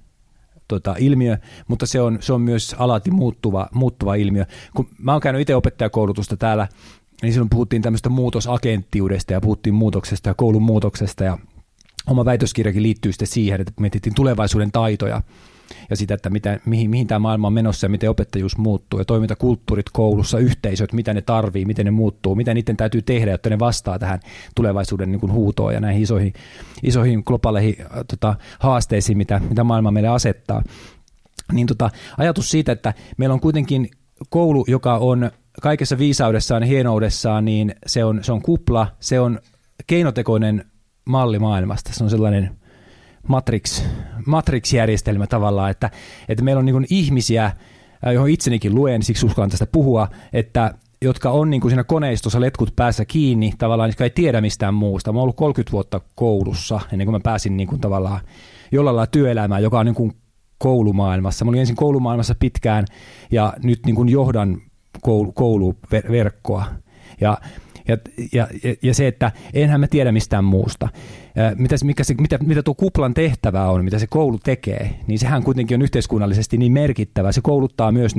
ilmiö, mutta se on myös alati muuttuva ilmiö. Kun mä oon käynyt itse opettajakoulutusta täällä, niin silloin puhuttiin tämmöistä muutosagenttiudesta ja puhuttiin muutoksesta ja koulun muutoksesta, ja oma väitöskirjakin liittyy sitten siihen, että mietittiin tulevaisuuden taitoja ja sitä, että mihin tämä maailma on menossa ja miten opettajuus muuttuu ja toimintakulttuurit koulussa, yhteisöt, mitä ne tarvii, miten ne muuttuu, mitä niiden täytyy tehdä, jotta ne vastaa tähän tulevaisuuden niin kuin huutoon ja näihin isoihin globaaleihin haasteisiin, mitä maailma meille asettaa. Niin ajatus siitä, että meillä on kuitenkin koulu, joka on kaikessa viisaudessaan ja hienoudessaan, niin se on kupla, se on keinotekoinen malli maailmasta, se on sellainen Matrix-järjestelmä tavallaan, että meillä on niin kuin ihmisiä, johon itsenikin luen, siksi uskallan tästä puhua, että jotka on niin kuin siinä koneistossa letkut päässä kiinni, tavallaan, jotka ei tiedä mistään muusta. Mä oon ollut 30 vuotta koulussa, ennen kuin mä pääsin niin kuin tavallaan jollain lailla työelämään, joka on niin kuin koulumaailmassa. Mä olin ensin koulumaailmassa pitkään, ja nyt niin kuin johdan kouluverkkoa. Ja se, että enhän mä tiedä mistään muusta. Mitä tuo kuplan tehtävä on, mitä se koulu tekee, niin sehän kuitenkin on yhteiskunnallisesti niin merkittävä. Se kouluttaa myös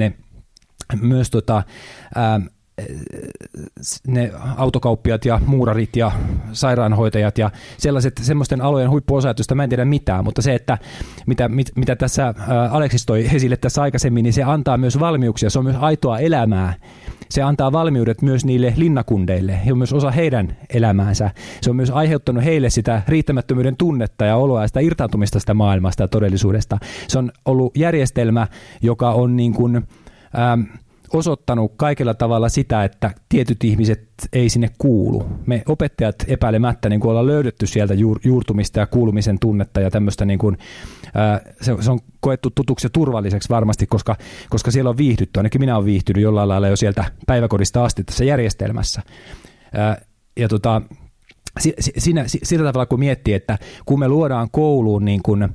ne autokauppiat ja muurarit ja sairaanhoitajat ja semmoisten alojen huippuosaajat, joista mä en tiedä mitään, mutta se, että mitä tässä Aleksis toi esille tässä aikaisemmin, niin se antaa myös valmiuksia, se on myös aitoa elämää. Se antaa valmiudet myös niille linnakundeille, se on myös osa heidän elämäänsä. Se on myös aiheuttanut heille sitä riittämättömyyden tunnetta ja oloa ja sitä irtaantumista sitä maailmasta ja todellisuudesta. Se on ollut järjestelmä, joka on niin kuin osoittanut kaikella tavalla sitä, että tietyt ihmiset ei sinne kuulu. Me opettajat epäilemättä niin kuin ollaan löydetty sieltä juurtumista ja kuulumisen tunnetta ja tämmöistä, niin kuin, se on koettu tutuksi ja turvalliseksi varmasti, koska siellä on viihdytty. Ainakin minä olen viihtynyt jollain lailla jo sieltä päiväkodista asti tässä järjestelmässä. Sillä tavalla kun miettii, että kun me luodaan kouluun niin kuin,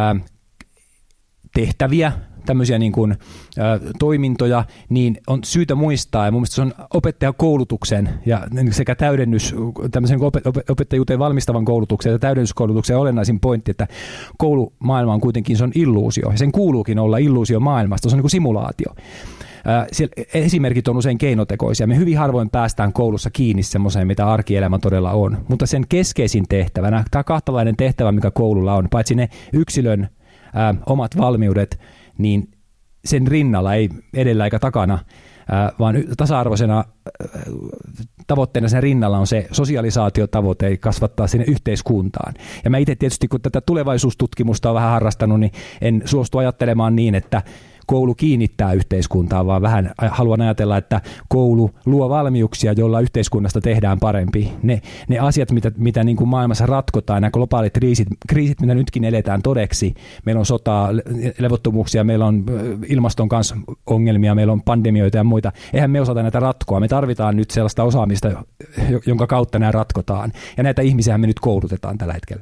tehtäviä, tämmöisiä niin kuin, toimintoja, niin on syytä muistaa, ja mun mielestä se on opettajakoulutuksen ja sekä täydennys, tämmöisen opettajuuteen valmistavan koulutuksen ja täydennyskoulutuksen olennaisin pointti, että koulumaailma on kuitenkin, se on illuusio, ja sen kuuluukin olla illuusio maailmasta, se on niin kuin simulaatio. Esimerkit on usein keinotekoisia. Me hyvin harvoin päästään koulussa kiinni semmoiseen, mitä arkielämä todella on, mutta sen keskeisin tehtävänä, tämä kahtalainen tehtävä, mikä koululla on, paitsi ne yksilön omat valmiudet, niin sen rinnalla, ei edellä eikä takana, vaan tasa-arvoisena tavoitteena sen rinnalla on se sosialisaatiotavoite, kasvattaa sinne yhteiskuntaan. Ja mä itse tietysti, kun tätä tulevaisuustutkimusta on vähän harrastanut, niin en suostu ajattelemaan niin, että koulu kiinnittää yhteiskuntaa, vaan vähän haluan ajatella, että koulu luo valmiuksia, joilla yhteiskunnasta tehdään parempi. Ne asiat, mitä niin kuin maailmassa ratkotaan, nämä globaalit kriisit, mitä nytkin eletään todeksi. Meillä on sotaa, levottomuuksia, meillä on ilmaston kanssa ongelmia, meillä on pandemioita ja muita. Eihän me osata näitä ratkoa. Me tarvitaan nyt sellaista osaamista, jonka kautta nämä ratkotaan. Ja näitä ihmisiä me nyt koulutetaan tällä hetkellä.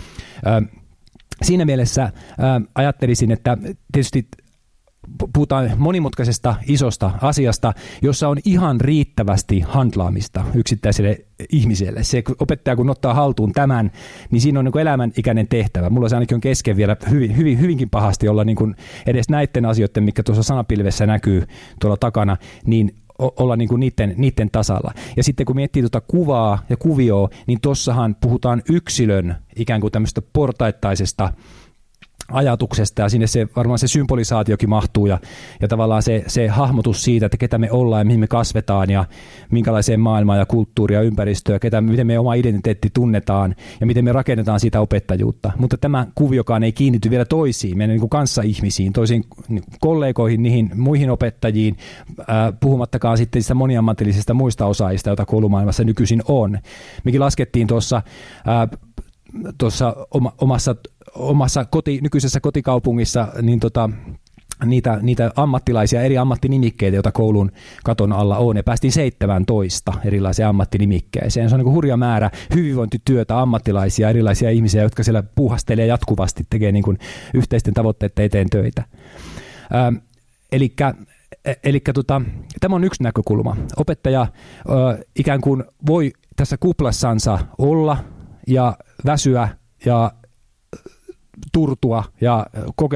Siinä mielessä ajattelisin, että tietysti puhutaan monimutkaisesta isosta asiasta, jossa on ihan riittävästi handlaamista yksittäiselle ihmiselle. Se opettaja, kun ottaa haltuun tämän, niin siinä on niin kuin elämänikäinen tehtävä. Mulla se ainakin on kesken vielä hyvinkin pahasti olla niin kuin edes näiden asioiden, mikä tuossa sanapilvessä näkyy tuolla takana, niin olla niin kuin niiden tasalla. Ja sitten kun miettii tuota kuvaa ja kuvioa, niin tossahan puhutaan yksilön ikään kuin tämmöistä portaittaisesta ajatuksesta, ja sinne varmaan se symbolisaatiokin mahtuu, ja tavallaan se hahmotus siitä, että ketä me ollaan ja mihin me kasvetaan ja minkälaiseen maailmaan ja kulttuuria ja ympäristöä, miten me oma identiteetti tunnetaan ja miten me rakennetaan sitä opettajuutta. Mutta tämä kuviokaan ei kiinnity vielä toisiin, meidän niin kuin kanssaihmisiin, toisiin kollegoihin, niihin muihin opettajiin, puhumattakaan sitten sitä moniammatillisista muista osaajista, joita koulumaailmassa nykyisin on. Mekin laskettiin tuossa omassa nykyisessä kotikaupungissa niin niitä ammattilaisia, eri ammattinimikkeitä, joita koulun katon alla on, ja päästiin 17 erilaisia ammattinimikkeeseen. Se on niin kuin hurja määrä hyvinvointityötä, ammattilaisia, erilaisia ihmisiä, jotka siellä puuhastelee jatkuvasti, tekee niin kuin yhteisten tavoitteiden eteen töitä. Tämä on yksi näkökulma. Opettaja ikään kuin voi tässä kuplassansa olla ja väsyä ja turtua ja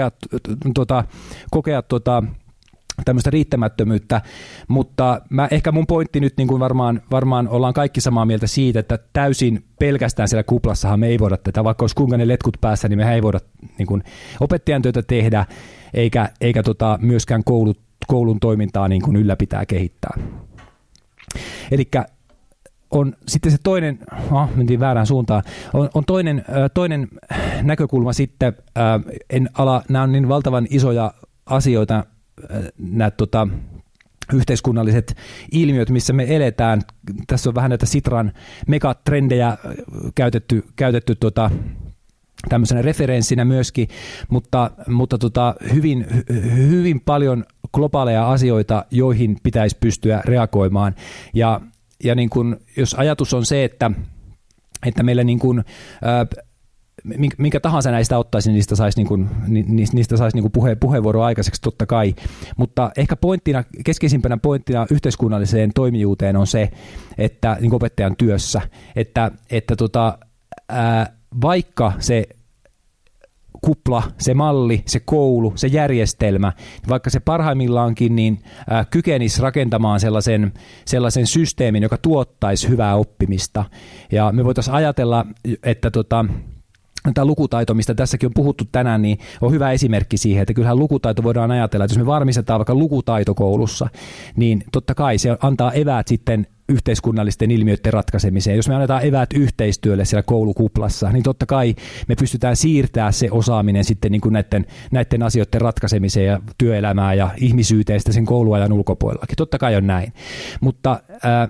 kokea tämmöistä riittämättömyyttä, mutta ehkä mun pointti nyt niin kuin varmaan ollaan kaikki samaa mieltä siitä, että täysin pelkästään siellä kuplassahan me ei voida tätä, vaikka olisi kuinka ne letkut päässä, niin me ei voida niin kuin opettajan työtä tehdä, eikä myöskään koulun toimintaa niin kuin ylläpitää kehittää. Elikkä on sitten se toinen, mentiin väärään suuntaan, on toinen näkökulma sitten, nämä on niin valtavan isoja asioita, nämä yhteiskunnalliset ilmiöt, missä me eletään. Tässä on vähän näitä Sitran megatrendejä käytetty tämmöisenä referenssinä myöskin, mutta hyvin paljon globaaleja asioita, joihin pitäisi pystyä reagoimaan. Ja niin kun, jos ajatus on se, että meillä niin kun, minkä tahansa näistä ottaisi, niistä saisi puheenvuoroa aikaiseksi totta kai, mutta ehkä keskeisimpänä pointtina yhteiskunnalliseen toimijuuteen on se, että niin opettajan työssä, että vaikka se kupla, se malli, se koulu, se järjestelmä, vaikka se parhaimmillaankin niin kykenisi rakentamaan sellaisen systeemin, joka tuottaisi hyvää oppimista. Ja me voitaisiin ajatella, että tämä lukutaito, mistä tässäkin on puhuttu tänään, niin on hyvä esimerkki siihen, että kyllähän lukutaito voidaan ajatella, että jos me varmistetaan vaikka lukutaito koulussa, niin totta kai se antaa eväät sitten yhteiskunnallisten ilmiöiden ratkaisemiseen. Jos me annetaan eväät yhteistyölle siellä koulukuplassa, niin totta kai me pystytään siirtämään se osaaminen sitten niin kuin näiden asioiden ratkaisemiseen ja työelämään ja ihmisyyteen sitten sen kouluajan ulkopuolellakin. Totta kai on näin. Mutta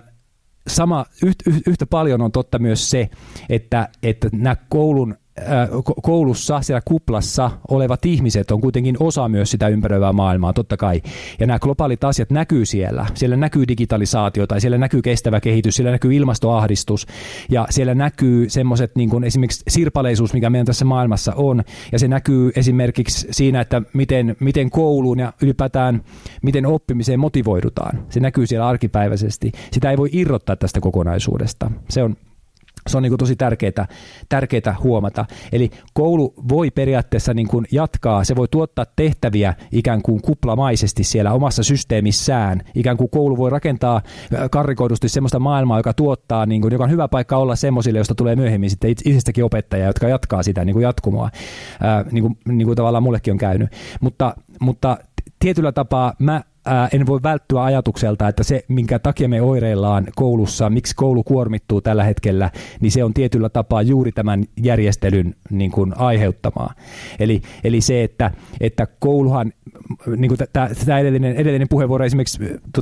yhtä paljon on totta myös se, että nämä koulussa, siellä kuplassa olevat ihmiset on kuitenkin osa myös sitä ympäröivää maailmaa, totta kai. Ja nämä globaalit asiat näkyy siellä. Siellä näkyy digitalisaatio, tai siellä näkyy kestävä kehitys, siellä näkyy ilmastoahdistus, ja siellä näkyy semmoiset niin kuin esimerkiksi sirpaleisuus, mikä meidän tässä maailmassa on, ja se näkyy esimerkiksi siinä, että miten kouluun ja ylipäätään miten oppimiseen motivoidutaan. Se näkyy siellä arkipäiväisesti. Sitä ei voi irrottaa tästä kokonaisuudesta. Se on niin kuin tosi tärkeää huomata. Eli koulu voi periaatteessa niin kuin jatkaa, se voi tuottaa tehtäviä ikään kuin kuplamaisesti siellä omassa systeemissään. Ikään kuin koulu voi rakentaa karrikoidusti semmoista maailmaa, joka tuottaa, niin kuin, joka on hyvä paikka olla semmoisille, josta tulee myöhemmin sitten itsestäkin opettajia, jotka jatkaa sitä niin kuin jatkumoa, niin kuin tavallaan mullekin on käynyt. Mutta tietyllä tapaa en voi välttyä ajatukselta, että se, minkä takia me oireillaan koulussa, miksi koulu kuormittuu tällä hetkellä, niin se on tietyllä tapaa juuri tämän järjestelyn niin kuin aiheuttamaa. Eli se, että kouluhan, niin kuin tämä edellinen puheenvuoro esimerkiksi,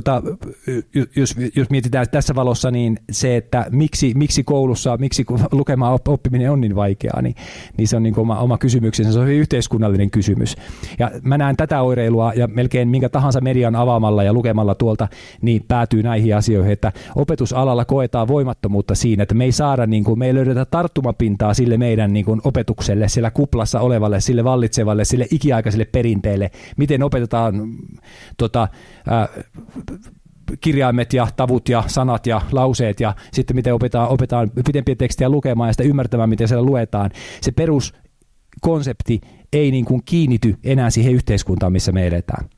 jos mietitään tässä valossa, niin se, että miksi koulussa, miksi lukemaan oppiminen on niin vaikeaa, niin se on niin kuin oma kysymyksensä, se on hyvin yhteiskunnallinen kysymys. Ja mä näen tätä oireilua ja melkein minkä tahansa median avaamalla ja lukemalla tuolta, niin päätyy näihin asioihin, että opetusalalla koetaan voimattomuutta siinä, että me ei saada, niin kuin, me ei löydetä tarttumapintaa sille meidän niin kuin opetukselle, siellä kuplassa olevalle, sille vallitsevalle, sille ikiaikaiselle perinteelle, miten opetetaan kirjaimet ja tavut ja sanat ja lauseet ja sitten miten opetetaan pitempiä tekstiä lukemaan ja sitä ymmärtämään, miten siellä luetaan. Se peruskonsepti ei niin kuin kiinnity enää siihen yhteiskuntaan, missä me eletään.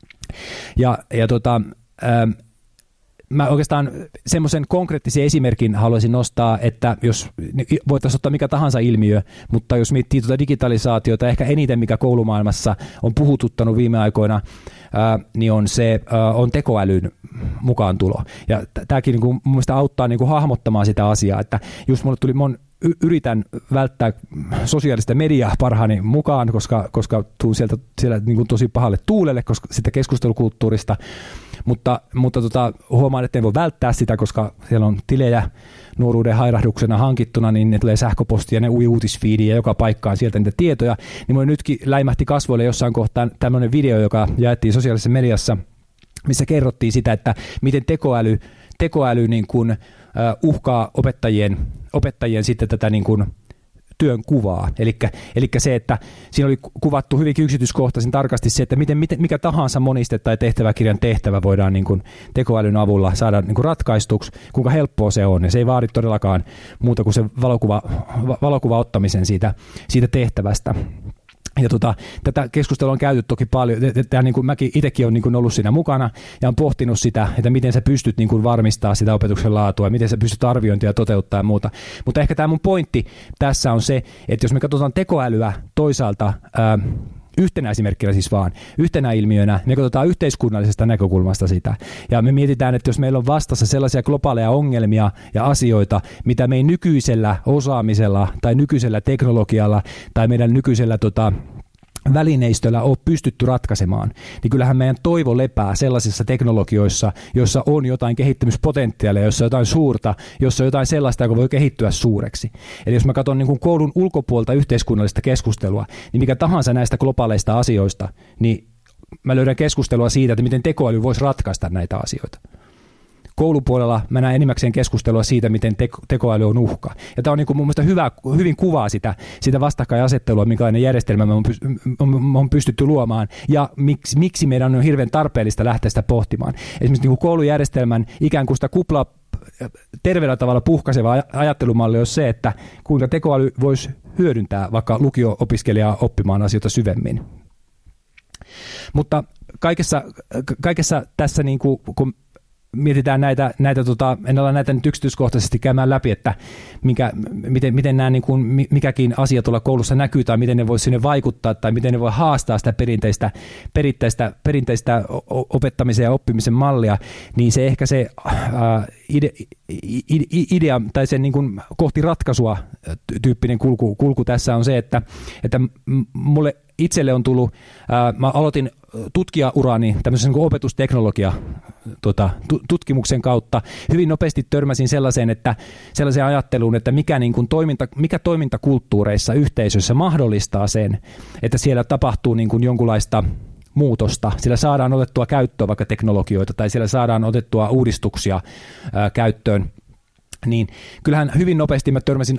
Mä oikeastaan semmoisen konkreettisen esimerkin haluaisin nostaa, että jos voitaisiin ottaa mikä tahansa ilmiö, mutta jos miettii digitalisaatiota, ehkä eniten mikä koulumaailmassa on puhututtanut viime aikoina, niin on tekoälyn mukaantulo. Ja tämäkin niin kuin, mun mielestä auttaa niin kuin hahmottamaan sitä asiaa, että just mulle tuli yritän välttää sosiaalista mediaa parhaani mukaan, koska tuun siellä niin kuin tosi pahalle tuulelle, koska sitä keskustelukulttuurista, mutta huomaan, että en voi välttää sitä, koska siellä on tilejä nuoruuden hairahduksena hankittuna, niin ne tulee sähköpostia, ne uutisfiidiä ja joka paikkaan sieltä niitä tietoja, niin mulle nytkin läimähti kasvoille jossain kohtaa tämmöinen video, joka jaettiin sosiaalisessa mediassa, missä kerrottiin sitä, että miten tekoäly niin kuin uhkaa opettajien sitten tätä niin kuin työn kuvaa. Eli se, että siinä oli kuvattu hyvinkin yksityiskohtaisen tarkasti se, että mikä tahansa moniste- tai tehtäväkirjan tehtävä voidaan niin kuin tekoälyn avulla saada niin kuin ratkaistuksi, kuinka helppoa se on. Ja se ei vaadi todellakaan muuta kuin se valokuva ottamisen siitä tehtävästä. Ja tätä keskustelua on käyty toki paljon. Niin kuin mäkin itsekin olen niin kuin ollut siinä mukana ja olen pohtinut sitä, että miten sä pystyt niin kuin varmistamaan sitä opetuksen laatua ja miten sä pystyt arviointia toteuttaa ja muuta. Mutta ehkä tämä mun pointti tässä on se, että jos me katsotaan tekoälyä toisaalta yhtenä esimerkkinä siis vaan, yhtenä ilmiönä, me katsotaan yhteiskunnallisesta näkökulmasta sitä. Ja me mietitään, että jos meillä on vastassa sellaisia globaaleja ongelmia ja asioita, mitä me ei nykyisellä osaamisella tai nykyisellä teknologialla tai meidän nykyisellä välineistöllä ole pystytty ratkaisemaan, niin kyllähän meidän toivo lepää sellaisissa teknologioissa, joissa on jotain kehittämispotentiaalia, jossa on jotain suurta, jossa on jotain sellaista, joka voi kehittyä suureksi. Eli jos mä katson niin kuin koulun ulkopuolta yhteiskunnallista keskustelua, niin mikä tahansa näistä globaaleista asioista, niin mä löydän keskustelua siitä, että miten tekoäly voisi ratkaista näitä asioita. Koulupuolella mä näen enimmäkseen keskustelua siitä, miten tekoäly on uhka. Ja tämä on niin kuin mun mielestä hyvin kuvaa sitä vastakkainasettelua, minkälainen järjestelmä me on pystytty luomaan, ja miksi meidän on hirveän tarpeellista lähteä sitä pohtimaan. Esimerkiksi niin kuin koulujärjestelmän ikään kuin sitä kuplaa terveellä tavalla puhkaiseva ajattelumalli on se, että kuinka tekoäly voisi hyödyntää vaikka lukio-opiskelijaa oppimaan asioita syvemmin. Mutta kaikessa tässä, niin kuin, kun mietitään näitä en ole näitä nyt yksityiskohtaisesti käymään läpi, että miten nämä, niin kuin, mikäkin asia tuolla koulussa näkyy tai miten ne voi sinne vaikuttaa tai miten ne voi haastaa sitä perinteistä opettamisen ja oppimisen mallia, niin se ehkä se idea tai sen niin kuin kohti ratkaisua tyyppinen kulku tässä on se, että mulle itselle on tullut, mä aloitin tutkijaurani tämmöisen niin opetusteknologia tutkimuksen kautta. Hyvin nopeasti törmäsin sellaiseen ajatteluun, että mikä toimintakulttuureissa, yhteisöissä mahdollistaa sen, että siellä tapahtuu niin kuin jonkunlaista muutosta. Siellä saadaan otettua käyttöön vaikka teknologioita tai siellä saadaan otettua uudistuksia käyttöön. Niin kyllähän hyvin nopeasti mä törmäsin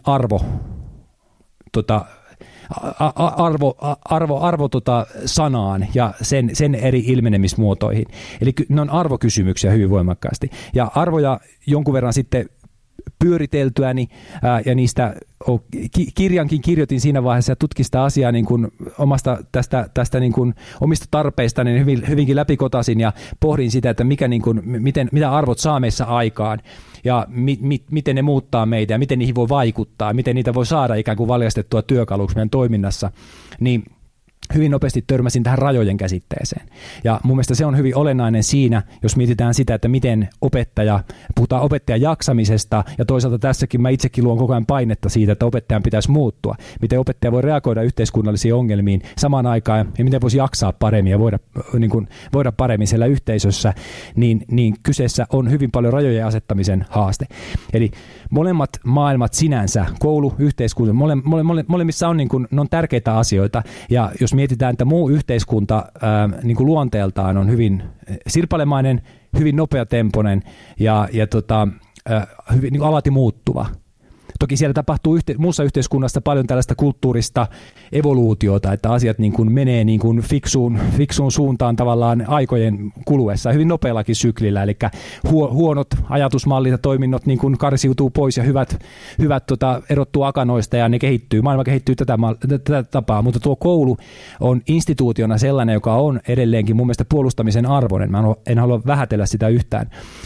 sanaan ja sen eri ilmenemismuotoihin. Eli ne on arvokysymyksiä hyvin voimakkaasti. Ja arvoja jonkun verran sitten pyöriteltyäni ja niistä kirjankin kirjoitin siinä vaiheessa ja tutkin sitä asiaa niin kuin tästä niin kuin omista tarpeista niin hyvinkin läpikotasin ja pohdin sitä, että mitä arvot saa meissä aikaan ja miten ne muuttaa meitä ja miten niihin voi vaikuttaa, miten niitä voi saada ikään kuin valjastettua työkaluksi meidän toiminnassa, niin hyvin nopeasti törmäsin tähän rajojen käsitteeseen. Ja mun mielestä se on hyvin olennainen siinä, jos mietitään sitä, että miten puhutaan opettajan jaksamisesta, ja toisaalta tässäkin mä itsekin luon koko ajan painetta siitä, että opettajan pitäisi muuttua. Miten opettaja voi reagoida yhteiskunnallisiin ongelmiin samaan aikaan, ja miten voisi jaksaa paremmin ja voida paremmin siellä yhteisössä, niin kyseessä on hyvin paljon rajojen asettamisen haaste. Eli molemmat maailmat sinänsä, koulu, yhteiskunta, molemmissa on, ne on tärkeitä asioita, ja jos mietitään, että muu yhteiskunta niin kuin luonteeltaan on hyvin sirpalemainen, hyvin nopeatempoinen ja hyvin niin kuin alati muuttuva. Toki siellä tapahtuu muussa yhteiskunnassa paljon tällaista kulttuurista evoluutiota, että asiat niin kuin menee niin kuin fiksuun suuntaan tavallaan aikojen kuluessa, hyvin nopeallakin syklillä, eli huonot ajatusmallit ja toiminnot niin kuin karsiutuu pois ja hyvät erottuu akanoista ja ne kehittyy. Maailma kehittyy tätä tapaa, mutta tuo koulu on instituutiona sellainen, joka on edelleenkin mun mielestä puolustamisen arvoinen. Mä en halua vähätellä sitä yhtään.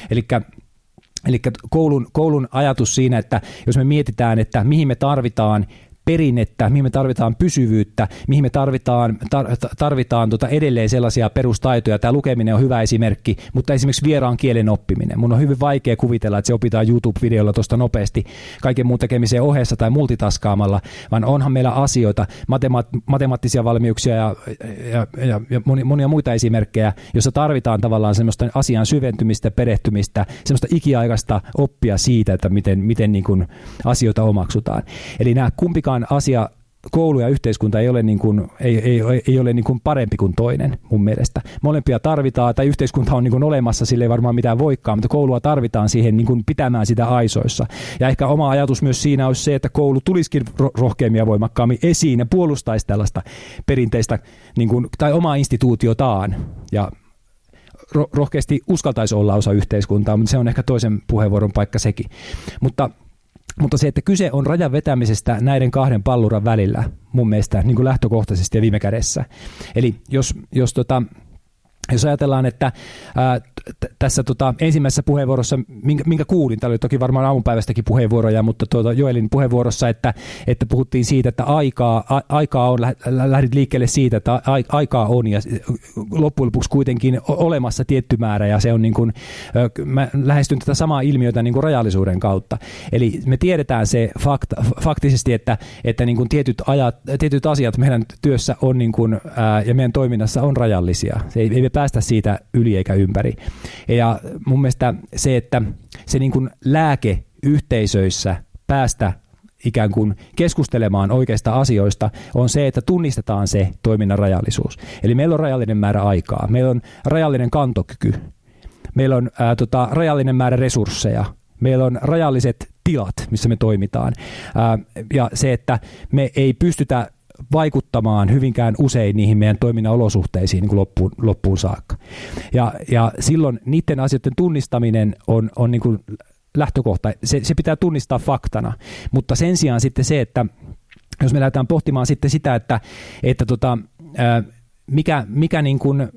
Eli koulun ajatus siinä, että jos me mietitään, että mihin me tarvitaan perinnettä, mihin me tarvitaan pysyvyyttä, mihin me tarvitaan edelleen sellaisia perustaitoja. Tämä lukeminen on hyvä esimerkki, mutta esimerkiksi vieraan kielen oppiminen. Mun on hyvin vaikea kuvitella, että se opitaan YouTube-videolla tuosta nopeasti kaiken muun tekemisen ohessa tai multitaskaamalla, vaan onhan meillä asioita, matemaattisia valmiuksia ja monia muita esimerkkejä, joissa tarvitaan tavallaan semmoista asian syventymistä, perehtymistä, semmoista ikiaikaista oppia siitä, että miten niin kuin asioita omaksutaan. Eli nämä kumpikaan asia, koulu ja yhteiskunta ei ole, ei ole parempi kuin toinen mun mielestä. Molempia tarvitaan, tai yhteiskunta on olemassa, sille ei varmaan mitään voikaan, mutta koulua tarvitaan siihen pitämään sitä aisoissa. Ja ehkä oma ajatus myös siinä olisi se, että koulu tulisikin rohkeammin ja voimakkaammin esiin ja puolustaisi tällaista perinteistä tai omaa instituutiotaan ja rohkeasti uskaltaisi olla osa yhteiskuntaa, mutta se on ehkä toisen puheenvuoron paikka sekin. Mutta se, että kyse on rajan vetämisestä näiden kahden palluran välillä mun mielestä lähtökohtaisesti ja viime kädessä. Eli jos Jos ajatellaan, että tässä ensimmäisessä puheenvuorossa, minkä kuulin, täällä oli toki varmaan aamupäivästäkin puheenvuoroja, mutta Joelin puheenvuorossa, että puhuttiin siitä, että aikaa on, lähdit liikkeelle siitä, että aikaa on ja loppujen lopuksi kuitenkin olemassa tietty määrä ja se on niin kuin, mä lähestyn tätä samaa ilmiötä niin kuin rajallisuuden kautta. Eli me tiedetään se faktisesti, että niin kuin tietyt asiat meidän työssä on niin kuin, ja meidän toiminnassa on rajallisia. Ei me päästä siitä yli eikä ympäri. Ja mun mielestä se, että se niin kuin lääke yhteisöissä päästä ikään kuin keskustelemaan oikeista asioista on se, että tunnistetaan se toiminnan rajallisuus. Eli meillä on rajallinen määrä aikaa, meillä on rajallinen kantokyky, meillä on rajallinen määrä resursseja, meillä on rajalliset tilat, missä me toimitaan. Ja se, että me ei pystytä vaikuttamaan hyvinkään usein niihin meidän toiminnan olosuhteisiin niin kuin loppuun saakka. Ja silloin niiden asioiden tunnistaminen on niin kuin lähtökohta. Se pitää tunnistaa faktana, mutta sen sijaan sitten se, että jos me lähdetään pohtimaan sitten sitä, että mikä niin kuin,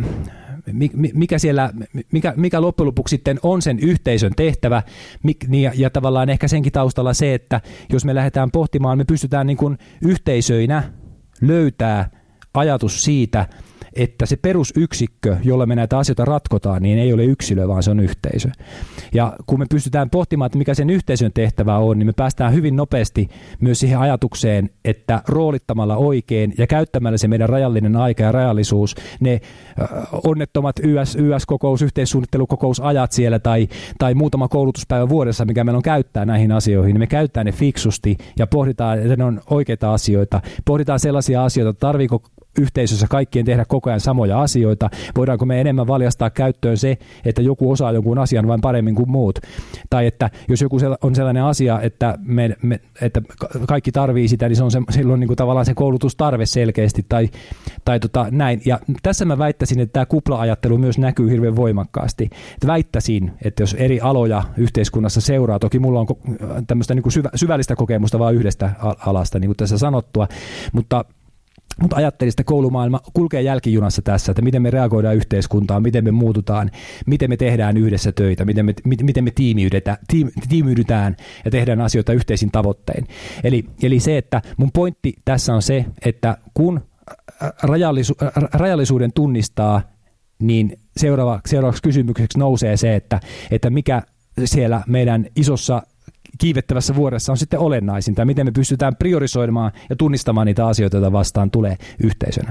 mikä loppujen lopuksi sitten on sen yhteisön tehtävä, ja tavallaan ehkä senkin taustalla se, että jos me lähdetään pohtimaan, me pystytään niin kuin yhteisöinä löytää ajatus siitä, että se perusyksikkö, jolla me näitä asioita ratkotaan, niin ei ole yksilö, vaan se on yhteisö. Ja kun me pystytään pohtimaan, että mikä sen yhteisön tehtävä on, niin me päästään hyvin nopeasti myös siihen ajatukseen, että roolittamalla oikein ja käyttämällä se meidän rajallinen aika ja rajallisuus, ne onnettomat YS-kokous, yhteissuunnittelukokousajat siellä tai muutama koulutuspäivä vuodessa, mikä meillä on käyttää näihin asioihin, niin me käyttää ne fiksusti ja pohditaan, että ne on oikeita asioita. Pohditaan sellaisia asioita, että tarviiko yhteisössä kaikkien tehdä koko ajan samoja asioita, voidaanko me enemmän valjastaa käyttöön se, että joku osaa jonkun asian vain paremmin kuin muut, tai että jos joku on sellainen asia, että kaikki tarvii sitä, niin se on silloin niin kuin tavallaan se koulutustarve selkeästi, tai näin, ja tässä mä väittäisin, että tämä kupla-ajattelu myös näkyy hirveän voimakkaasti, että väittäisin, että jos eri aloja yhteiskunnassa seuraa, toki mulla on tämmöistä niin kuin syvällistä kokemusta vaan yhdestä alasta, niin kuin tässä sanottua, mutta ajattelin, että koulumaailma kulkee jälkijunassa tässä, että miten me reagoidaan yhteiskuntaan, miten me muututaan, miten me tehdään yhdessä töitä, miten me tiimiydytään ja tehdään asioita yhteisin tavoittein. Eli se, että mun pointti tässä on se, että kun rajallisuuden tunnistaa, niin seuraavaksi kysymykseksi nousee se, että mikä siellä meidän isossa kiivettävässä vuodessa on sitten olennaisinta, miten me pystytään priorisoimaan ja tunnistamaan niitä asioita, joita vastaan tulee yhteisönä.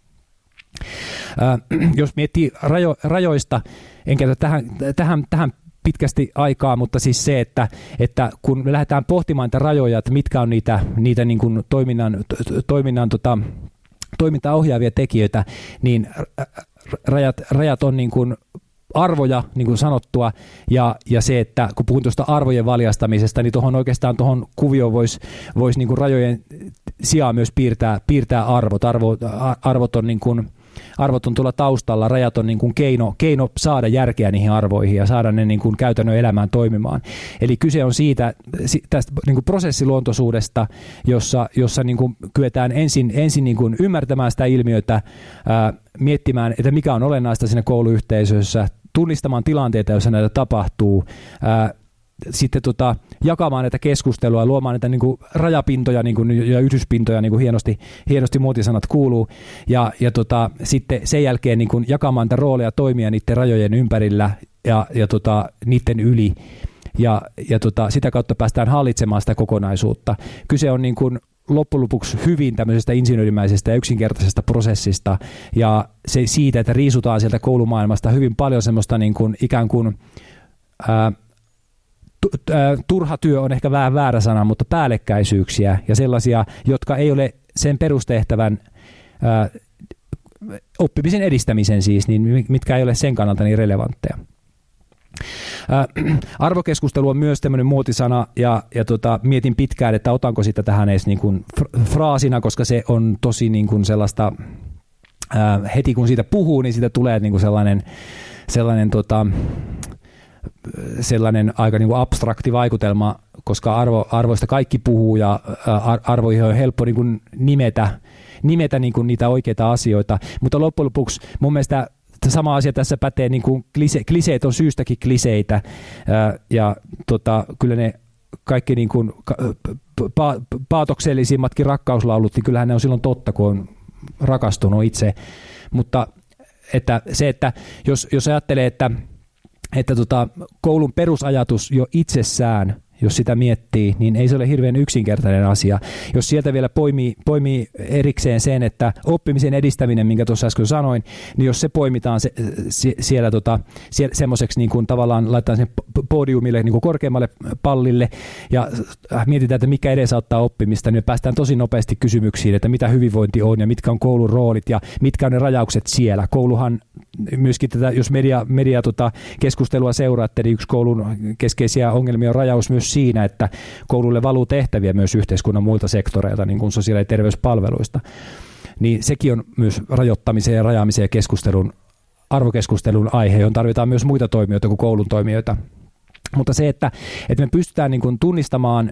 Jos miettii rajoista, en käytä tähän pitkästi aikaa, mutta siis se, että kun me lähdetään pohtimaan niitä rajoja, että mitkä on niitä niin kuin toimintaa ohjaavia tekijöitä, niin rajat on niin kuin arvoja, niin kuin sanottua, ja se, että kun puhun tuosta arvojen valjastamisesta, niin tuohon kuvioon voisi niin kuin rajojen sijaan myös piirtää arvot. Arvot on tuolla taustalla, rajat on niin kuin keino saada järkeä niihin arvoihin ja saada ne niin kuin käytännön elämään toimimaan. Eli kyse on tästä niin kuin prosessiluontoisuudesta, jossa niin kuin kyetään ensin niin kuin ymmärtämään sitä ilmiötä, miettimään, että mikä on olennaista siinä kouluyhteisössä, tunnistamaan tilanteita, joissa näitä tapahtuu, sitten jakamaan näitä keskustelua, luomaan näitä niin kuin rajapintoja niin kuin, ja yhdyspintoja, niin kuin hienosti muotisanat kuuluu, ja sitten sen jälkeen niin kuin jakamaan näitä rooleja toimia niiden rajojen ympärillä ja niiden yli, ja sitä kautta päästään hallitsemaan sitä kokonaisuutta. Kyse on niin kuin loppujen lopuksi hyvin tämmöisestä insinöörimäisestä ja yksinkertaisesta prosessista, ja se siitä, että riisutaan sieltä koulumaailmasta hyvin paljon semmoista niin kuin ikään kuin turha työ on ehkä vähän väärä sana, mutta päällekkäisyyksiä ja sellaisia, jotka ei ole sen perustehtävän oppimisen edistämisen siis, niin mitkä ei ole sen kannalta niin relevantteja. Arvokeskustelu on myös tämmöinen muotisana, ja mietin pitkään, että otanko sitä tähän edes niin kuin fraasina, koska se on tosi niin kuin sellaista, heti kun siitä puhuu, niin siitä tulee niin kuin sellainen aika niin kuin abstrakti vaikutelma, koska arvoista kaikki puhuu ja arvoihin on helppo niin kuin nimetä niin kuin niitä oikeita asioita, mutta loppujen lopuksi mun mielestä sama asia tässä pätee, niin kuin kliseet on syystäkin kliseitä, ja kyllä ne kaikki niin kuin paatoksellisimmatkin rakkauslaulut, niin kyllähän ne on silloin totta, kun on rakastunut itse. Mutta että jos ajattelee, että koulun perusajatus jo itsessään, jos sitä miettii, niin ei se ole hirveän yksinkertainen asia. Jos sieltä vielä poimii erikseen sen, että oppimisen edistäminen, minkä tuossa äsken sanoin, niin jos se poimitaan siellä semmoiseksi niin kuin tavallaan laitetaan sen podiumille, niin kuin korkeammalle pallille ja mietitään, että mikä edesauttaa oppimista, niin me päästään tosi nopeasti kysymyksiin, että mitä hyvinvointi on ja mitkä on koulun roolit ja mitkä on ne rajaukset siellä. Kouluhan myöskin tätä, jos media keskustelua seuraatte, niin yksi koulun keskeisiä ongelmia on rajaus myös siinä, että koululle valuu tehtäviä myös yhteiskunnan muilta sektoreilta, niin kuin sosiaali- ja terveyspalveluista. Niin sekin on myös rajoittamisen ja rajaamisen ja arvokeskustelun aihe, johon tarvitaan myös muita toimijoita kuin koulun toimijoita. Mutta se, että me pystytään niin kuin tunnistamaan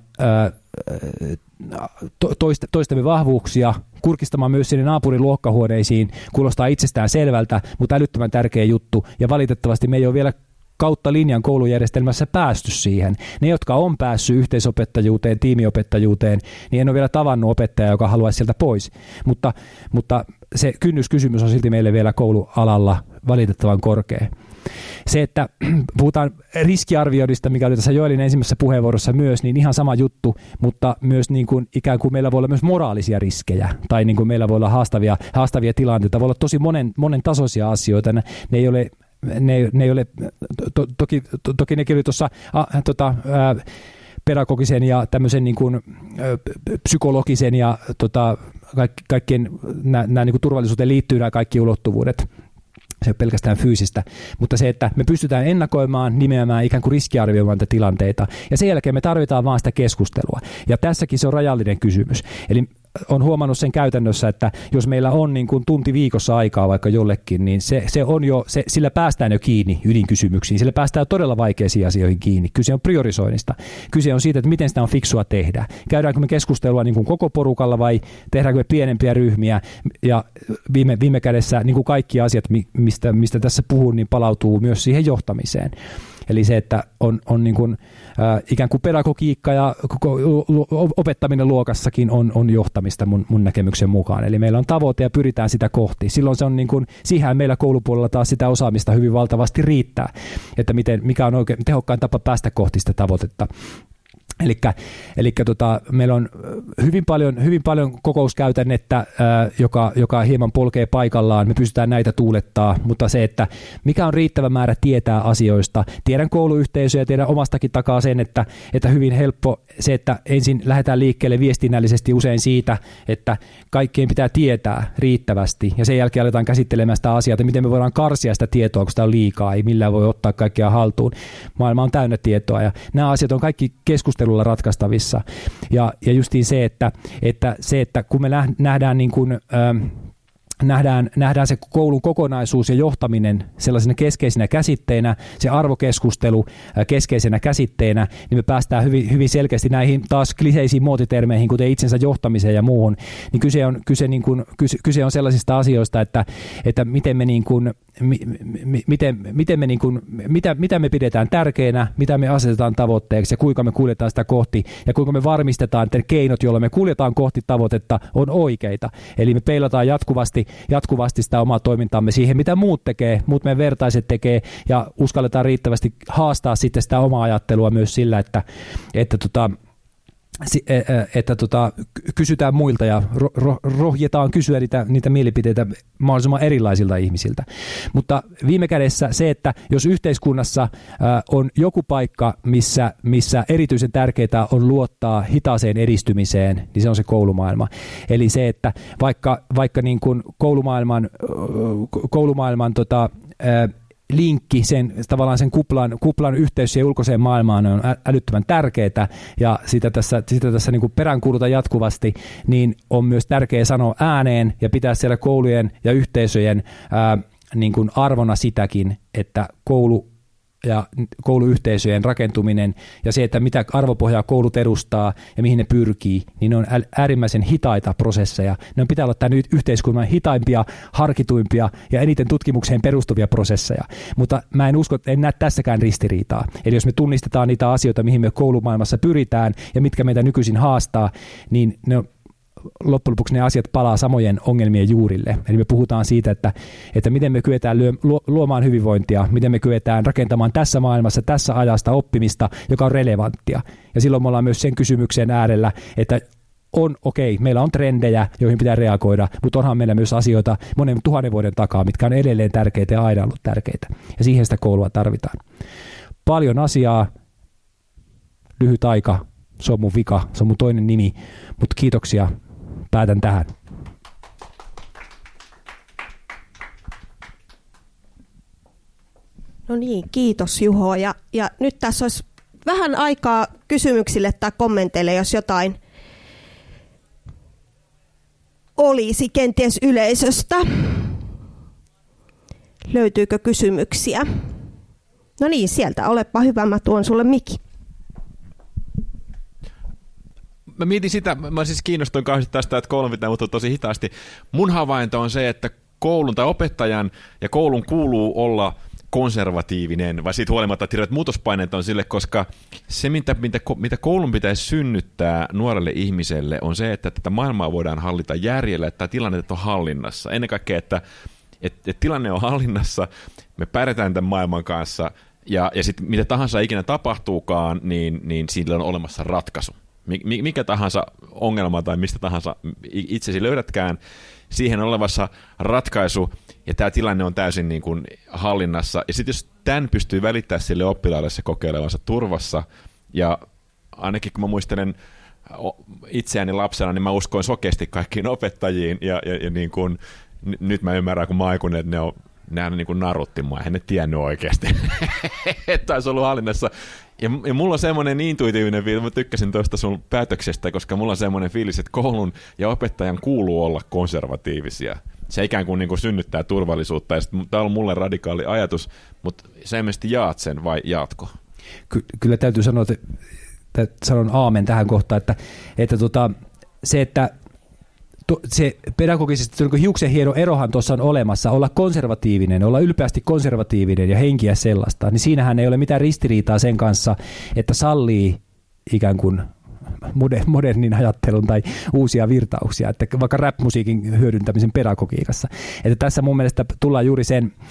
toistemme vahvuuksia, kurkistamaan myös sinne naapurin luokkahuoneisiin, kuulostaa itsestään selvältä, mutta älyttömän tärkeä juttu, ja valitettavasti me ei ole vielä kautta linjan koulujärjestelmässä päästy siihen. Ne, jotka on päässyt yhteisopettajuuteen, tiimiopettajuuteen, niin en ole vielä tavannut opettajaa, joka haluaisi sieltä pois. Mutta se kynnyskysymys on silti meille vielä koulualalla valitettavan korkea. Se, että puhutaan riskiarvioinnista, mikä oli tässä Joelin ensimmäisessä puheenvuorossa myös, niin ihan sama juttu, mutta myös niin kuin ikään kuin meillä voi olla myös moraalisia riskejä, tai niin kuin meillä voi olla haastavia tilanteita, voi olla tosi monen tasoisia asioita. Ne ei ole toki nekin oli tuossa pedagogisen ja tämmöisen niin kuin psykologisen ja kaikkien nämä niin kuin turvallisuuteen liittyy nämä kaikki ulottuvuudet. Se on pelkästään fyysistä, mutta se, että me pystytään ennakoimaan, nimeämään, ikään kuin riskiarvioimaan näitä tilanteita, ja sen jälkeen me tarvitaan vaan sitä keskustelua. Ja tässäkin se on rajallinen kysymys. Eli on huomannut sen käytännössä, että jos meillä on niin kuin tunti viikossa aikaa vaikka jollekin, niin sillä päästään jo kiinni ydinkysymyksiin. Sillä päästään todella vaikeisiin asioihin kiinni. Kyse on priorisoinnista. Kyse on siitä, että miten sitä on fiksua tehdä. Käydäänkö me keskustelua niin kuin koko porukalla vai tehdäänkö me pienempiä ryhmiä? Ja viime kädessä niin kuin kaikki asiat, mistä tässä puhun, niin palautuu myös siihen johtamiseen. Eli se, että on niin kuin, ikään kuin pedagogiikka ja opettaminen luokassakin on johtamista mun näkemyksen mukaan. Eli meillä on tavoite ja pyritään sitä kohti. Silloin se on niin kuin, siihen meillä koulupuolella taas sitä osaamista hyvin valtavasti riittää, että mikä on oikein tehokkain tapa päästä kohti sitä tavoitetta. Eli meillä on hyvin paljon kokouskäytännettä, joka hieman polkee paikallaan. Me pystytään näitä tuulettaa, mutta se, että mikä on riittävä määrä tietää asioista. Tiedän kouluyhteisöjä, tiedän omastakin takaa sen, että hyvin helppo se, että ensin lähdetään liikkeelle viestinnällisesti usein siitä, että kaikkien pitää tietää riittävästi, ja sen jälkeen aletaan käsittelemään sitä asiaa, että miten me voidaan karsia sitä tietoa, kun sitä on liikaa, ei millään voi ottaa kaikkea haltuun. Maailma on täynnä tietoa, ja nämä asiat on kaikki keskustelulla ratkaistavissa. Ja justiin se, että kun me nähdään niin kuin, nähdään se koulun kokonaisuus ja johtaminen sellaisena keskeisenä käsitteenä, se arvokeskustelu keskeisenä käsitteenä, niin me päästään hyvin selkeästi näihin taas kliseisiin muotitermeihin, kuten itsensä johtamiseen ja muuhun. Niin kyse on sellaisista asioista, että miten me niin kuin mitä me pidetään tärkeänä, mitä me asetetaan tavoitteeksi ja kuinka me kuljetaan sitä kohti ja kuinka me varmistetaan, että ne keinot, joilla me kuljetaan kohti tavoitetta, on oikeita. Eli me peilataan jatkuvasti sitä omaa toimintaamme siihen, mitä muut meidän vertaiset tekee, ja uskalletaan riittävästi haastaa sitten sitä omaa ajattelua myös sillä, että kysytään muilta ja rohjetaan kysyä niitä mielipiteitä mahdollisimman erilaisilta ihmisiltä. Mutta viime kädessä se, että jos yhteiskunnassa on joku paikka, missä erityisen tärkeää on luottaa hitaaseen edistymiseen, niin se on se koulumaailma. Eli se, että vaikka niin kuin koulumaailman linkki, tavallaan sen kuplan yhteys siihen ulkoiseen maailmaan on älyttömän tärkeää, ja sitä tässä niin kuin peräänkuuluta jatkuvasti, niin on myös tärkeää sanoa ääneen ja pitää siellä koulujen ja yhteisöjen niin kuin arvona sitäkin, että koulu ja kouluyhteisöjen rakentuminen ja se, että mitä arvopohjaa koulut edustaa ja mihin ne pyrkii, niin ne on äärimmäisen hitaita prosesseja. Ne pitää olla tämän yhteiskunnan hitaimpia, harkituimpia ja eniten tutkimukseen perustuvia prosesseja. Mutta mä en näe tässäkään ristiriitaa. Eli jos me tunnistetaan niitä asioita, mihin me koulumaailmassa pyritään ja mitkä meitä nykyisin haastaa, niin loppujen lopuksi ne asiat palaa samojen ongelmien juurille. Eli me puhutaan siitä, että miten me kyetään luomaan hyvinvointia, miten me kyetään rakentamaan tässä maailmassa, tässä ajasta oppimista, joka on relevanttia. Ja silloin me ollaan myös sen kysymyksen äärellä, että meillä on trendejä, joihin pitää reagoida, mutta onhan meillä myös asioita monen 1000 vuoden takaa, mitkä on edelleen tärkeitä ja aina ollut tärkeitä. Ja siihen sitä koulua tarvitaan. Paljon asiaa, lyhyt aika, se on mun vika, se on mun toinen nimi, mutta kiitoksia. Päätän tähän.
No niin, kiitos Juho. Ja nyt tässä olisi vähän aikaa kysymyksille tai kommenteille, jos jotain olisi kenties yleisöstä. Löytyykö kysymyksiä? No niin, sieltä olepa hyvä, mä tuon sulle mikki.
Mä mietin sitä, mä siis kiinnostuin kauheasti tästä, että koulun pitää muuttua tosi hitaasti. Mun havainto on se, että koulun tai opettajan ja koulun kuuluu olla konservatiivinen, vai siitä huolimatta, että hirveät muutospaineet on sille, koska se, mitä koulun pitäisi synnyttää nuorelle ihmiselle, on se, että tätä maailmaa voidaan hallita järjellä, että tämä tilanne on hallinnassa. Ennen kaikkea, että tilanne on hallinnassa, me pärjätään tämän maailman kanssa, ja sitten mitä tahansa ikinä tapahtuukaan, niin siinä on olemassa ratkaisu. Mikä tahansa ongelma tai mistä tahansa itsesi löydätkään, siihen on olevassa ratkaisu, ja tämä tilanne on täysin niin kuin hallinnassa. Ja sitten jos tämän pystyy välittämään sille oppilaalle se kokeilevansa turvassa, ja ainakin kun mä muistelen itseäni lapsena, niin mä uskoin sokeasti kaikkiin opettajiin, ja niin kuin, nyt mä ymmärrän, kun mä aikuinen, että nehän niin kuin narutti mua, eihän ne tiennyt oikeasti, että olisi ollut hallinnassa. Ja mulla on semmoinen intuitiivinen fiilis, mä tykkäsin tuosta sun päätöksestä, koska mulla on semmoinen fiilis, että koulun ja opettajan kuuluu olla konservatiivisia. Se ikään kuin synnyttää turvallisuutta, ja tämä on mulle radikaali ajatus, mutta sä ilmeisesti jaat sen, vai jaatko?
Kyllä täytyy sanoa, että sanon aamen tähän kohtaan, että se pedagogisesti se hiuksen hieno erohan tuossa on olemassa, olla konservatiivinen, olla ylpeästi konservatiivinen ja henkiä sellaista, niin siinähän ei ole mitään ristiriitaa sen kanssa, että sallii ikään kuin modernin ajattelun tai uusia virtauksia, että vaikka rap-musiikin hyödyntämisen pedagogiikassa. Että tässä mun mielestä tullaan juuri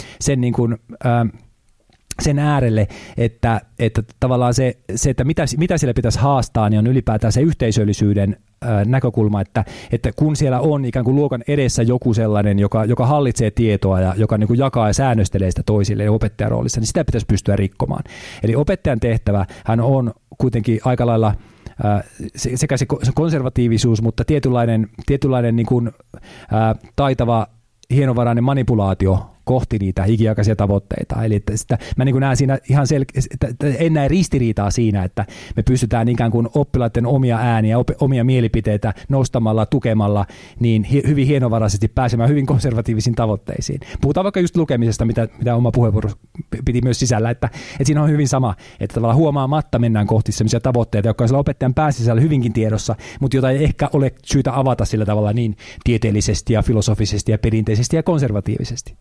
sen äärelle, että tavallaan se että mitä siellä pitäisi haastaa, niin on ylipäätään se yhteisöllisyyden näkökulma, että kun siellä on ikään kuin luokan edessä joku sellainen, joka hallitsee tietoa ja joka niin kuin jakaa ja säännöstelee sitä toisille ja opettajan roolissa, niin sitä pitäisi pystyä rikkomaan. Eli opettajan tehtävä hän on kuitenkin aika lailla sekä se konservatiivisuus, mutta tietynlainen niin kuin, taitava, hienovarainen manipulaatio kohti niitä ikiaikaisia tavoitteita. Eli että mä niin kuin näen siinä ihan en näe ristiriitaa siinä, että me pystytään ikään kuin oppilaiden omia ääniä, omia mielipiteitä nostamalla, tukemalla, niin hyvin hienovaraisesti pääsemään hyvin konservatiivisiin tavoitteisiin. Puhutaan vaikka just lukemisesta, mitä oma puheenvuoro piti myös sisällä, että siinä on hyvin sama, että tavallaan huomaamatta mennään kohti sellaisia tavoitteita, jotka on siellä opettajan pääsisällä hyvinkin tiedossa, mutta jota ei ehkä ole syytä avata sillä tavalla niin tieteellisesti ja filosofisesti ja perinteisesti ja konservatiivisesti.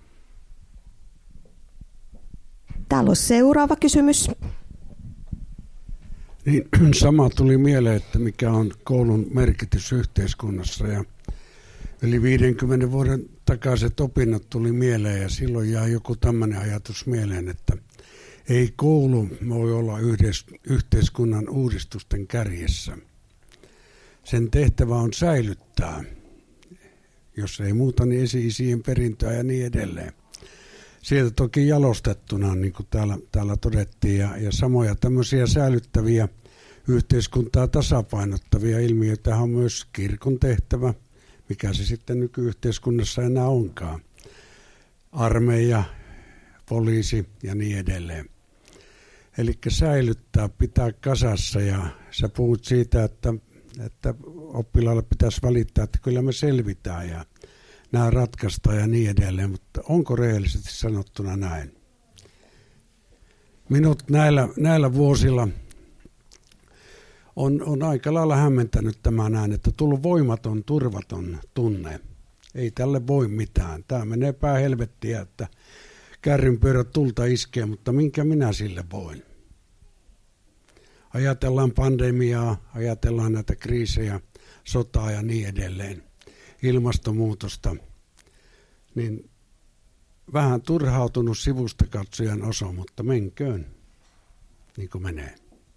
Täällä on seuraava kysymys.
Niin, sama tuli mieleen, että mikä on koulun merkitys yhteiskunnassa. Ja yli 50 vuoden takaiset opinnot tuli mieleen ja silloin jää joku tämmöinen ajatus mieleen, että ei koulu voi olla yhteiskunnan uudistusten kärjessä. Sen tehtävä on säilyttää, jos ei muuta, niin esi-isien perintöä ja niin edelleen. Sieltä toki jalostettuna, niin kuin täällä todettiin, ja samoja tämmöisiä säilyttäviä yhteiskuntaa tasapainottavia ilmiöitä on myös kirkon tehtävä, mikä se sitten nykyyhteiskunnassa enää onkaan. Armeija, poliisi ja niin edelleen. Eli säilyttää, pitää kasassa, ja sä puhut siitä, että oppilaalle pitäisi välittää, että kyllä me selvitään ja nämä ratkaistaan ja niin edelleen, mutta onko rehellisesti sanottuna näin? Minut näillä vuosilla on aika lailla hämmentänyt tämä näin, että tullut voimaton, turvaton tunne. Ei tälle voi mitään. Tämä menee päin helvettiä, että kärrynpyörä tulta iskee, mutta minkä minä sille voin? Ajatellaan pandemiaa, ajatellaan näitä kriisejä, sotaa ja niin edelleen, ilmastonmuutosta, niin vähän turhautunut sivusta katsojan osa, mutta menköön, niin kuin menee.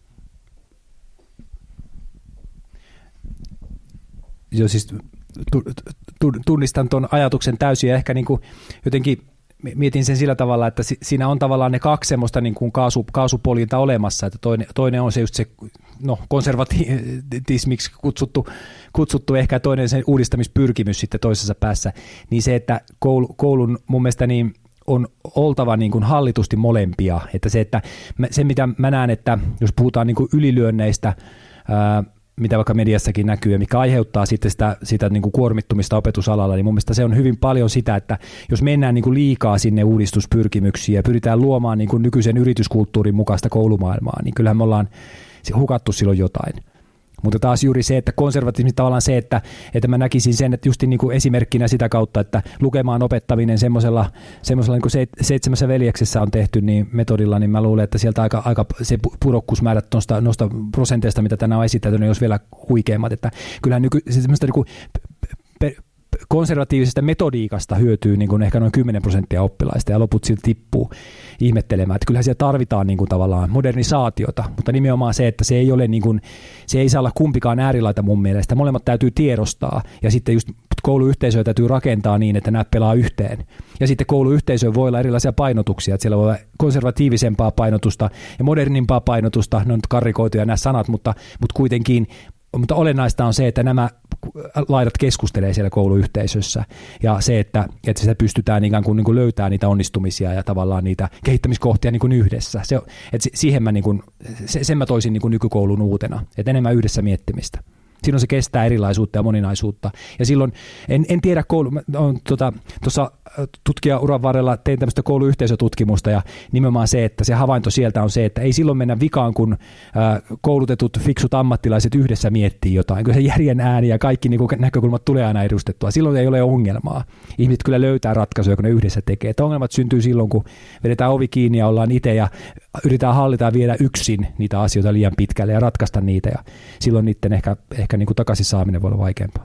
Joo, siis tunnistan tuon ajatuksen täysin ja ehkä niin kuin jotenkin mietin sen sillä tavalla, että siinä on tavallaan ne kaksi semmoista niin kuin kaasupoljinta olemassa, että toinen on se just se konservatismiksi kutsuttu ehkä toinen se uudistamispyrkimys sitten toisessa päässä, niin se, että koulun mun mielestä niin on oltava niin kuin hallitusti molempia, että se mitä mä näen, että jos puhutaan niin kuin ylilyönneistä, mitä vaikka mediassakin näkyy ja mikä aiheuttaa sitten sitä niin kuin kuormittumista opetusalalla, niin mun mielestä se on hyvin paljon sitä, että jos mennään niin kuin liikaa sinne uudistuspyrkimyksiin ja pyritään luomaan niin kuin nykyisen yrityskulttuurin mukaista koulumaailmaa, niin kyllähän me ollaan hukattu silloin jotain. Mutta taas juuri se, että konservatismi tavallaan se, että mä näkisin sen, että just niin kuin esimerkkinä sitä kautta, että lukemaan opettaminen semmoisella niin kuin 7 veljeksessä on tehty niin metodilla, niin mä luulen, että sieltä aika se pudokkuusmäärät noista prosenteista, mitä tänään on esitetty, niin olisi vielä huikeammat. Että kyllähän semmoista niin kuin konservatiivisesta metodiikasta hyötyy niin kuin ehkä noin 10% oppilaista ja loput siltä tippuu ihmettelemään. Että kyllähän siellä tarvitaan niin kuin tavallaan modernisaatiota, mutta nimenomaan se, että se ei saa olla kumpikaan äärilaita mun mielestä. Molemmat täytyy tiedostaa ja sitten just kouluyhteisöä täytyy rakentaa niin, että nämä pelaa yhteen. Ja sitten kouluyhteisöön voi olla erilaisia painotuksia, että siellä voi olla konservatiivisempaa painotusta ja modernimpaa painotusta, ne on karrikoituja nämä sanat, mutta kuitenkin. Mutta olennaista on se, että nämä laidat keskustelee siellä kouluyhteisössä ja se, että sitä pystytään ikään kuin löytämään niitä onnistumisia ja tavallaan niitä kehittämiskohtia niin kuin yhdessä. Siihen sen mä toisin niin kuin nykykoulun uutena, että enemmän yhdessä miettimistä. Silloin se kestää erilaisuutta ja moninaisuutta. Ja silloin, en tiedä tuossa tutkijauran varrella tein tämmöistä kouluyhteisötutkimusta ja nimenomaan se, että se havainto sieltä on se, että ei silloin mennä vikaan, kun koulutetut fiksut ammattilaiset yhdessä miettii jotain. Kyllä se järjen ääni ja kaikki niin kuin näkökulmat tulee aina edustettua. Silloin ei ole ongelmaa. Ihmiset kyllä löytää ratkaisuja, kun ne yhdessä tekee. Että ongelmat syntyy silloin, kun vedetään ovi kiinni ja ollaan itse ja yritetään hallita ja viedä yksin niitä asioita liian pitkälle ja ratkaista niitä. Ja silloin niiden ehkä niin kuin takaisin saaminen voi olla vaikeampaa.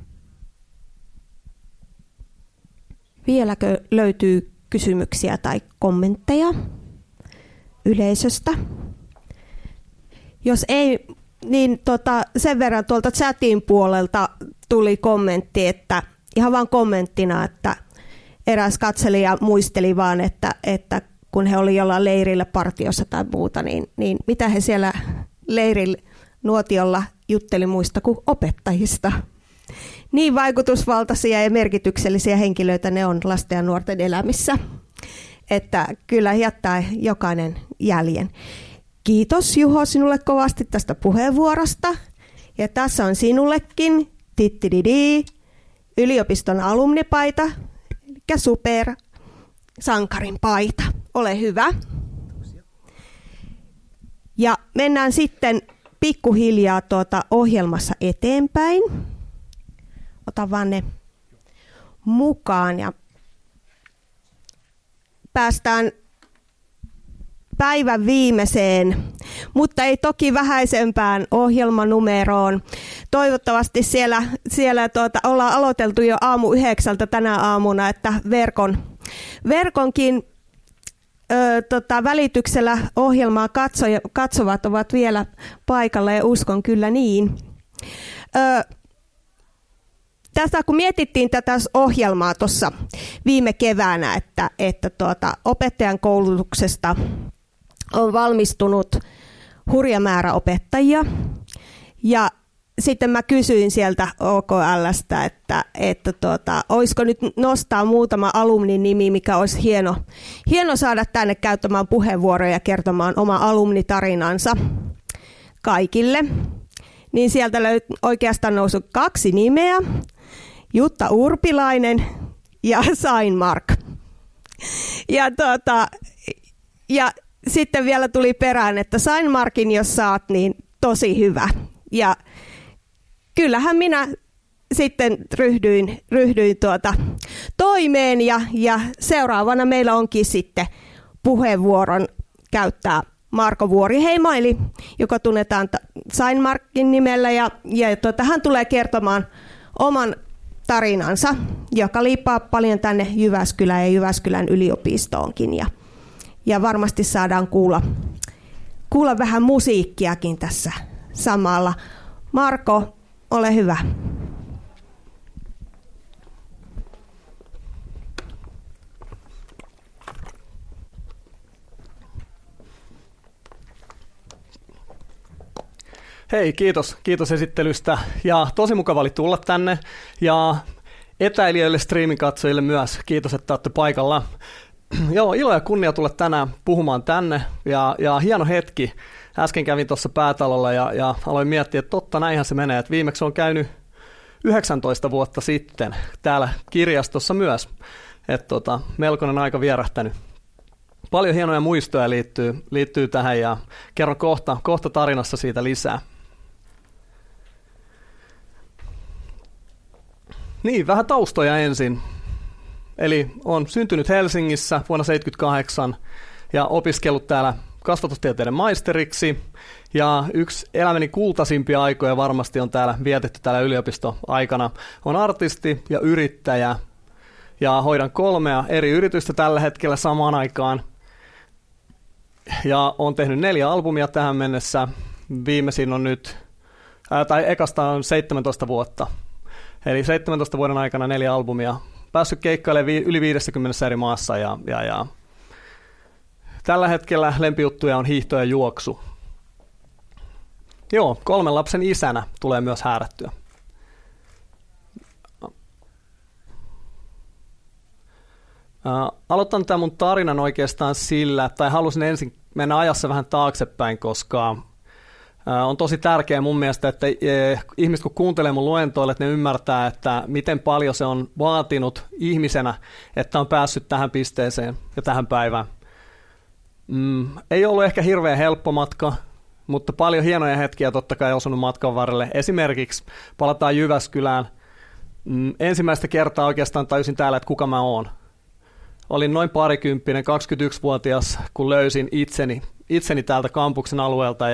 Vieläkö löytyy kysymyksiä tai kommentteja yleisöstä? Jos ei, niin sen verran tuolta chatin puolelta tuli kommentti, että ihan vain kommenttina, että eräs katselija muisteli vaan, että kun he oli jollain leirillä partiossa tai muuta, niin mitä he siellä leirillä nuotiolla jutteli muista kuin opettajista. Niin vaikutusvaltaisia ja merkityksellisiä henkilöitä ne on lasten ja nuorten elämissä, että kyllä jättää jokainen jäljen. Kiitos Juho sinulle kovasti tästä puheenvuorosta. Ja tässä on sinullekin yliopiston alumnipaita, eli super sankarin paita. Ole hyvä. Ja mennään sitten pikkuhiljaa ohjelmassa eteenpäin. Ota vaan ne mukaan ja päästään päivän viimeiseen, mutta ei toki vähäisempään ohjelmanumeroon. Toivottavasti siellä ollaan aloiteltu jo 8:00 tänä aamuna, että verkonkin välityksellä ohjelmaa katsovat ovat vielä paikalla ja uskon kyllä niin. Tästä kun mietittiin tätä ohjelmaa tuossa viime keväänä, että opettajan koulutuksesta on valmistunut hurja määrä opettajia ja sitten mä kysyin sieltä OKL:stä, että olisiko nyt nostaa muutama alumnin nimi, mikä olisi hieno saada tänne käyttämään puheenvuoroja ja kertomaan oma alumnitarinansa kaikille. Niin sieltä oikeastaan nousi 2 nimeä, Jutta Urpilainen ja Sain Mark. Ja sitten vielä tuli perään, että sain markin, jos saat, niin tosi hyvä. Ja kyllähän minä sitten ryhdyin toimeen ja seuraavana meillä onkin sitten puheenvuoron käyttää Marko Vuoriheimo, eli joka tunnetaan Sain Markin nimellä ja hän tulee kertomaan oman tarinansa, joka liippaa paljon tänne Jyväskylään ja Jyväskylän yliopistoonkin ja varmasti saadaan kuulla vähän musiikkiakin tässä samalla. Marko, ole hyvä.
Hei, kiitos esittelystä ja tosi mukava oli tulla tänne ja etäilijöille, streamin katsojille myös. Kiitos, että olette paikalla. Joo, ilo ja kunnia tulla tänään puhumaan tänne ja hieno hetki. Äsken kävin tuossa Päätalolla ja aloin miettiä, että totta näinhän se menee. Että viimeksi on käynyt 19 vuotta sitten täällä kirjastossa myös. Että melkoinen aika vierähtänyt. Paljon hienoja muistoja liittyy tähän ja kerron kohta tarinassa siitä lisää. Niin, vähän taustoja ensin. Eli olen syntynyt Helsingissä vuonna 1978 ja opiskellut täällä kasvatustieteiden maisteriksi. Ja yksi elämäni kultaisimpia aikoja varmasti on vietetty täällä yliopistoaikana. Olen artisti ja yrittäjä ja hoidan 3 eri yritystä tällä hetkellä samaan aikaan. Ja olen tehnyt 4 albumia tähän mennessä. Viimeisin on nyt, ekasta on 17 vuotta. Eli 17 vuoden aikana 4 albumia. Päässyt keikkailemaan yli 50 eri maassa ja tällä hetkellä lempijuttuja on hiihto ja juoksu. Joo, 3 lapsen isänä tulee myös häärättyä. Aloitan tämän mun tarinan oikeastaan sillä, tai halusin ensin mennä ajassa vähän taaksepäin, koska on tosi tärkeää mun mielestä, että ihmiset kun kuuntelee mun luentoille, että ne ymmärtää, että miten paljon se on vaatinut ihmisenä, että on päässyt tähän pisteeseen ja tähän päivään. Ei ollut ehkä hirveän helppo matka, mutta paljon hienoja hetkiä totta kai osunut matkan varrelle. Esimerkiksi palataan Jyväskylään. Ensimmäistä kertaa oikeastaan tajusin täällä, että kuka mä oon. Olin noin parikymppinen, 21-vuotias, kun löysin itseni täältä kampuksen alueelta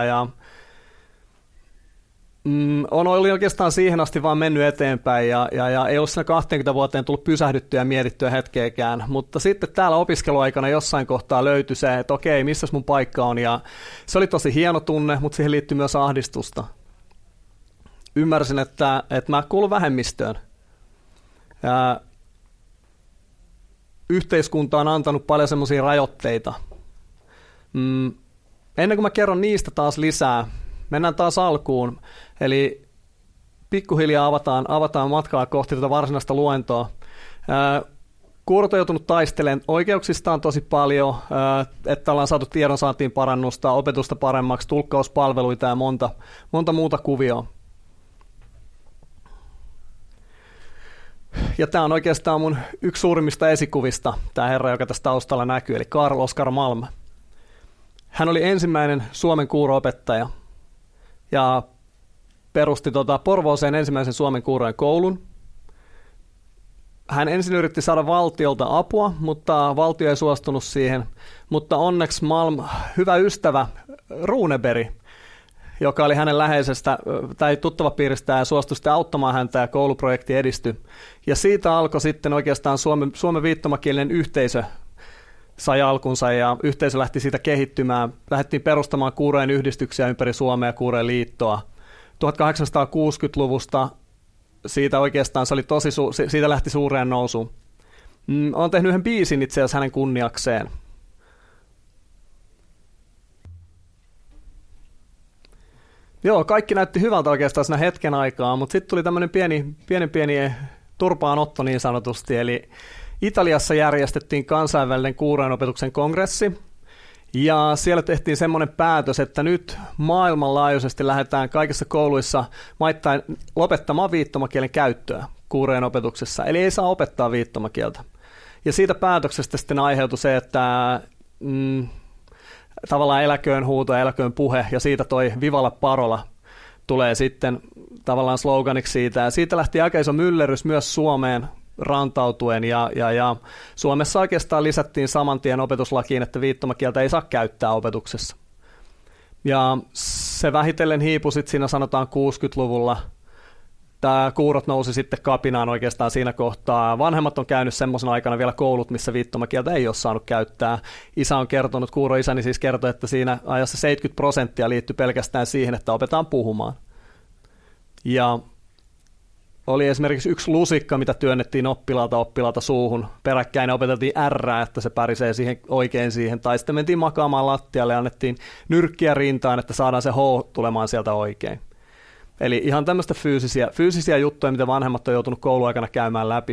on ollut oikeastaan siihen asti vaan mennyt eteenpäin ja ei ollut siinä 20 vuoteen tullut pysähdyttyä ja mietittyä hetkeäkään, mutta sitten täällä opiskeluaikana jossain kohtaa löytyi se, että okei, missäs mun paikka on ja se oli tosi hieno tunne, mutta siihen liittyy myös ahdistusta. Ymmärsin, että mä kuulun vähemmistöön. Ja yhteiskunta on antanut paljon semmoisia rajoitteita. Ennen kuin mä kerron niistä taas lisää, mennään taas alkuun. Eli pikkuhiljaa avataan matkaa kohti tätä varsinaista luentoa. Kuurot on joutunut taistelemaan oikeuksistaan tosi paljon, että ollaan saatu tiedonsaantiin parannusta, opetusta paremmaksi, tulkkauspalveluita ja monta muuta kuvioa. Ja tämä on oikeastaan mun yksi suurimmista esikuvista, tämä herra, joka tässä taustalla näkyy, eli Carl Oskar Malm. Hän oli ensimmäinen Suomen kuuro-opettaja ja perusti Porvooseen ensimmäisen Suomen kuurojen koulun. Hän ensin yritti saada valtiolta apua, mutta valtio ei suostunut siihen. Mutta onneksi Malm, hyvä ystävä Runeberg, joka oli hänen läheisestä tai tuttavapiiristä ja suostui sitten auttamaan häntä ja kouluprojekti edistyi. Ja siitä alkoi sitten oikeastaan Suomen viittomakielinen yhteisö sai alkunsa ja yhteisö lähti siitä kehittymään. Lähdettiin perustamaan kuurojen yhdistyksiä ympäri Suomea ja kuurojen liittoa. 1860-luvusta siitä oikeastaan se oli siitä lähti suureen nousuun. Olen tehnyt yhden biisin itse asiassa hänen kunniakseen. Joo, kaikki näytti hyvältä oikeastaan siinä hetken aikaa, mutta sitten tuli tämmöinen pieni turpaanotto niin sanotusti, eli Italiassa järjestettiin kansainvälinen kuurojen opetuksen kongressi, ja siellä tehtiin semmoinen päätös, että nyt maailmanlaajuisesti lähdetään kaikissa kouluissa maittain lopettamaan viittomakielen käyttöä kuurojen opetuksessa, eli ei saa opettaa viittomakieltä. Ja siitä päätöksestä sitten aiheutui se, että tavallaan eläköön huuto ja eläköön puhe, ja siitä toi Vivala Parola tulee sitten tavallaan sloganiksi siitä, ja siitä lähti aika iso myllerys myös Suomeen rantautuen, ja Suomessa oikeastaan lisättiin saman tien opetuslakiin, että viittomakieltä ei saa käyttää opetuksessa. Ja se vähitellen hiipui sitten siinä sanotaan 60-luvulla. Tämä kuurot nousi sitten kapinaan oikeastaan siinä kohtaa. Vanhemmat on käynyt semmoisena aikana vielä koulut, missä viittomakieltä ei ole saanut käyttää. Isä on kertonut, kuuroisäni siis kertoi, että siinä ajassa 70% liittyi pelkästään siihen, että opetaan puhumaan. Ja oli esimerkiksi yksi lusikka, mitä työnnettiin oppilaalta suuhun. Peräkkäin opeteltiin R, että se pärisee oikein siihen. Tai sitten mentiin makaamaan lattialle ja annettiin nyrkkiä rintaan, että saadaan se H tulemaan sieltä oikein. Eli ihan tämmöistä fyysisiä juttuja, mitä vanhemmat on joutunut kouluaikana käymään läpi.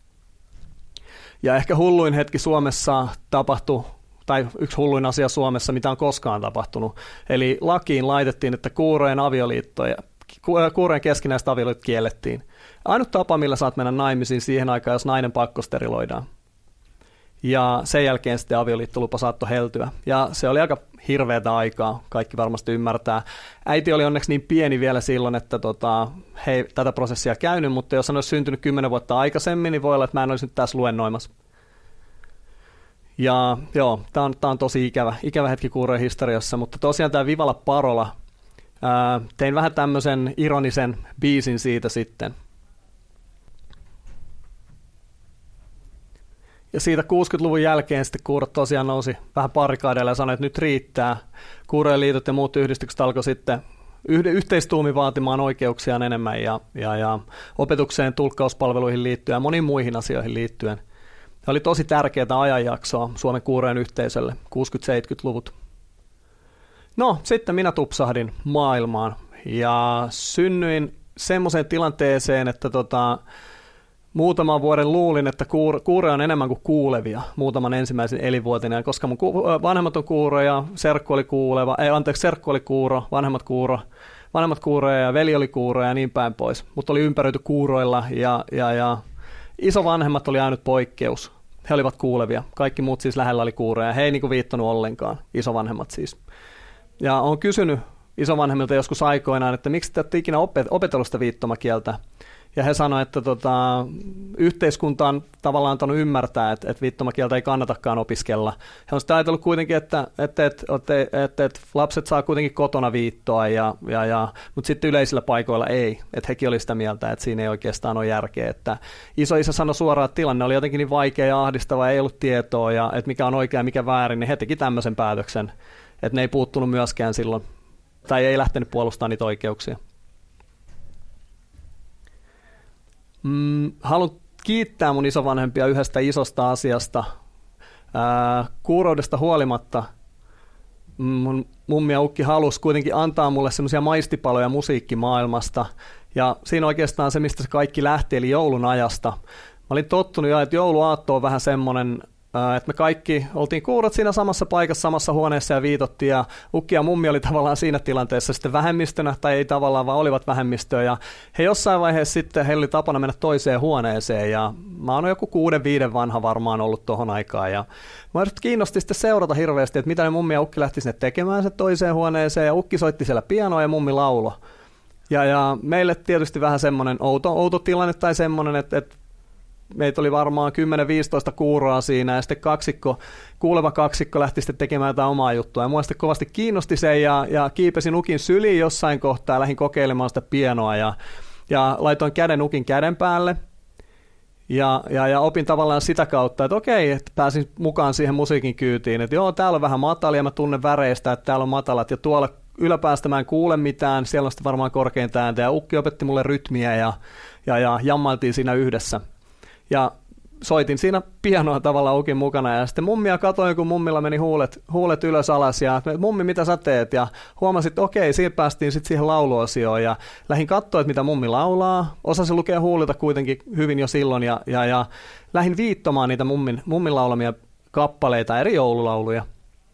Ja ehkä hulluin hetki Suomessa tapahtui, tai yksi hulluin asia Suomessa, mitä on koskaan tapahtunut. Eli lakiin laitettiin, että kuurojen keskinäistä avioliittoa kiellettiin. Ainut tapa, millä saat mennä naimisiin siihen aikaan, jos nainen pakkosteriloidaan. Ja sen jälkeen sitten avioliittolupa saattoi heltyä. Ja se oli aika hirveätä aikaa, kaikki varmasti ymmärtää. Äiti oli onneksi niin pieni vielä silloin, että he ei tätä prosessia käynyt, mutta jos hän olisi syntynyt 10 vuotta aikaisemmin, niin voi olla, että mä en olisi nyt tässä luennoimassa. Ja joo, tämä on tosi ikävä hetki kuurojen historiassa, mutta tosiaan tämä Vivala Parola, tein vähän tämmöisen ironisen biisin siitä sitten. Ja siitä 60-luvun jälkeen sitten kuurot tosiaan nousi vähän barrikadeille ja sanoi, että nyt riittää. Kuurojen liitot ja muut yhdistykset alkoi sitten yhteistuumin vaatimaan oikeuksiaan enemmän ja opetukseen, tulkkauspalveluihin liittyen ja moniin muihin asioihin liittyen. Tämä oli tosi tärkeää ajanjaksoa Suomen kuurojen yhteisölle, 60-70-luvut. No, sitten minä tupsahdin maailmaan ja synnyin semmoiseen tilanteeseen, että muutaman vuoden luulin, että kuuroja on enemmän kuin kuulevia muutaman ensimmäisen elinvuotinen. Ja koska mun vanhemmat on kuuroja, serkku oli kuuro, vanhemmat kuuroja ja veli oli kuuroja ja niin päin pois. Mutta oli ympäröity kuuroilla ja isovanhemmat oli ainut poikkeus. He olivat kuulevia. Kaikki muut siis lähellä oli kuuroja. He ei niinku viittonut ollenkaan, isovanhemmat siis. Ja olen kysynyt isovanhemmilta joskus aikoinaan, että miksi te olette ikinä opetellut sitä viittomakieltä. Ja he sanoivat, että yhteiskunta on tavallaan antanut ymmärtää, että viittomakieltä ei kannatakaan opiskella. He on sitten ajatellut kuitenkin, että lapset saa kuitenkin kotona viittoa, mutta sitten yleisillä paikoilla ei. Että hekin oli sitä mieltä, että siinä ei oikeastaan ole järkeä. Että isoisä sanoi suoraan, että tilanne oli jotenkin niin vaikea ja ahdistava, ei ollut tietoa, ja että mikä on oikea ja mikä väärin, niin he teki tämmöisen päätöksen. Että ne ei puuttunut myöskään silloin, tai ei lähtenyt puolustamaan niitä oikeuksia. Haluan kiittää mun isovanhempia yhdestä isosta asiasta. Kuuroudesta huolimatta mun mummi ja ukki halusi kuitenkin antaa mulle semmoisia maistipaloja musiikkimaailmasta. Ja siinä oikeastaan se, mistä se kaikki lähti, eli joulun ajasta. Mä olin tottunut jo, että jouluaatto on vähän semmoinen, että me kaikki oltiin kuurot siinä samassa paikassa, samassa huoneessa ja viitottiin, ja ukki ja mummi oli tavallaan siinä tilanteessa sitten vähemmistönä, tai ei tavallaan, vaan olivat vähemmistöä, ja he jossain vaiheessa sitten, heillä oli tapana mennä toiseen huoneeseen, ja mä oon joku 6-5 vanha varmaan ollut tohon aikaan, ja mä kiinnosti sitten seurata hirveästi, että mitä ne mummi ja ukki lähti sinne tekemään se toiseen huoneeseen, ja ukki soitti siellä pianoa ja mummi laulo. Ja meille tietysti vähän semmoinen outo tilanne tai semmoinen, että meitä oli varmaan 10-15 kuuroa siinä, ja sitten kuuleva kaksikko lähti sitten tekemään jotain omaa juttua. Ja mua sitten kovasti kiinnosti se, ja kiipesin ukin syliin jossain kohtaa, ja lähdin kokeilemaan sitä pianoa, ja laitoin ukin käden päälle, ja opin tavallaan sitä kautta, että okei, että pääsin mukaan siihen musiikin kyytiin, että joo, täällä on vähän matalia, mä tunnen väreistä, että täällä on matalat, ja tuolla yläpäästä mä en kuule mitään, siellä on sitten varmaan korkeinta ääntä, ja ukki opetti mulle rytmiä, ja jammailtiin siinä yhdessä. Ja soitin siinä pianoa tavallaan ukin mukana, ja sitten mummia katoin, kun mummilla meni huulet ylös alas, ja mummi, mitä sä teet? Ja huomasin, että okei, siinä päästiin sitten siihen lauluosioon, ja lähdin katsoa, että mitä mummi laulaa. Osasin lukea huulilta kuitenkin hyvin jo silloin, ja lähdin viittomaan niitä mummin laulamia kappaleita, eri joululauluja.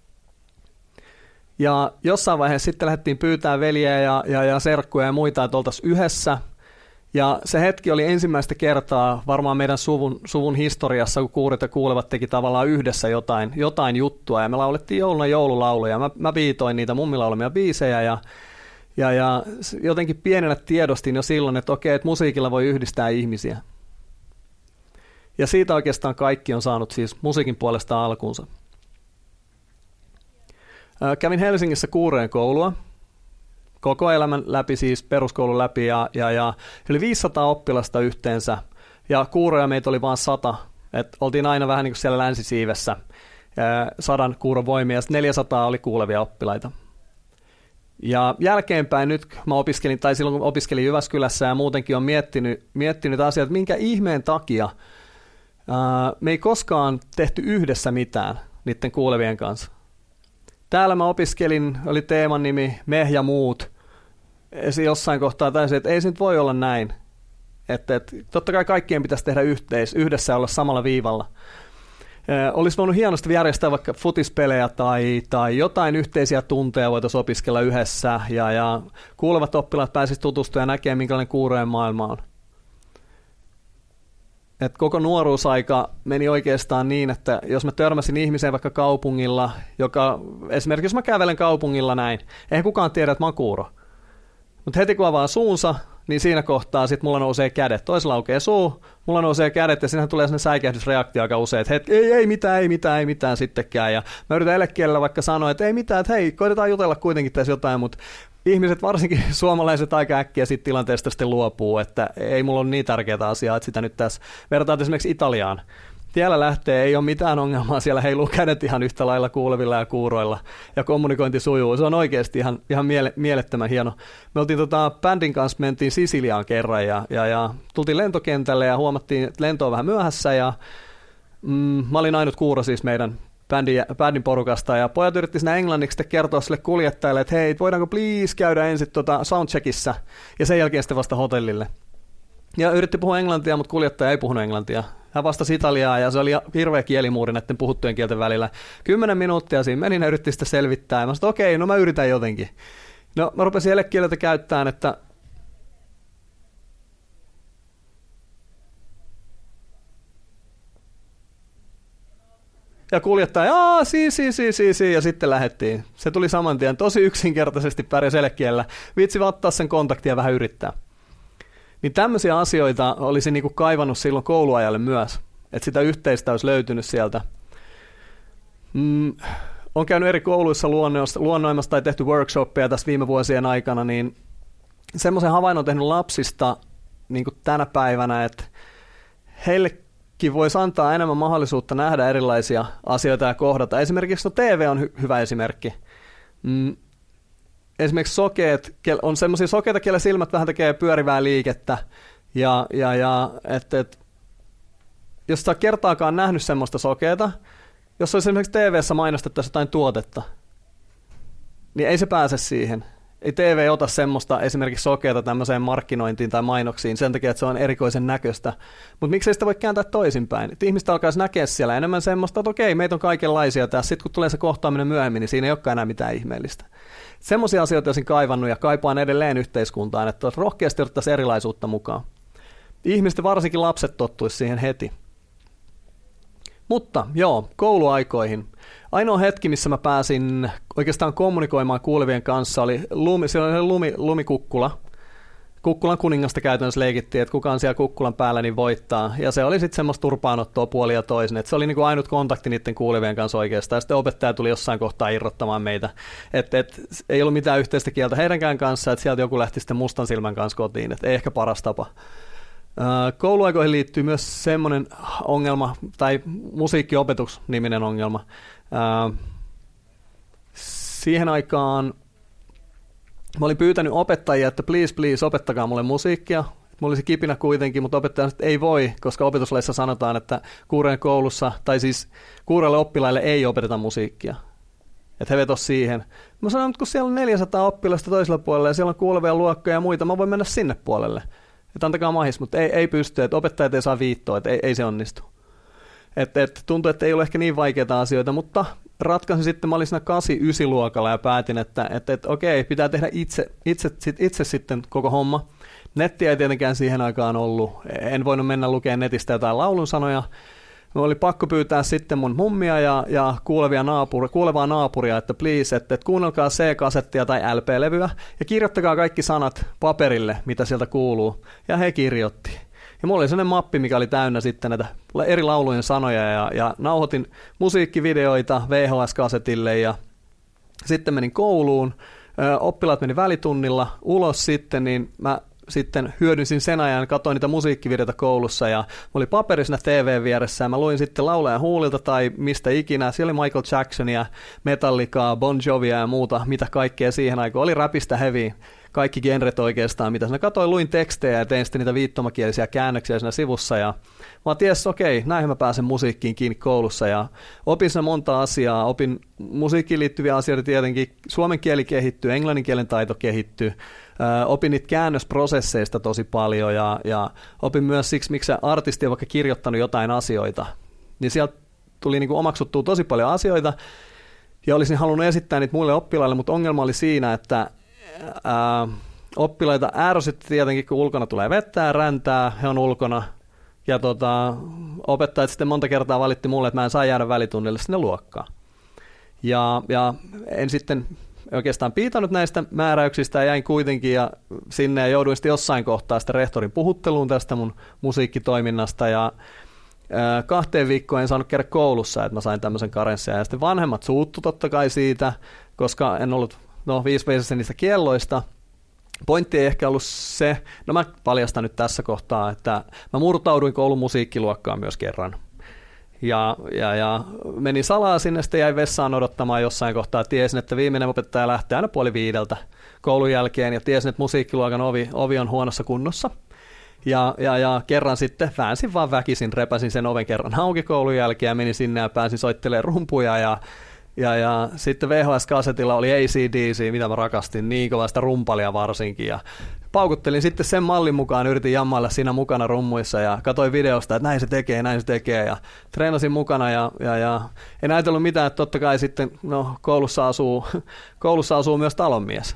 Ja jossain vaiheessa sitten lähdettiin pyytää veljeä ja serkkuja ja muita, että oltaisiin yhdessä. Ja se hetki oli ensimmäistä kertaa varmaan meidän suvun historiassa, kun kuuret ja kuulevat teki tavallaan yhdessä jotain juttua. Ja me laulettiin jouluna joululauluja. Mä biitoin niitä mummin laulamia biisejä ja jotenkin pienenä tiedostin jo silloin, että okei, että musiikilla voi yhdistää ihmisiä. Ja siitä oikeastaan kaikki on saanut siis musiikin puolesta alkuunsa. Kävin Helsingissä kuureen koulua. Koko elämän läpi, siis peruskoulun läpi, ja yli 500 oppilasta yhteensä, ja kuuroja meitä oli vain 100, että oltiin aina vähän niin kuin siellä länsisiivessä 100 kuuron voimia, ja 400 oli kuulevia oppilaita. Ja jälkeenpäin nyt, mä opiskelin, tai silloin kun opiskelin Jyväskylässä ja muutenkin on miettinyt asiat, minkä ihmeen takia me ei koskaan tehty yhdessä mitään niiden kuulevien kanssa. Täällä mä opiskelin, oli teeman nimi Me ja muut. Jossain kohtaa täysin, että ei se nyt voi olla näin. Että totta kai kaikkien pitäisi tehdä yhdessä olla samalla viivalla. Olisi voinut hienosti järjestää vaikka futispelejä tai jotain yhteisiä tunteja voitaisiin opiskella yhdessä. Ja kuulevat oppilaat pääsisivät tutustumaan ja näkemään, minkälainen kuurojen maailma on. Et koko nuoruusaika meni oikeastaan niin, että jos mä törmäsin ihmiseen vaikka kaupungilla, esimerkiksi jos mä kävelen kaupungilla näin, eihän kukaan tiedä, että mä oon kuuro. Mutta heti kun avaa suunsa, niin siinä kohtaa sit mulla nousee kädet. Toisella aukeaa suu, mulla nousee kädet ja siinähän tulee sellainen säikähdysreaktio aika usein, että ei mitään sittenkään. Ja mä yritän elekielellä vaikka sanoa, että ei mitään, että hei, koitetaan jutella kuitenkin tässä jotain, mutta ihmiset, varsinkin suomalaiset, aika äkkiä siitä tilanteesta sitten luopuu, että ei mulla ole niin tärkeää asiaa, että sitä nyt tässä verrataan esimerkiksi Italiaan. Siellä lähtee, ei ole mitään ongelmaa, siellä heiluu kädet ihan yhtä lailla kuulevilla ja kuuroilla, ja kommunikointi sujuu. Se on oikeasti ihan mielettömän hieno. Me oltiin bändin kanssa, mentiin Sisiliaan kerran, ja tultiin lentokentälle, ja huomattiin, että lento on vähän myöhässä, ja mä olin ainut kuuro siis meidän bändin porukasta, ja pojat yritti siinä englanniksi kertoa sille kuljettajalle, että hei, voidaanko please käydä ensin soundcheckissa, ja sen jälkeen sitten vasta hotellille. Ja yritti puhua englantia, mutta kuljettaja ei puhunut englantia. Hän vastasi italiaa, ja se oli hirveä kielimuuri näiden puhuttujen kielten välillä. 10 minuuttia siinä meni, ja yritti sitä selvittää, ja mä sanoin, okei, no mä yritän jotenkin. No mä rupesin elekieltä käyttämään, että ja kuljettaja, ja sitten lähdettiin. Se tuli saman tien, tosi yksinkertaisesti pärjäsi elekielellä. Vitsi ottaa sen kontaktia ja vähän yrittää. Niin tämmöisiä asioita olisi niinku kaivannut silloin kouluajalle myös, että sitä yhteistä olisi löytynyt sieltä. Olen käynyt eri kouluissa luonnoimassa tai tehty workshoppeja tässä viime vuosien aikana, niin semmoisen havainnon tehnyt lapsista niin kuin tänä päivänä, että heillekin voisi antaa enemmän mahdollisuutta nähdä erilaisia asioita ja kohdata. Esimerkiksi TV on hyvä esimerkki. Esimerkiksi sokeet, on semmoisia sokeita, kellä silmät vähän tekee pyörivää liikettä, ja jos sä kertaakaan nähnyt semmoista sokeeta, jos olisi esimerkiksi TV:ssä mainostettaisiin jotain tuotetta, niin ei se pääse siihen. Ei TV ota semmoista esimerkiksi sokeeta tämmöiseen markkinointiin tai mainoksiin sen takia, että se on erikoisen näköistä. Mutta miksei sitä voi kääntää toisinpäin? Että ihmiset alkaisi näkeä siellä enemmän semmoista, että okei, meitä on kaikenlaisia tässä. Sitten kun tulee se kohtaaminen myöhemmin, niin siinä ei olekaan enää mitään ihmeellistä. Semmoisia asioita olisin kaivannut ja kaipaan edelleen yhteiskuntaan, että rohkeasti otettaisiin erilaisuutta mukaan. Ihmiset, varsinkin lapset, tottuisi siihen heti. Mutta joo, kouluaikoihin. Ainoa hetki, missä mä pääsin oikeastaan kommunikoimaan kuulevien kanssa, oli lumikukkula. Kukkulan kuningasta käytännössä leikittiin, että kuka on siellä kukkulan päällä, niin voittaa. Ja se oli sitten semmoista turpaanottoa puolin ja toisin. Et se oli niinku ainut kontakti niiden kuulevien kanssa oikeastaan. Ja sitten opettaja tuli jossain kohtaa irrottamaan meitä. Et ei ollut mitään yhteistä kieltä heidänkään kanssa, että sieltä joku lähti sitten mustan silmän kanssa kotiin. Et ei ehkä paras tapa. Kouluaikoihin liittyy myös semmoinen ongelma, tai musiikkiopetus-niminen ongelma. Siihen aikaan mä olin pyytänyt opettajia, että please, opettakaa mulle musiikkia. Mulla olisi kipinä kuitenkin, mutta opettaja sanoi, että ei voi, koska opetuslaissa sanotaan, että kuurojen koulussa, tai siis kuuroille oppilaille ei opeteta musiikkia. Että he vetos siihen. Mä sanoin, että kun siellä on 400 oppilasta toisella puolella ja siellä on kuulevia luokkoja ja muita, mä voin mennä sinne puolelle. Että antakaa mahis, mutta ei pysty, että opettajat ei saa viittoa, että ei se onnistu. Tuntui, että ei ole ehkä niin vaikeita asioita, mutta ratkaisin sitten, mä olin siinä 8-9 luokalla ja päätin, että okei, pitää tehdä itse sitten koko homma. Nettiä ei tietenkään siihen aikaan ollut, en voinut mennä lukemaan netistä jotain laulun sanoja. Mä oli pakko pyytää sitten mun mummia ja kuulevaa naapuria, että please, että kuunnelkaa C-kasettia tai LP-levyä ja kirjoittakaa kaikki sanat paperille, mitä sieltä kuuluu. Ja he kirjoitti. Ja mulla oli sellainen mappi, mikä oli täynnä sitten näitä eri laulujen sanoja ja nauhoitin musiikkivideoita VHS-kasetille ja sitten menin kouluun. Oppilaat meni välitunnilla ulos sitten, niin mä sitten hyödynsin sen ajan, katsoin niitä musiikkivideoita koulussa ja mulla oli paperi siinä TV vieressä ja mä luin sitten laulajan huulilta tai mistä ikinä. Siellä oli Michael Jacksonia, Metallicaa, Bon Jovia ja muuta, mitä kaikkea siihen aikaan. Oli räpistä heavy, kaikki genret oikeastaan, mitä siinä katsoin, luin tekstejä ja tein sitten niitä viittomakielisiä käännöksiä siinä sivussa ja mä tiesin, okei, näinhän mä pääsen musiikkiin kiinni koulussa ja opin siinä monta asiaa, opin musiikkiin liittyviä asioita tietenkin, suomen kieli kehittyy, englannin kielen taito kehittyy, opin niitä käännösprosesseista tosi paljon ja opin myös siksi, miksi se artisti on vaikka kirjoittanut jotain asioita, niin sieltä tuli niin kuin omaksuttua tosi paljon asioita ja olisin halunnut esittää niitä muille oppilaille, mutta ongelma oli siinä, että oppilaita ärsytti tietenkin, kun ulkona tulee vettä ja räntää, he on ulkona ja opettajat sitten monta kertaa valitti mulle, että mä en saa jäädä välitunnille sinne luokkaan. Ja en sitten oikeastaan piitannut näistä määräyksistä ja jäin kuitenkin ja sinne ja jouduin sitten jossain kohtaa sitten rehtorin puhutteluun tästä mun musiikkitoiminnasta ja 2 viikkoa en saanut käydä koulussa, että mä sain tämmöisen karenssia ja sitten vanhemmat suuttu totta kai siitä, koska en ollut viisipäisessä niistä kielloista. Pointti ei ehkä ollut se, mä paljastan nyt tässä kohtaa, että mä murtauduin koulun musiikkiluokkaan myös kerran. Ja menin salaa sinne, sitten jäin vessaan odottamaan jossain kohtaa. Tiesin, että viimeinen opettaja lähtee aina 4:30 koulun jälkeen ja tiesin, että musiikkiluokan ovi on huonossa kunnossa. Ja kerran sitten väänsin vaan väkisin, repäsin sen oven kerran auki koulun jälkeen ja menin sinne ja pääsin soittelemaan rumpuja ja sitten VHS-kasetilla oli AC/DC, mitä mä rakastin, niin kovasta rumpalia varsinkin. Ja paukuttelin sitten sen mallin mukaan, yritin jammailla siinä mukana rummuissa ja katsoin videosta, että näin se tekee. Ja treenasin mukana ja en ajatellut mitään, että totta kai sitten koulussa asuu myös talonmies.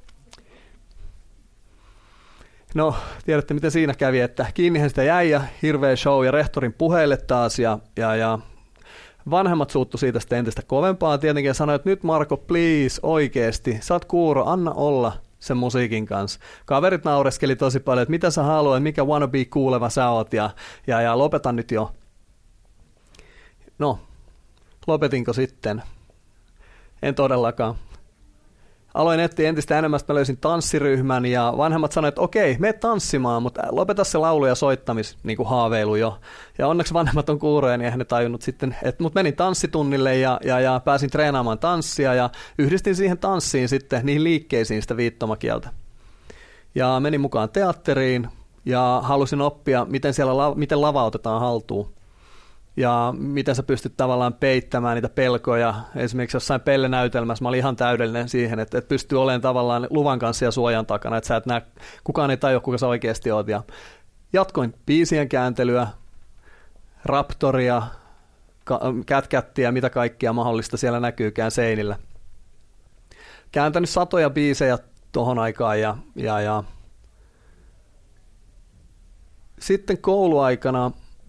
No, tiedätte miten siinä kävi, että kiinnihän sitä jäi ja hirveä show ja rehtorin puheille taas ja vanhemmat suuttu siitä sitten entistä kovempaa tietenkin ja sanoi, että nyt Marko, please, oikeesti, sä oot kuuro, anna olla sen musiikin kanssa. Kaverit naureskeli tosi paljon, että mitä sä haluat, mikä wannabe kuuleva sä oot ja lopeta nyt jo. No, lopetinko sitten? En todellakaan. Aloin etsiä entistä enemmän, mä löysin tanssiryhmän ja vanhemmat sanoivat, että okei, mene tanssimaan, mutta lopeta se laulu ja soittamis niin kuin haaveilu jo. Ja onneksi vanhemmat on kuuroja, niin eihän ne tajunnut sitten, mutta menin tanssitunnille ja pääsin treenaamaan tanssia ja yhdistin siihen tanssiin sitten niihin liikkeisiin sitä viittomakieltä. Ja menin mukaan teatteriin ja halusin oppia, miten lava otetaan haltuun. Ja miten sä pystyt tavallaan peittämään niitä pelkoja. Esimerkiksi jossain pellenäytelmässä mä olin ihan täydellinen siihen, että pystyy olemaan tavallaan luvan kanssa ja suojan takana, että sä et näe, kukaan ei tajua, kuka sä oikeasti oot. Ja jatkoin biisien kääntelyä, raptoria, kätkättiä, mitä kaikkia mahdollista siellä näkyykään seinillä. Kääntänyt satoja biisejä tohon aikaan ja sitten kouluaikana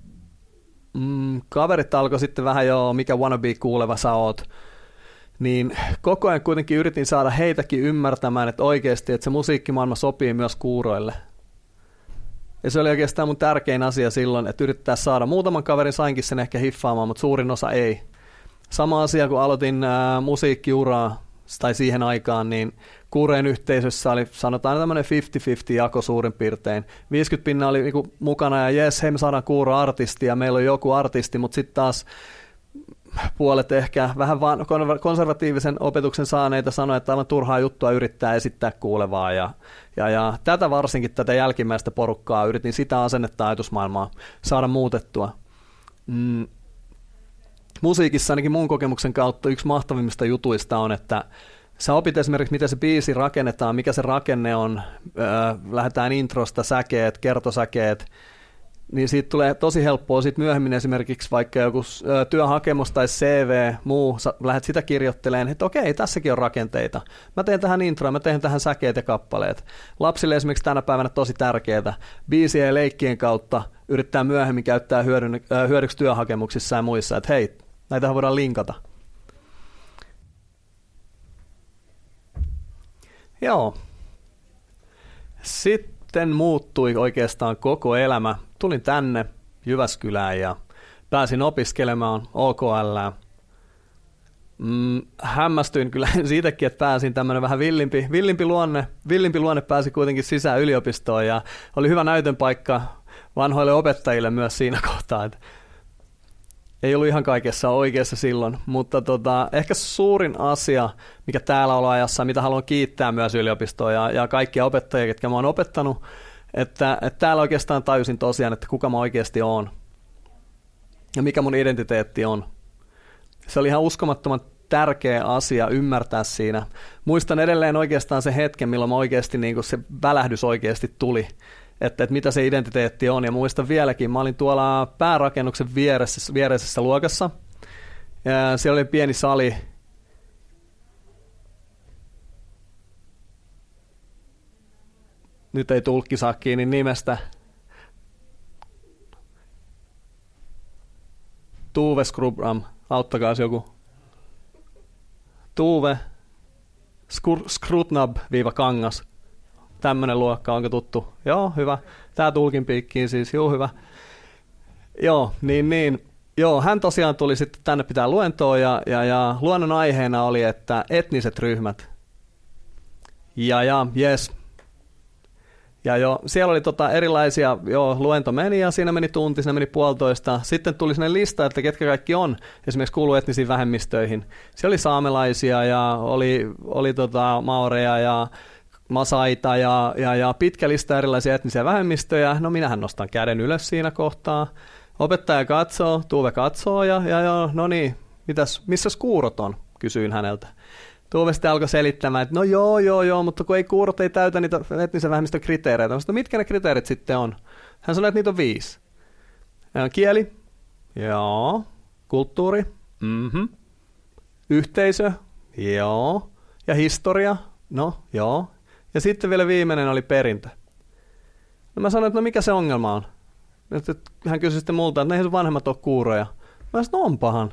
kaverit alkoi sitten vähän mikä wannabe kuuleva sä oot, niin koko ajan kuitenkin yritin saada heitäkin ymmärtämään, että oikeasti, että se musiikkimaailma sopii myös kuuroille. Ja se oli oikeastaan mun tärkein asia silloin, että yrittää saada. Muutaman kaverin sainkin sen ehkä hiffaamaan, mutta suurin osa ei. Sama asia, kun aloitin musiikkiuraa, tai siihen aikaan, niin kuurojen yhteisössä oli sanotaan tämmöinen 50-50 jako suurin piirtein. 50% oli niinku mukana ja jes, hei me saadaan kuuro artisti ja meillä on joku artisti, mutta sitten taas puolet ehkä vähän vaan konservatiivisen opetuksen saaneita sanoi, että aivan turhaa juttua yrittää esittää kuulevaa ja tätä varsinkin tätä jälkimmäistä porukkaa yritin sitä asennetta ajatusmaailmaa saada muutettua. Musiikissa ainakin mun kokemuksen kautta yksi mahtavimmista jutuista on, että sä opit esimerkiksi, miten se biisi rakennetaan, mikä se rakenne on, lähdetään introsta, säkeet, kertosäkeet, niin siitä tulee tosi helppoa sit myöhemmin esimerkiksi vaikka joku työhakemus tai CV, muu, sä lähdet sitä kirjoittelemaan, että okei, tässäkin on rakenteita. Mä teen tähän introa, mä teen tähän säkeet ja kappaleet. Lapsille esimerkiksi tänä päivänä tosi tärkeää. Biisien ja leikkien kautta yrittää myöhemmin käyttää hyödyksi työhakemuksissa ja muissa, että hei, näitä voidaan linkata. Joo. Sitten muuttui oikeastaan koko elämä. Tulin tänne Jyväskylään ja pääsin opiskelemaan OKL. Hämmästyin kyllä siitäkin, että pääsin tämmöinen vähän villimpi luonne pääsi kuitenkin sisään yliopistoon ja oli hyvä näytön paikka vanhoille opettajille myös siinä kohtaa. Että ei ollut ihan kaikessa oikeassa silloin, mutta ehkä suurin asia, mikä täällä on ajassa, mitä haluan kiittää myös yliopistoa ja kaikkia opettajia, ketkä mä oon opettanut, että täällä oikeastaan tajusin tosiaan, että kuka mä oikeasti oon ja mikä mun identiteetti on. Se oli ihan uskomattoman tärkeä asia ymmärtää siinä. Muistan edelleen oikeastaan se hetken, milloin mä oikeasti, niin kun se välähdys oikeasti tuli, että mitä se identiteetti on. Ja muistan vieläkin, mä olin tuolla päärakennuksen viereisessä luokassa. Ja siellä oli pieni sali. Nyt ei tulkki saa kiinni nimestä. Tuve Skrubram, auttakaa joku. Tuve Skrutnab-Kangas. Tämmönen luokka, onko tuttu? Joo, hyvä. Tää tulkin piikkiin siis, joo, hyvä. Joo, niin. Joo, hän tosiaan tuli sitten tänne pitää luentoa ja luonnon aiheena oli, että etniset ryhmät. Jes. Ja siellä oli erilaisia, luento meni ja siinä meni tunti, siinä meni puolitoista. Sitten tuli sinne lista, että ketkä kaikki on, esimerkiksi kuuluu etnisiin vähemmistöihin. Siellä oli saamelaisia ja oli maoreja ja masaita ja pitkä lista erilaisia etnisiä vähemmistöjä. No minähän nostan käden ylös siinä kohtaa. Opettaja katsoo, Tuve katsoo ja no niin, missä kuurot on, kysyin häneltä. Tuve sitten alkoi selittämään, että no joo, mutta kun kuurot ei täytä niitä etnisen vähemmistön kriteereitä. Mutta mitkä ne kriteerit sitten on? Hän sanoi, että niitä on 5. Kieli, joo. Kulttuuri, Yhteisö, joo. Ja historia, no joo. Ja sitten vielä viimeinen oli perintö. No mä sanoin, että no mikä se ongelma on? Hän kysyi sitten multa, että eihän sun vanhemmat ole kuuroja. Mä sanoin, no onpahan.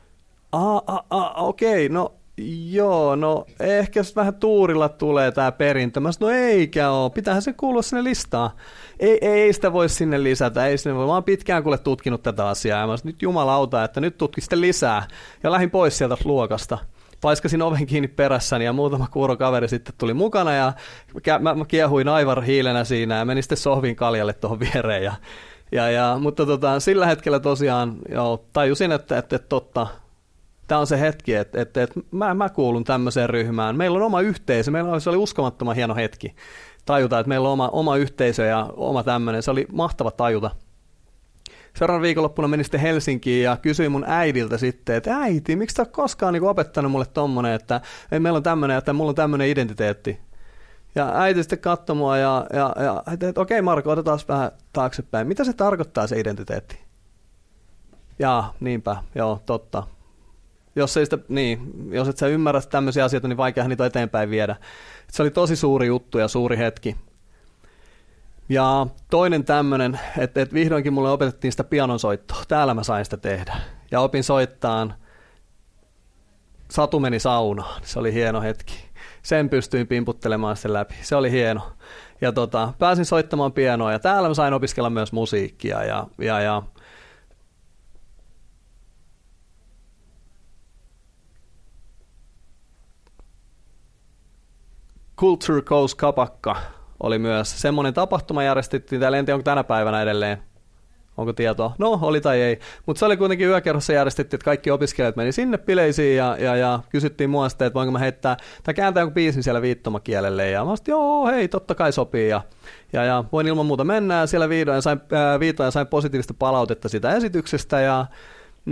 Okei, no joo, no ehkä vähän tuurilla tulee tää perintö. Mä sanoin, no eikä oo, pitäähän se kuulua sinne listaan. Ei sitä voi sinne lisätä, ei sinne voi. Mä oon pitkään kuule tutkinut tätä asiaa ja mä sanoin, nyt jumalauta, että nyt tutki sitten lisää. Ja lähdin pois sieltä luokasta. Paiskasin oven kiinni perässäni ja muutama kuurokaveri sitten tuli mukana ja mä kiehuin aivan hiilenä siinä ja menin sitten sohvin kaljalle tuohon viereen. Mutta sillä hetkellä tosiaan tajusin, että totta, tämä on se hetki, että mä kuulun tämmöiseen ryhmään. Meillä on oma yhteisö, se oli uskomattoman hieno hetki tajuta, että meillä on oma yhteisö ja oma tämmöinen. Se oli mahtava tajuta. Seuraavan viikonloppuna menin sitten Helsinkiin ja kysyin mun äidiltä sitten, että äiti, miksi sä oot koskaan niin opettanut mulle tommonen, että meillä on tämmöinen, että mulla on tämmöinen identiteetti. Ja äiti sitten katsoi mua ja että okei Marko, otetaan vähän taaksepäin. Mitä se tarkoittaa se identiteetti? Jaa, niinpä, joo, totta. Jos et sä ymmärrä tämmöisiä asioita, niin vaikeahan niitä eteenpäin viedä. Se oli tosi suuri juttu ja suuri hetki. Ja toinen tämmöinen, että vihdoinkin mulle opetettiin sitä pianonsoittoa. Täällä mä sain sitä tehdä. Ja opin soittaan. Satu meni saunaan. Se oli hieno hetki. Sen pystyin pimputtelemaan sen läpi. Se oli hieno. Ja pääsin soittamaan pianoa. Ja täällä mä sain opiskella myös musiikkia. Ja Culture Coast Kapakka oli myös semmoinen tapahtuma järjestettiin täällä, en tiedä onko tänä päivänä edelleen, onko tietoa, no oli tai ei, mutta se oli kuitenkin yökerhossa järjestettiin, että kaikki opiskelijat meni sinne bileisiin ja kysyttiin mua sitten, että voinko mä heittää tai kääntää jonkun biisin siellä viittomakielelle ja mä sanoin, joo hei totta kai sopii ja voin ilman muuta mennä ja siellä viitoin sain positiivista palautetta siitä esityksestä ja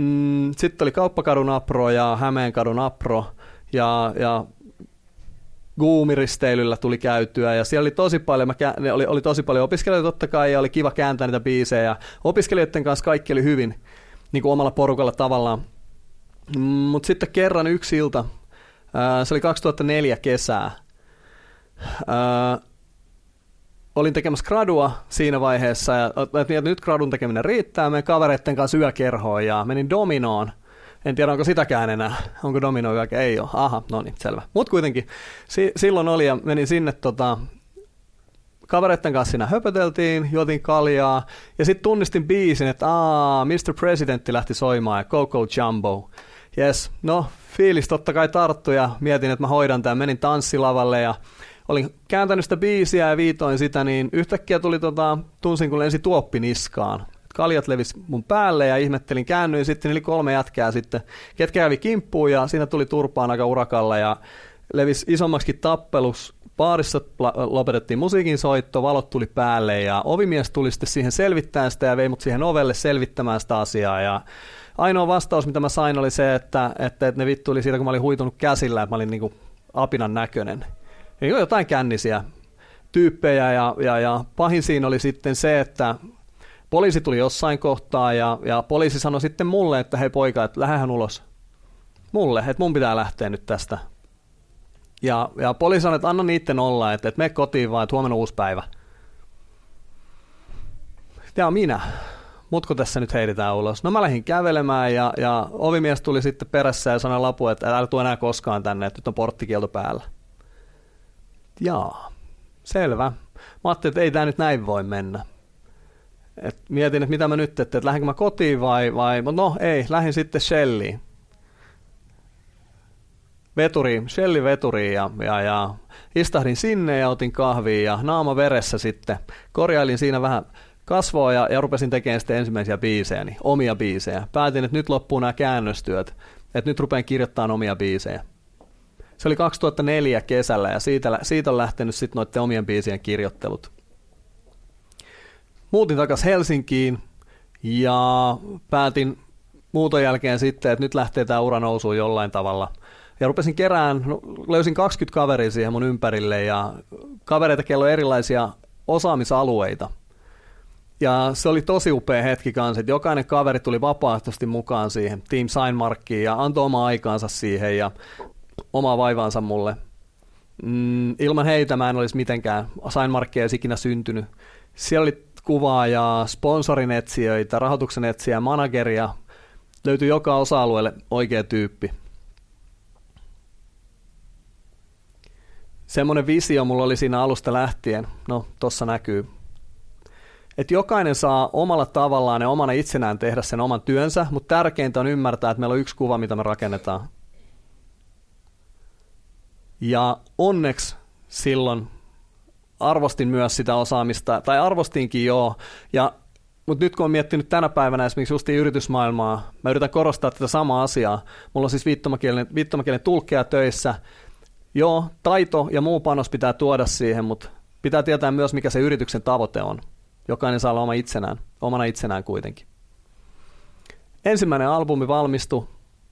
sitten oli Kauppakadun apro ja Hämeenkadun apro ja Goomiristeilyllä tuli käytyä ja siellä oli tosi paljon, oli tosi paljon opiskelijoita totta kai ja oli kiva kääntää niitä biisejä ja opiskelijoiden kanssa kaikki oli hyvin niin kuin omalla porukalla tavallaan. Mutta sitten kerran yksi ilta, se oli 2004 kesää, olin tekemässä gradua siinä vaiheessa ja nyt gradun tekeminen riittää, meidän kavereiden kanssa yökerhoon ja menin dominoon. En tiedä, onko sitäkään enää. Onko domino yökä? Ei ole. Aha, no niin, selvä. Mutta kuitenkin silloin oli ja menin sinne kavereiden kanssa siinä höpöteltiin, juotin kaljaa ja sitten tunnistin biisin, että Mr. Presidentti lähti soimaan ja Coco Jumbo. Jes, no fiilis totta kai tarttui ja mietin, että mä hoidan tämän. Menin tanssilavalle ja olin kääntänyt sitä biisiä ja viitoin sitä, niin yhtäkkiä tuli tunsin kun lensi tuoppi niskaan. Kaljat levisi mun päälle ja ihmettelin, käännyin sitten, eli 3 jätkää sitten, ketkä kävi kimppuun ja siinä tuli turpaan aika urakalla ja levisi isommaksikin tappelus. Baarissa lopetettiin musiikin soitto, valot tuli päälle ja ovimies tuli sitten siihen selvittämään sitä ja vei mut siihen ovelle selvittämään sitä asiaa ja ainoa vastaus, mitä mä sain, oli se, että ne vittu oli siitä, kun mä olin huitunut käsillä, että mä olin niinku apinan näköinen. Eli jotain kännisiä tyyppejä ja pahin siinä oli sitten se, että poliisi tuli jossain kohtaa ja poliisi sanoi sitten mulle, että hei poika, että lähdehän ulos. Mulle, että mun pitää lähteä nyt tästä. Ja poliisi sanoi, että anna niitten olla, että mene kotiin vaan, että huomenna uusi päivä. Ja minä. Mutko tässä nyt heitetään ulos. No mä lähdin kävelemään ja ovimies tuli sitten perässä ja sanoi lapu, että älä tule enää koskaan tänne, että nyt on porttikielto päällä. Jaa, selvä. Mä ajattelin, että ei tää nyt näin voi mennä. Mietin, että mitä mä nyt, että lähdenkö mä kotiin vai no ei, lähdin sitten Shelliin. Shelly-veturiin ja istahdin sinne ja otin kahvia ja naama veressä sitten. Korjailin siinä vähän kasvoa ja rupesin tekemään sitten ensimmäisiä biisejäni, omia biisejä. Päätin, että nyt loppuu nämä käännöstyöt, että nyt rupean kirjoittamaan omia biisejä. Se oli 2004 kesällä ja siitä on lähtenyt sitten noiden omien biisien kirjoittelut. Muutin takaisin Helsinkiin ja päätin muuton jälkeen sitten, että nyt lähtee tämä ura nousuun jollain tavalla. Ja rupesin löysin 20 kaveria siihen mun ympärille ja kavereita, kello on erilaisia osaamisalueita. Ja se oli tosi upea hetki kanssa, että jokainen kaveri tuli vapaaehtoisesti mukaan siihen Team Signmarkiin ja antoi omaa aikaansa siihen ja omaa vaivaansa mulle. Ilman heitä mä en olisi mitenkään, Signmarkia ei olisi ikinä syntynyt. Siellä oli kuvaajaa, sponsorin etsijöitä, rahoituksen etsijöitä, manageria. Löytyi joka osa-alueelle oikea tyyppi. Semmoinen visio mulla oli siinä alusta lähtien, no tossa näkyy, että jokainen saa omalla tavallaan ja omana itsenään tehdä sen oman työnsä, mutta tärkeintä on ymmärtää, että meillä on yksi kuva, mitä me rakennetaan. Ja onneksi silloin arvostin myös sitä osaamista, tai arvostinkin joo, mutta nyt kun olen miettinyt tänä päivänä esimerkiksi justiin yritysmaailmaa, mä yritän korostaa tätä samaa asiaa. Mulla on siis viittomakielen tulkkeja töissä. Joo, taito ja muu panos pitää tuoda siihen, mutta pitää tietää myös, mikä se yrityksen tavoite on. Jokainen saa olla omana itsenään kuitenkin. Ensimmäinen albumi valmistui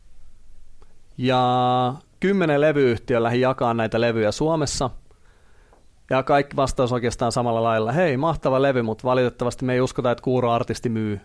ja 10 levyyhtiöä lähdin jakaa näitä levyjä Suomessa. Ja kaikki vastaus oikeastaan samalla lailla. Hei, mahtava levy, mutta valitettavasti me ei uskota, että kuuro-artisti myy.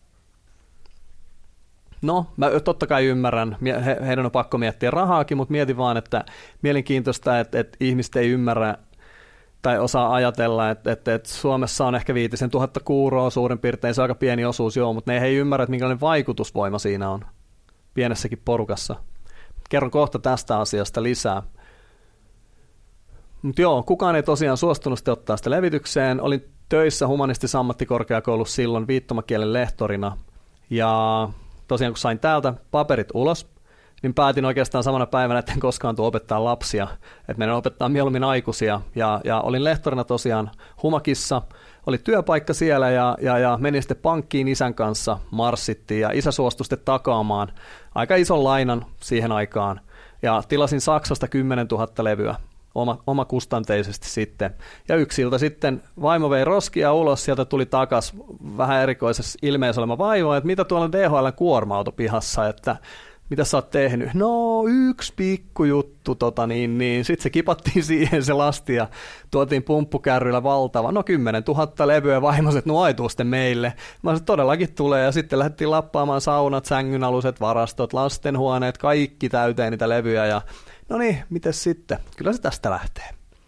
No, mä totta kai ymmärrän, heidän on pakko miettiä rahaakin, mutta mietin vaan, että mielenkiintoista, että ihmiset ei ymmärrä tai osaa ajatella, että Suomessa on ehkä 5 000 kuuroa suurin piirtein, se on aika pieni osuus, joo, mutta ne ei ymmärrä, että minkälainen vaikutusvoima siinä on pienessäkin porukassa. Kerron kohta tästä asiasta lisää. Mutta joo, kukaan ei tosiaan suostunut sitten ottaa sitä levitykseen. Olin töissä Humanistisessa ammattikorkeakoulussa silloin viittomakielen lehtorina ja tosiaan kun sain täältä paperit ulos, niin päätin oikeastaan samana päivänä, että en koskaan tule opettaa lapsia, että menen opettaa mieluummin aikuisia. Ja olin lehtorina tosiaan Humakissa, oli työpaikka siellä ja menin sitten pankkiin isän kanssa, marssittiin ja isä suostui sitten takaamaan aika ison lainan siihen aikaan. Ja tilasin Saksasta 10 000 levyä omakustanteisesti sitten. Ja yksi ilta sitten vaimo vei roskia ulos, sieltä tuli takas vähän erikoisessa ilmeessä olema vaimo, että mitä tuolla on DHL:n kuorma-auto pihassa, että mitä sä oot tehnyt? No, yksi pikku juttu, sitten se kipattiin siihen se lasti ja tuotiin pumppukärryllä valtava, 10 000 levyä vaimoset nuo sitten meille. Mä se todellakin tulee ja sitten lähdettiin lappaamaan saunat, sängynaluset, varastot, lastenhuoneet, kaikki täyteen niitä levyjä ja no niin, mites sitten? Kyllä se tästä lähtee.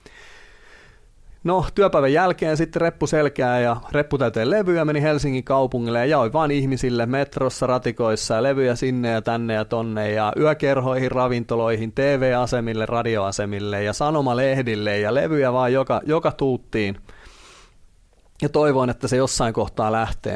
No, työpäivän jälkeen sitten reppu selkää ja reppu täyteen levyjä, meni Helsingin kaupungille ja jaoi vaan ihmisille metrossa, ratikoissa ja levyjä sinne ja tänne ja tonne ja yökerhoihin, ravintoloihin, TV-asemille, radioasemille ja sanomalehdille ja levyjä vaan joka tuuttiin. Ja toivoin, että se jossain kohtaa lähtee.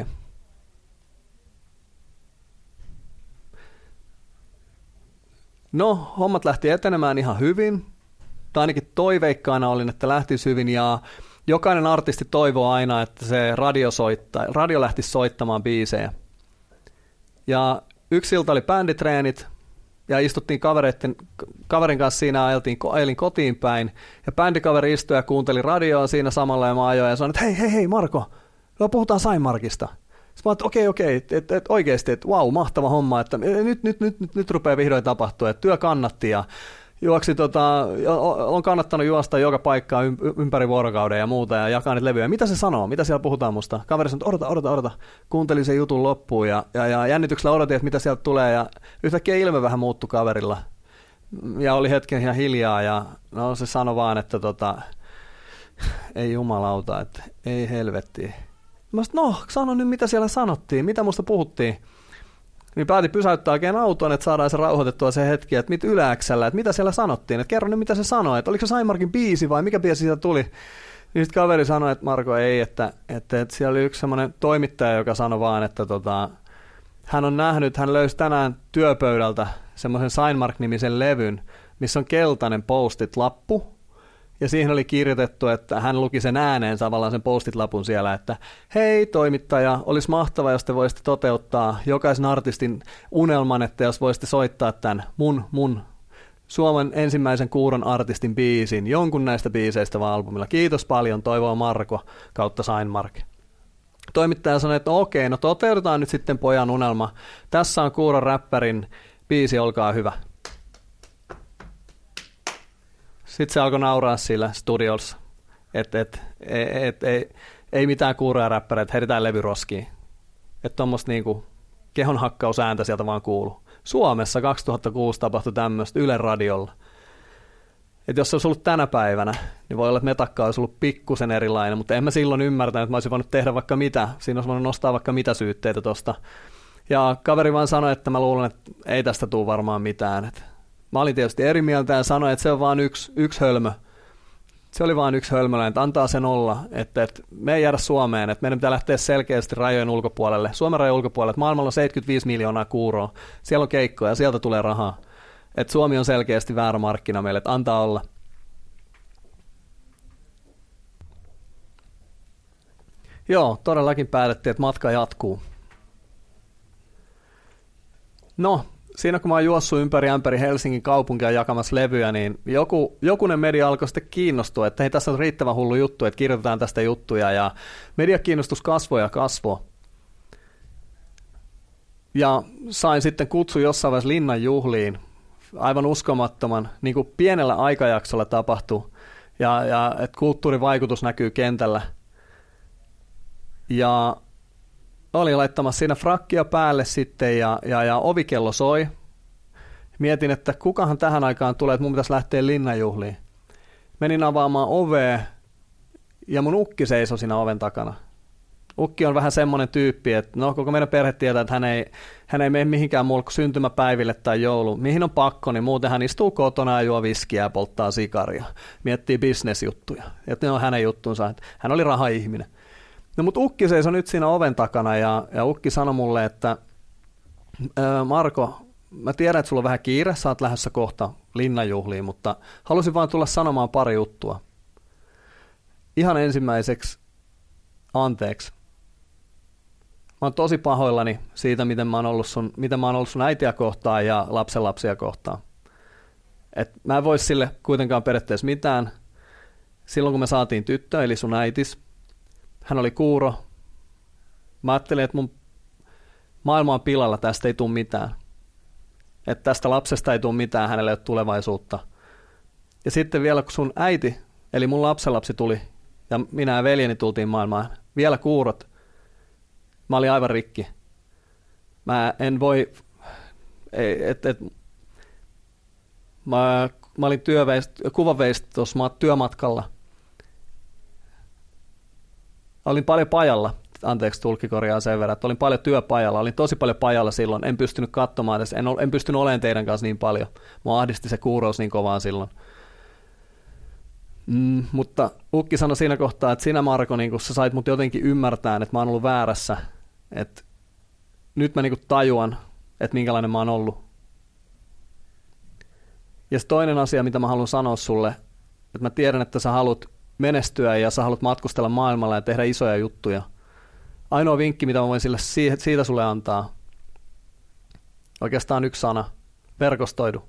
No, hommat lähti etenemään ihan hyvin. Tai ainakin toiveikkaana olin, että lähtisi hyvin ja jokainen artisti toivoo aina, että se radio lähtisi soittamaan biisejä. Ja yksi ilta oli bänditreenit ja istuttiin kaverin kanssa siinä ajelin kotiin päin ja bändikaveri istui ja kuunteli radioa siinä samalla ja mä ajoin ja sanoin, että hei Marko, puhutaan Saimarkista. Sitten mä ajattelin, okei, että oikeasti, että vau, mahtava homma, että nyt rupeaa vihdoin tapahtua, että työ kannatti ja on kannattanut juosta joka paikkaan ympäri vuorokauden ja muuta ja jakaa niitä levyjä. Mitä se sanoo? Mitä siellä puhutaan musta? Kaveri sanoi, että odota. Kuuntelin sen jutun loppuun ja jännityksellä odotin, että mitä sieltä tulee ja yhtäkkiä ilme vähän muuttui kaverilla. Ja oli hetken ihan hiljaa ja no se sanoi vaan, että ei jumalauta, että ei helvettiä. Mä sanoin, sano nyt mitä siellä sanottiin, mitä musta puhuttiin. Niin päätin pysäyttää oikein auton, että saadaan se rauhoitettua se hetki, että mit Yle-X:llä, että mitä siellä sanottiin, että kerro nyt mitä se sanoi, että oliko se Saimarkin biisi vai mikä biisi siitä tuli. Niin sitten kaveri sanoi, että Marko ei, että siellä oli yksi semmoinen toimittaja, joka sanoi vaan, että hän on nähnyt, hän löysi tänään työpöydältä semmoisen Saimark-nimisen levyn, missä on keltainen post-it-lappu. Ja siihen oli kirjoitettu, että hän luki sen ääneen tavallaan sen postit-lapun siellä, että hei toimittaja, olisi mahtavaa, jos te voisitte toteuttaa jokaisen artistin unelman, että jos voisitte soittaa tämän mun Suomen ensimmäisen kuuron artistin biisin, jonkun näistä biiseistä vaan albumilla. Kiitos paljon, toivoo Marko kautta Saimark. Toimittaja sanoi, että okei, no toteutetaan nyt sitten pojan unelma. Tässä on kuuron räppärin biisi, olkaa hyvä. Sitten se alkoi nauraa sillä studiossa, että ei mitään kuuroja räppäreitä, heitetään levyroskiin. Että tuommoista niinku kehonhakkausääntä sieltä vaan kuuluu. Suomessa 2006 tapahtui tämmöistä Ylen radiolla. Että jos se olisi ollut tänä päivänä, niin voi olla, että metakka olisi ollut pikkusen erilainen, mutta en mä silloin ymmärtänyt, että mä olisin voinut tehdä vaikka mitä. Siinä olisi voinut nostaa vaikka mitä syytteitä tosta. Ja kaveri vaan sanoi, että mä luulen, että ei tästä tule varmaan mitään. Et mä olin tietysti eri mieltä ja sanoin, että se on vaan yksi hölmö. Se oli vaan yksi hölmö, että antaa sen olla, että me ei jäädä Suomeen, että meidän pitää lähteä selkeästi rajojen ulkopuolelle, Suomen rajojen ulkopuolelle, että maailmalla on 75 miljoonaa kuuroa, siellä on keikkoja ja sieltä tulee rahaa. Että Suomi on selkeästi väärä markkina meille, että antaa olla. Joo, todellakin päätettiin, että matka jatkuu. No, siinä kun mä oon juossut ympäri Helsingin kaupunkia jakamassa levyjä, niin jokunen media alkoi sitten kiinnostua, että hei, tässä on riittävän hullu juttu, että kirjoitetaan tästä juttuja, ja mediakiinnostus kasvoi. Ja sain sitten kutsun jossain vaiheessa Linnan juhliin, aivan uskomattoman, niin kuin pienellä aikajaksolla tapahtui, ja että kulttuurivaikutus näkyy kentällä. Ja olin laittamassa siinä frakkia päälle sitten ja ovikello soi. Mietin, että kukahan tähän aikaan tulee, että mun pitäisi lähteä Linnanjuhliin. Menin avaamaan ovea ja mun ukki seisoi siinä oven takana. Ukki on vähän semmoinen tyyppi, että no, koko meidän perhe tietää, että hän ei mene mihinkään muulle kuin syntymäpäiville tai jouluun. Mihin on pakko, niin muuten hän istuu kotona ja juo viskiä ja polttaa sikaria. Miettii bisnesjuttuja. Että ne on hänen juttunsa. Että hän oli raha-ihminen. No mut ukki seisoi nyt siinä oven takana ja ukki sanoi mulle, että Marko, mä tiedän, että sulla on vähän kiire, sä oot lähdössä kohta Linnanjuhliin, mutta halusin vaan tulla sanomaan pari juttua. Ihan ensimmäiseksi, anteeksi. Mä oon tosi pahoillani siitä, miten mä oon ollut sun äitiä kohtaan ja lapsenlapsia kohtaan. Et mä en vois sille kuitenkaan periaatteessa mitään. Silloin kun me saatiin tyttö, eli sun äitis, hän oli kuuro. Mä ajattelin, että mun maailma on pilalla, tästä ei tule mitään. että tästä lapsesta ei tule mitään, hänelle ei ole tulevaisuutta. Ja sitten vielä kun sun äiti, eli mun lapsenlapsi tuli, ja minä ja veljeni tultiin maailmaan, vielä kuurot, mä olin aivan rikki. Mä en voi, mä olin kuvanveistossa työmatkalla. Olin paljon pajalla, anteeksi tulkkikorjaa sen verran, että olin paljon työpajalla, olin tosi paljon pajalla silloin, en pystynyt katsomaan edes, en pystynyt olemaan teidän kanssa niin paljon. Mua ahdisti se kuurous niin kovaa silloin. Mutta Ukki sanoi siinä kohtaa, että sinä Marko, niin kun sä sait mut jotenkin ymmärtää, että mä oon ollut väärässä, että nyt mä niin kun tajuan, että minkälainen mä oon ollut. Ja toinen asia, mitä mä haluan sanoa sulle, että mä tiedän, että sä haluat menestyä ja sä haluat matkustella maailmalla ja tehdä isoja juttuja. Ainoa vinkki, mitä mä voin siitä sulle antaa, oikeastaan yksi sana, verkostoidu.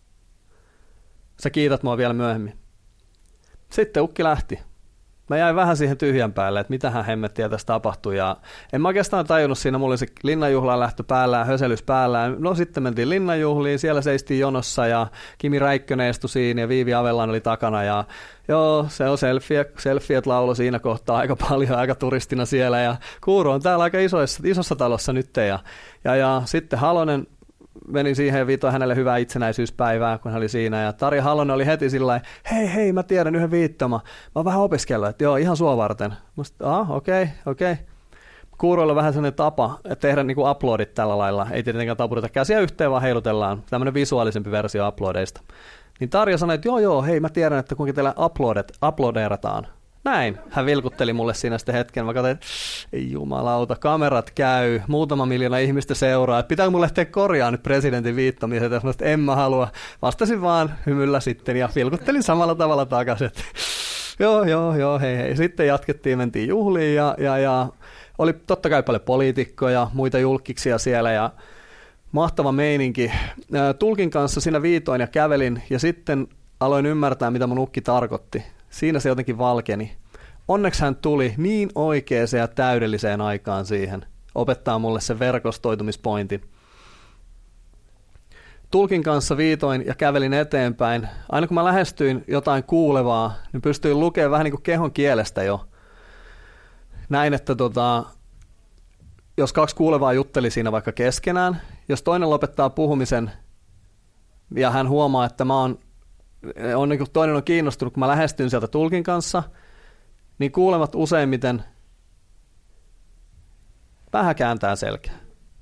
Sä kiität mua vielä myöhemmin. Sitten Ukki lähti. Mä jäin vähän siihen tyhjän päälle, että mitähän hemmettiä tässä tapahtui. Ja en mä oikeastaan tajunnut siinä, mulla oli se linnanjuhlaan lähtö päällään, höselys päällään. No sitten mentiin linnanjuhliin, siellä seistiin jonossa ja Kimi Räikkönen istui siinä ja Viivi Avellan oli takana. Ja joo, se on selfiet laulo siinä kohtaa aika paljon, aika turistina siellä. Ja Kuuro on täällä aika isossa talossa nyt. Ja sitten Halonen menin siihen ja viitoin hänelle hyvää itsenäisyyspäivää, kun hän oli siinä. Ja Tarja Halonen oli heti sillä lailla, hei, mä tiedän yhden viittoma. Mä oon vähän opiskellut, että joo, ihan sua varten. Musta, okei. Kuuroilla on vähän sellainen tapa, että tehdä niin kuin uploadit tällä lailla. Ei tietenkään taputeta käsiä yhteen, vaan heilutellaan. Tämmöinen visuaalisempi versio uploadeista. Niin Tarja sanoi, että joo, hei, mä tiedän, että kuinka teillä uploaderataan. Näin. Hän vilkutteli mulle siinä sitten hetken. Mä katsoin, että ei jumalauta, kamerat käy, muutama miljoona ihmistä seuraa. Että pitääkö mulle lähteä korjaa nyt presidentin viittamiset? Ja sanoin, että en mä halua. Vastasin vaan hymyllä sitten ja vilkuttelin samalla tavalla takaisin. Joo, hei. Sitten jatkettiin, mentiin juhliin ja oli totta kai paljon poliitikkoja, muita julkkiksia siellä ja mahtava meininki. Tulkin kanssa siinä viitoin ja kävelin ja sitten aloin ymmärtää, mitä mun Ukki tarkoitti. Siinä se jotenkin valkeni. Onneksi hän tuli niin oikeaan ja täydelliseen aikaan siihen. Opettaa mulle sen verkostoitumispointin. Tulkin kanssa viitoin ja kävelin eteenpäin. Aina kun mä lähestyin jotain kuulevaa, niin pystyin lukemaan vähän niin kuin kehon kielestä jo. Näin, että jos kaksi kuulevaa jutteli siinä vaikka keskenään, jos toinen lopettaa puhumisen ja hän huomaa, että niin kuin toinen on kiinnostunut, kun mä lähestyn sieltä tulkin kanssa, niin kuulevat useimmiten vähän kääntää selkää.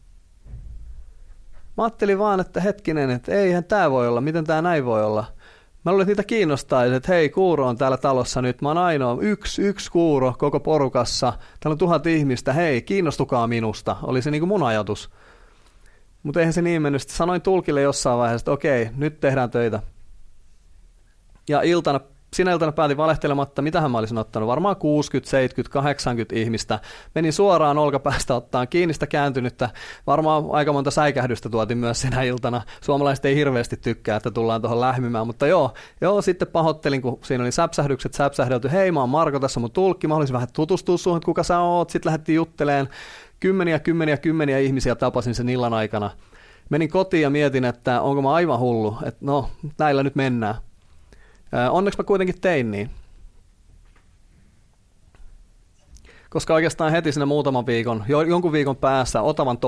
Mä ajattelin vaan, että hetkinen, että eihän tää voi olla, miten tää näin voi olla. Mä luulen, että niitä kiinnostaa, että hei, Kuuro on täällä talossa nyt, mä oon ainoa, yksi Kuuro koko porukassa, täällä on 1000 ihmistä, hei, kiinnostukaa minusta, oli se niin kuin mun ajatus. Mutta eihän se niin mennyt, sitten sanoin tulkille jossain vaiheessa, että okei, nyt tehdään töitä. Ja sinä iltana päätin valehtelematta, mitähän mä olisin ottanut, varmaan 60, 70, 80 ihmistä. Menin suoraan olkapäästä ottaan kiinni sitä kääntynyttä. Varmaan aika monta säikähdystä tuotiin myös sinä iltana. Suomalaiset ei hirveästi tykkää, että tullaan tuohon lähmimään, mutta joo, sitten pahoittelin, kun siinä oli säpsähdelty. Hei, mä oon Marko, tässä on mun tulkki, mä haluaisin vähän tutustua suhun, kuka sä oot. Sitten lähdettiin juttelemaan. Kymmeniä ihmisiä tapasin sen illan aikana. Menin kotiin ja mietin, että onko mä aivan hullu, että no, näillä nyt mennään. Onneksi mä kuitenkin tein niin. Koska oikeastaan heti siinä muutaman viikon, jonkun viikon päässä Otavan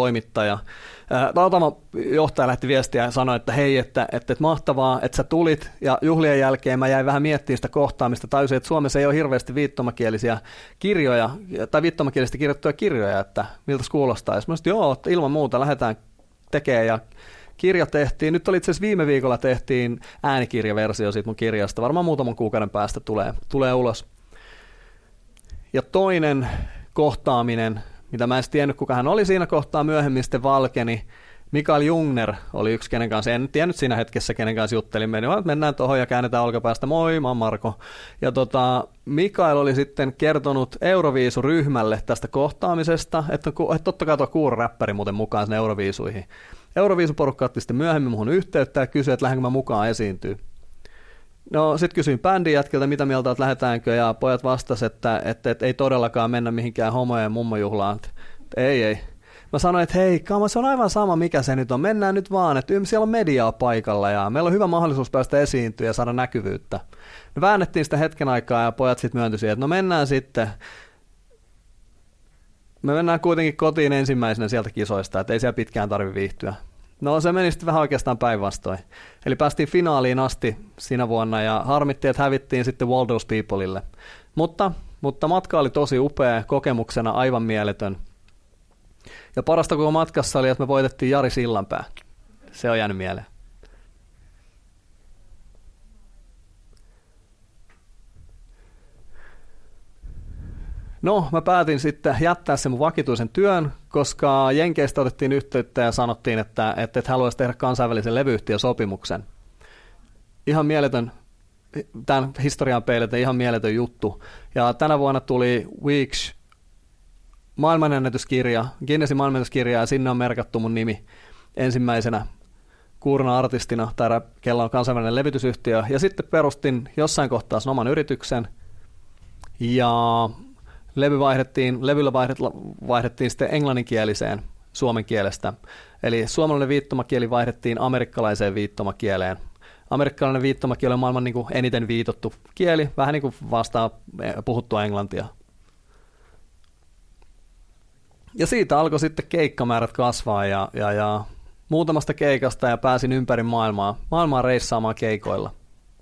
johtaja lähti viestiä ja sanoi, että hei, että mahtavaa, että sä tulit. Ja juhlien jälkeen mä jäin vähän miettimään sitä kohtaamista. Tajusin, että Suomessa ei ole hirveästi viittomakielisiä kirjoja, tai viittomakielisesti kirjoittuja kirjoja, että miltä se kuulostaa. Ja mä sanoin, joo, että ilman muuta lähdetään tekemään ja kirja tehtiin. Nyt oli itse asiassa viime viikolla tehtiin äänikirjaversio siitä mun kirjasta. Varmaan muutaman kuukauden päästä tulee ulos. Ja toinen kohtaaminen, mitä mä en tiennyt, kuka hän oli siinä kohtaa, myöhemmin sitten valkeni. Mikael Jungner oli yksi, kenen kanssa, en tiennyt siinä hetkessä, kenen kanssa juttelimme. Niin mennään tuohon ja käännetään olkapäästä. Moi, mä oon Marko. Ja Mikael oli sitten kertonut Euroviisuryhmälle tästä kohtaamisesta, että totta kai tuo Kuuro-räppäri muuten mukaan sinne Euroviisuihin. Euroviisuporukka otti sitten myöhemmin muhun yhteyttä ja kysyi, että lähdenkö mä mukaan esiintyy. No sit kysyin bändin jätkiltä, mitä mieltä että lähdetäänkö, ja pojat vastasivat, että ei todellakaan mennä mihinkään homojen mummojuhlaan. Ei. mä sanoin, että hei, se on aivan sama, mikä se nyt on. Mennään nyt vaan, että siellä on mediaa paikalla ja meillä on hyvä mahdollisuus päästä esiintyä ja saada näkyvyyttä. Me väännettiin sitä hetken aikaa ja pojat sitten myöntyi siihen, että no mennään sitten. Me mennään kuitenkin kotiin ensimmäisenä sieltä kisoista, että ei siellä pitkään tarvitse viihtyä. No se meni sitten vähän oikeastaan päinvastoin. Eli päästiin finaaliin asti siinä vuonna ja harmittiin, että hävittiin sitten Waldo's Peopleille. Mutta matka oli tosi upea, kokemuksena aivan mieletön. Ja parasta koko matkassa oli, että me voitettiin Jari Sillanpää. Se on jäänyt mieleen. No, mä päätin sitten jättää sen mun vakituisen työn, koska Jenkeistä otettiin yhteyttä ja sanottiin, että haluaisi tehdä kansainvälisen levyyhtiösopimuksen. Ihan mieletön, tämän historian peileten ihan mieletön juttu. Ja tänä vuonna tuli Weeks maailmanennätyskirja, Guinnessin maailmanennätyskirja, ja sinne on merkattu mun nimi ensimmäisenä kuurna-artistina, tai kello on kansainvälinen levytysyhtiö. Ja sitten perustin jossain kohtaa sen oman yrityksen, ja levyllä vaihdettiin sitten englanninkieliseen suomen kielestä. Eli suomalainen viittomakieli vaihdettiin amerikkalaiseen viittomakieleen. Amerikkalainen viittomakieli on maailman niin kuin eniten viitottu kieli, vähän niin kuin vastaa puhuttua englantia. Ja siitä alkoi sitten keikkamäärät kasvaa ja muutamasta keikasta ja pääsin ympäri maailmaa reissaamaan keikoilla.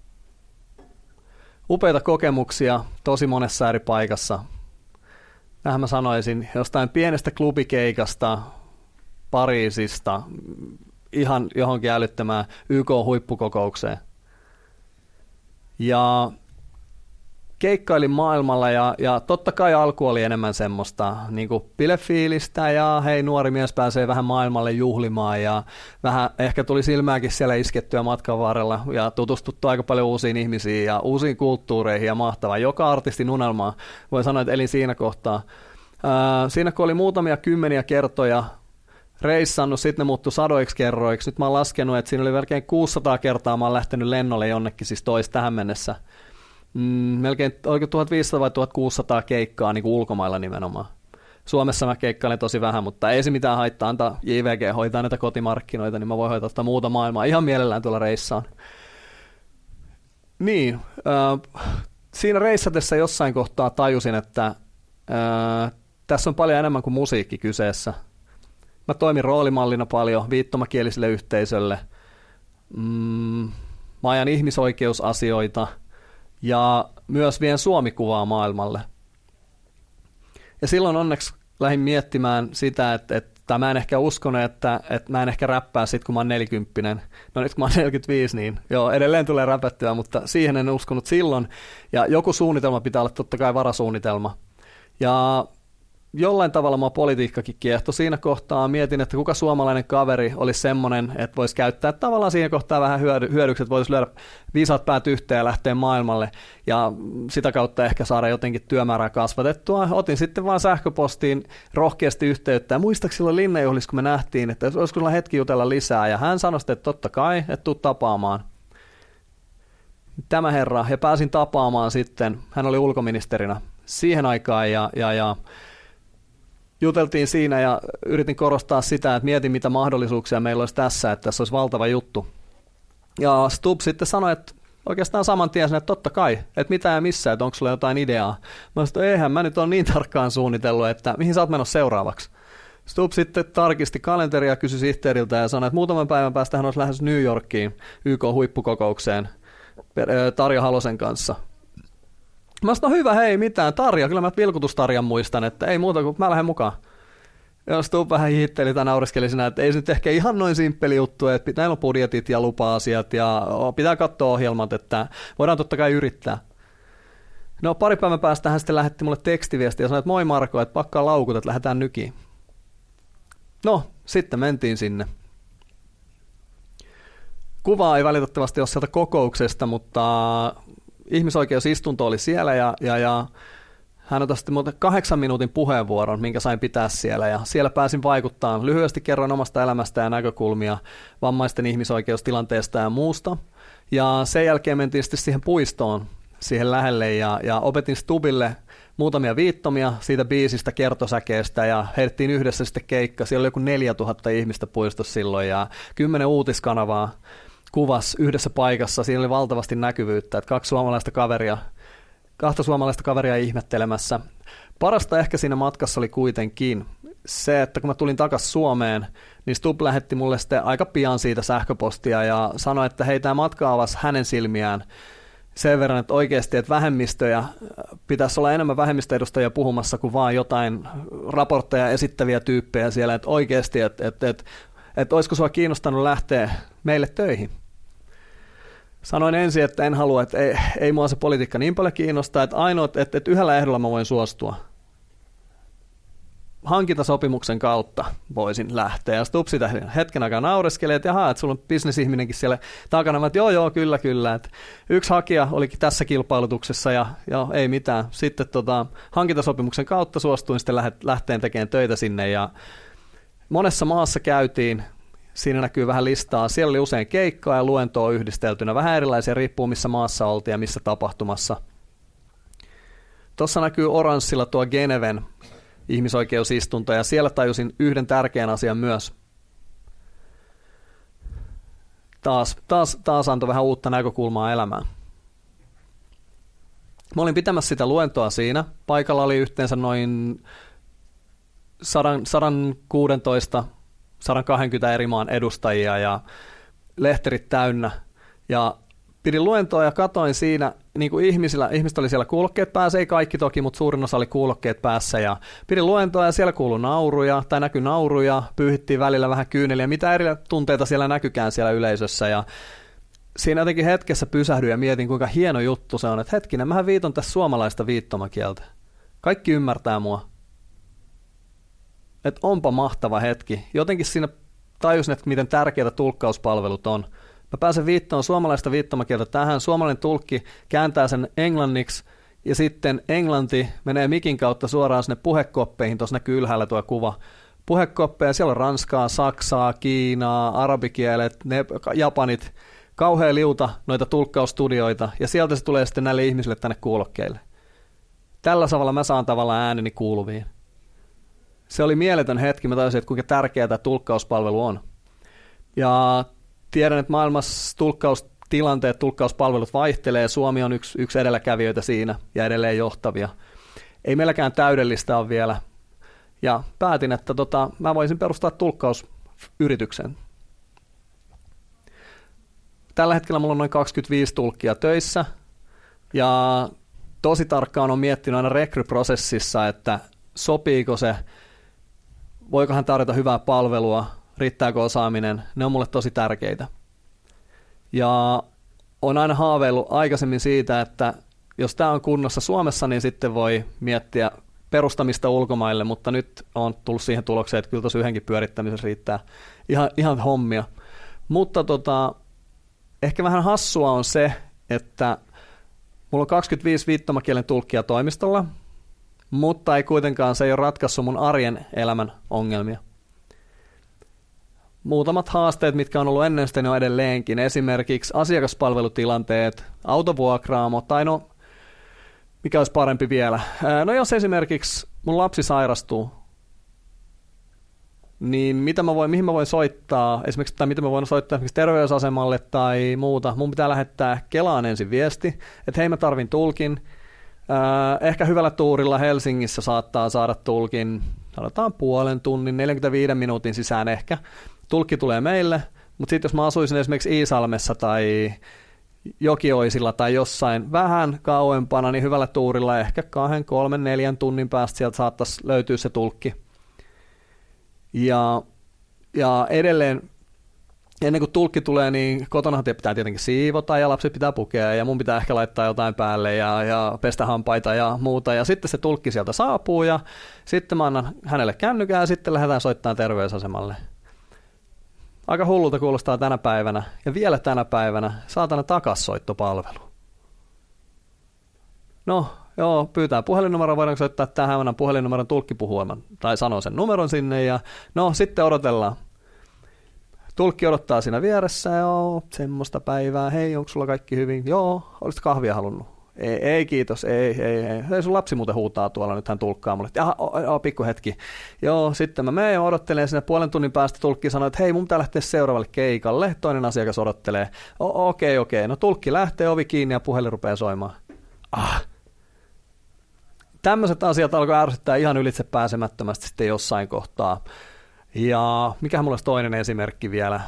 Upeita kokemuksia tosi monessa eri paikassa. Vähän mä sanoisin, jostain pienestä klubikeikasta Pariisista ihan johonkin älyttömään YK-huippukokoukseen. Ja keikkailin maailmalla ja totta kai alku oli enemmän semmoista niin kuin bilefiilistä ja hei, nuori mies pääsee vähän maailmalle juhlimaan ja vähän ehkä tuli silmääkin siellä iskettyä matkan varrella ja tutustuttu aika paljon uusiin ihmisiin ja uusiin kulttuureihin ja mahtavaa. Joka artistin unelmaa voi sanoa, että elin siinä kohtaa. Siinä kun oli muutamia kymmeniä kertoja reissannut, sitten ne muuttui sadoiksi kerroiksi. Nyt mä oon laskenut, että siinä oli melkein 600 kertaa mä oon lähtenyt lennolle jonnekin, siis tähän mennessä. Melkein oliko 1500 vai 1600 keikkaa niin kuin ulkomailla nimenomaan. Suomessa mä keikkailen tosi vähän, mutta ei se mitään haittaa, antaa JVG hoitaa näitä kotimarkkinoita, niin mä voin hoitaa muuta maailmaa ihan mielellään tuolla reissaan. Niin, siinä reissatessa jossain kohtaa tajusin, että tässä on paljon enemmän kuin musiikki kyseessä. Mä toimin roolimallina paljon viittomakieliselle yhteisölle. Mä ajan ihmisoikeusasioita ja myös vien Suomi-kuvaa ja silloin onneksi lähdin miettimään sitä, että mä en ehkä uskonut, että mä en ehkä räppää sit, kun mä oon 40. No nyt kun mä oon 45, niin joo, edelleen tulee räpättyä, mutta siihen en uskonut silloin. Ja joku suunnitelma pitää olla totta kai varasuunnitelma. Ja jollain tavalla mua politiikkakin kiehtoi. Siinä kohtaa mietin, että kuka suomalainen kaveri olisi semmoinen, että voisi käyttää tavallaan siinä kohtaa vähän hyödyksi, että voisi lyödä viisaat päät yhteen ja lähteä maailmalle ja sitä kautta ehkä saada jotenkin työmäärää kasvatettua. Otin sitten vaan sähköpostiin rohkeasti yhteyttä ja muistaakseni silloin Linnejuhlissa, kun me nähtiin, että olisiko sulla hetki jutella lisää ja hän sanoi, että totta kai, että tuu tapaamaan. Tämä herra, ja pääsin tapaamaan sitten, hän oli ulkoministerinä siihen aikaan ja juteltiin siinä ja yritin korostaa sitä, että mietin mitä mahdollisuuksia meillä olisi tässä, että tässä olisi valtava juttu. Ja Stubb sitten sanoi, että oikeastaan saman tien, että totta kai, että mitä ja missä, että onko sulla jotain ideaa. Mä sanoin, että eihän mä nyt ole niin tarkkaan suunnitellut, että mihin sä oot menossa seuraavaksi. Stubb sitten tarkisti kalenteria ja kysyi sihteeriltä ja sanoi, että muutaman päivän päästä hän olisi lähes New Yorkiin YK-huippukokoukseen Tarja Halosen kanssa. Mä sanoin, hyvä, hei, mitään, Tarja, kyllä mä Vilkutustarjan muistan, että ei muuta kuin mä lähden mukaan. Ja Stubb vähän hihitteli tai naureskeli siinä, että ei se nyt ehkä ihan noin simppeli juttu, että näillä on budjetit ja lupa-asiat ja pitää katsoa ohjelmat, että voidaan totta kai yrittää. No pari päivän päästä hän sitten lähetti mulle tekstiviestiä ja sanoi, että moi Marko, että pakkaa laukut, että lähdetään nykiin. No, sitten mentiin sinne. Kuvaa ei valitettavasti ole sieltä kokouksesta, mutta ihmisoikeusistunto oli siellä ja hän otti sitten 8 minuutin puheenvuoron, minkä sain pitää siellä ja siellä pääsin vaikuttamaan. Lyhyesti kerroin omasta elämästä ja näkökulmia vammaisten ihmisoikeustilanteesta ja muusta. Ja sen jälkeen mentiin sitten siihen puistoon siihen lähelle ja opetin Stubille muutamia viittomia siitä biisistä, kertosäkeestä ja heitettiin yhdessä sitten keikka. Siellä oli joku 4000 ihmistä puistossa silloin ja 10 uutiskanavaa kuvasi yhdessä paikassa. Siinä oli valtavasti näkyvyyttä, että kahta suomalaista kaveria ihmettelemässä. Parasta ehkä siinä matkassa oli kuitenkin se, että kun mä tulin takaisin Suomeen, niin Stub lähetti mulle sitten aika pian siitä sähköpostia ja sanoi, että hei, tämä matka avasi hänen silmiään sen verran, että oikeasti, että vähemmistöjä, pitäisi olla enemmän vähemmistöedustajia puhumassa kuin vaan jotain raportteja esittäviä tyyppejä siellä, että oikeasti, että olisiko sua kiinnostanut lähteä meille töihin. Sanoin ensin, että en halua, että ei mua se politiikka niin paljon kiinnostaa, että ainoa, että yhdellä ehdolla mä voin suostua. Hankintasopimuksen kautta voisin lähteä. Ja Stub sitä hetken aikaa naureskeli, että jaha, että sulla on bisnesihminenkin siellä takana. Mä, että joo, kyllä. Että yksi hakija olikin tässä kilpailutuksessa ja ei mitään. Sitten hankintasopimuksen kautta suostuin sitten lähteen tekemään töitä sinne ja monessa maassa käytiin. Siinä näkyy vähän listaa. Siellä oli usein keikkaa ja luentoa yhdisteltynä. Vähän erilaisia riippuu missä maassa oltiin ja missä tapahtumassa. Tuossa näkyy oranssilla tuo Geneven ihmisoikeusistunto ja siellä tajusin yhden tärkeän asian myös. Taas antoi vähän uutta näkökulmaa elämään. Mä olin pitämässä sitä luentoa siinä. Paikalla oli yhteensä noin 120 eri maan edustajia ja lehterit täynnä. Ja pidin luentoa ja katoin siinä, niin kuin ihmiset oli siellä kuulokkeet päässä, ei kaikki toki, mutta suurin osa oli kuulokkeet päässä. Ja pidin luentoa ja siellä kuului nauruja, tai näkyi nauruja, pyyhittiin välillä vähän kyyneliä, mitä eri tunteita siellä näkykään siellä yleisössä. Ja siinä jotenkin hetkessä pysähdyin ja mietin, kuinka hieno juttu se on, että hetkinen, mähän viiton tässä suomalaista viittomakieltä. Kaikki ymmärtää mua. Että onpa mahtava hetki. Jotenkin siinä tajusin, että miten tärkeitä tulkkauspalvelut on. Mä pääsen viittoon suomalaista viittomakieltä tähän. Suomalainen tulkki kääntää sen englanniksi ja sitten englanti menee mikin kautta suoraan sinne puhekoppeihin. Tuossa näkyy ylhäällä tuo kuva. Puhekoppeja, siellä on ranskaa, saksaa, kiinaa, arabikielet, japanit. Kauhea liuta noita tulkkaustudioita ja sieltä se tulee sitten näille ihmisille tänne kuulokkeille. Tällä tavalla mä saan tavallaan ääneni kuuluviin. Se oli mieletön hetki. Mä tajusin, että kuinka tärkeää tämä tulkkauspalvelu on. Ja tiedän, että maailmassa tulkkaustilanteet, tulkkauspalvelut vaihtelee. Suomi on yksi edelläkävijöitä siinä ja edelleen johtavia. Ei meilläkään täydellistä ole vielä. Ja päätin, että mä voisin perustaa tulkkausyrityksen. Tällä hetkellä mulla on noin 25 tulkkia töissä. Ja tosi tarkkaan on miettinyt aina rekryprosessissa, että sopiiko se, voiko hän tarjota hyvää palvelua, riittääkö osaaminen, ne on mulle tosi tärkeitä. Ja on aina haaveillut aikaisemmin siitä, että jos tämä on kunnossa Suomessa, niin sitten voi miettiä perustamista ulkomaille, mutta nyt on tullut siihen tulokseen, että kyllä tuossa yhdenkin pyörittämisessä riittää ihan hommia. Mutta ehkä vähän hassua on se, että mulla on 25 viittomakielen tulkkia toimistolla, mutta ei kuitenkaan se ei ole ratkaissut mun arjen elämän ongelmia. Muutamat haasteet, mitkä on ollut ennen sitä, ne on edelleenkin. Esimerkiksi asiakaspalvelutilanteet, autovuokraamo tai mikä olisi parempi vielä. No jos esimerkiksi mun lapsi sairastuu, niin mihin mä voin soittaa, esimerkiksi, tai miten mä voin soittaa esimerkiksi terveysasemalle tai muuta. Mun pitää lähettää Kelaan ensin viesti, että hei mä tarvin tulkin. Ehkä hyvällä tuurilla Helsingissä saattaa saada tulkin, sanotaan puolen tunnin, 45 minuutin sisään ehkä. Tulkki tulee meille, mutta sitten jos mä asuisin esimerkiksi Iisalmessa tai Jokioisilla tai jossain vähän kauempana, niin hyvällä tuurilla ehkä 2, 3, 4 tunnin päästä sieltä saattaisi löytyä se tulkki. Ja edelleen, ennen kuin tulkki tulee, niin kotonahan pitää tietenkin siivota ja lapset pitää pukea ja mun pitää ehkä laittaa jotain päälle ja pestä hampaita ja muuta. Ja sitten se tulkki sieltä saapuu ja sitten mä annan hänelle kännykää ja sitten lähdetään soittamaan terveysasemalle. Aika hullulta kuulostaa tänä päivänä ja vielä tänä päivänä saatana takassoittopalvelu. No joo, pyytää puhelinnumeroa, voidaanko soittaa tähän, annan puhelinnumeron tulkkipuhuiman tai sanoo sen numeron sinne ja no sitten odotellaan. Tulkki odottaa siinä vieressä, joo, semmoista päivää, hei, onko sulla kaikki hyvin? Joo, olisitko kahvia halunnut? Ei kiitos, ei sun lapsi muuten huutaa tuolla, nyt hän tulkkaa mulle. Pikku hetki. Joo, sitten mä menen ja odottelen sinne puolen tunnin päästä tulkki sanoi, että hei, mun pitää lähteä seuraavalle keikalle. Toinen asiakas odottelee. Okei. No tulkki lähtee, ovi kiinni ja puhelin rupeaa soimaan. Tämmöiset asiat alkoi ärsyttää ihan ylitse pääsemättömästi sitten jossain kohtaa. Ja mikähän mulla olisi toinen esimerkki vielä?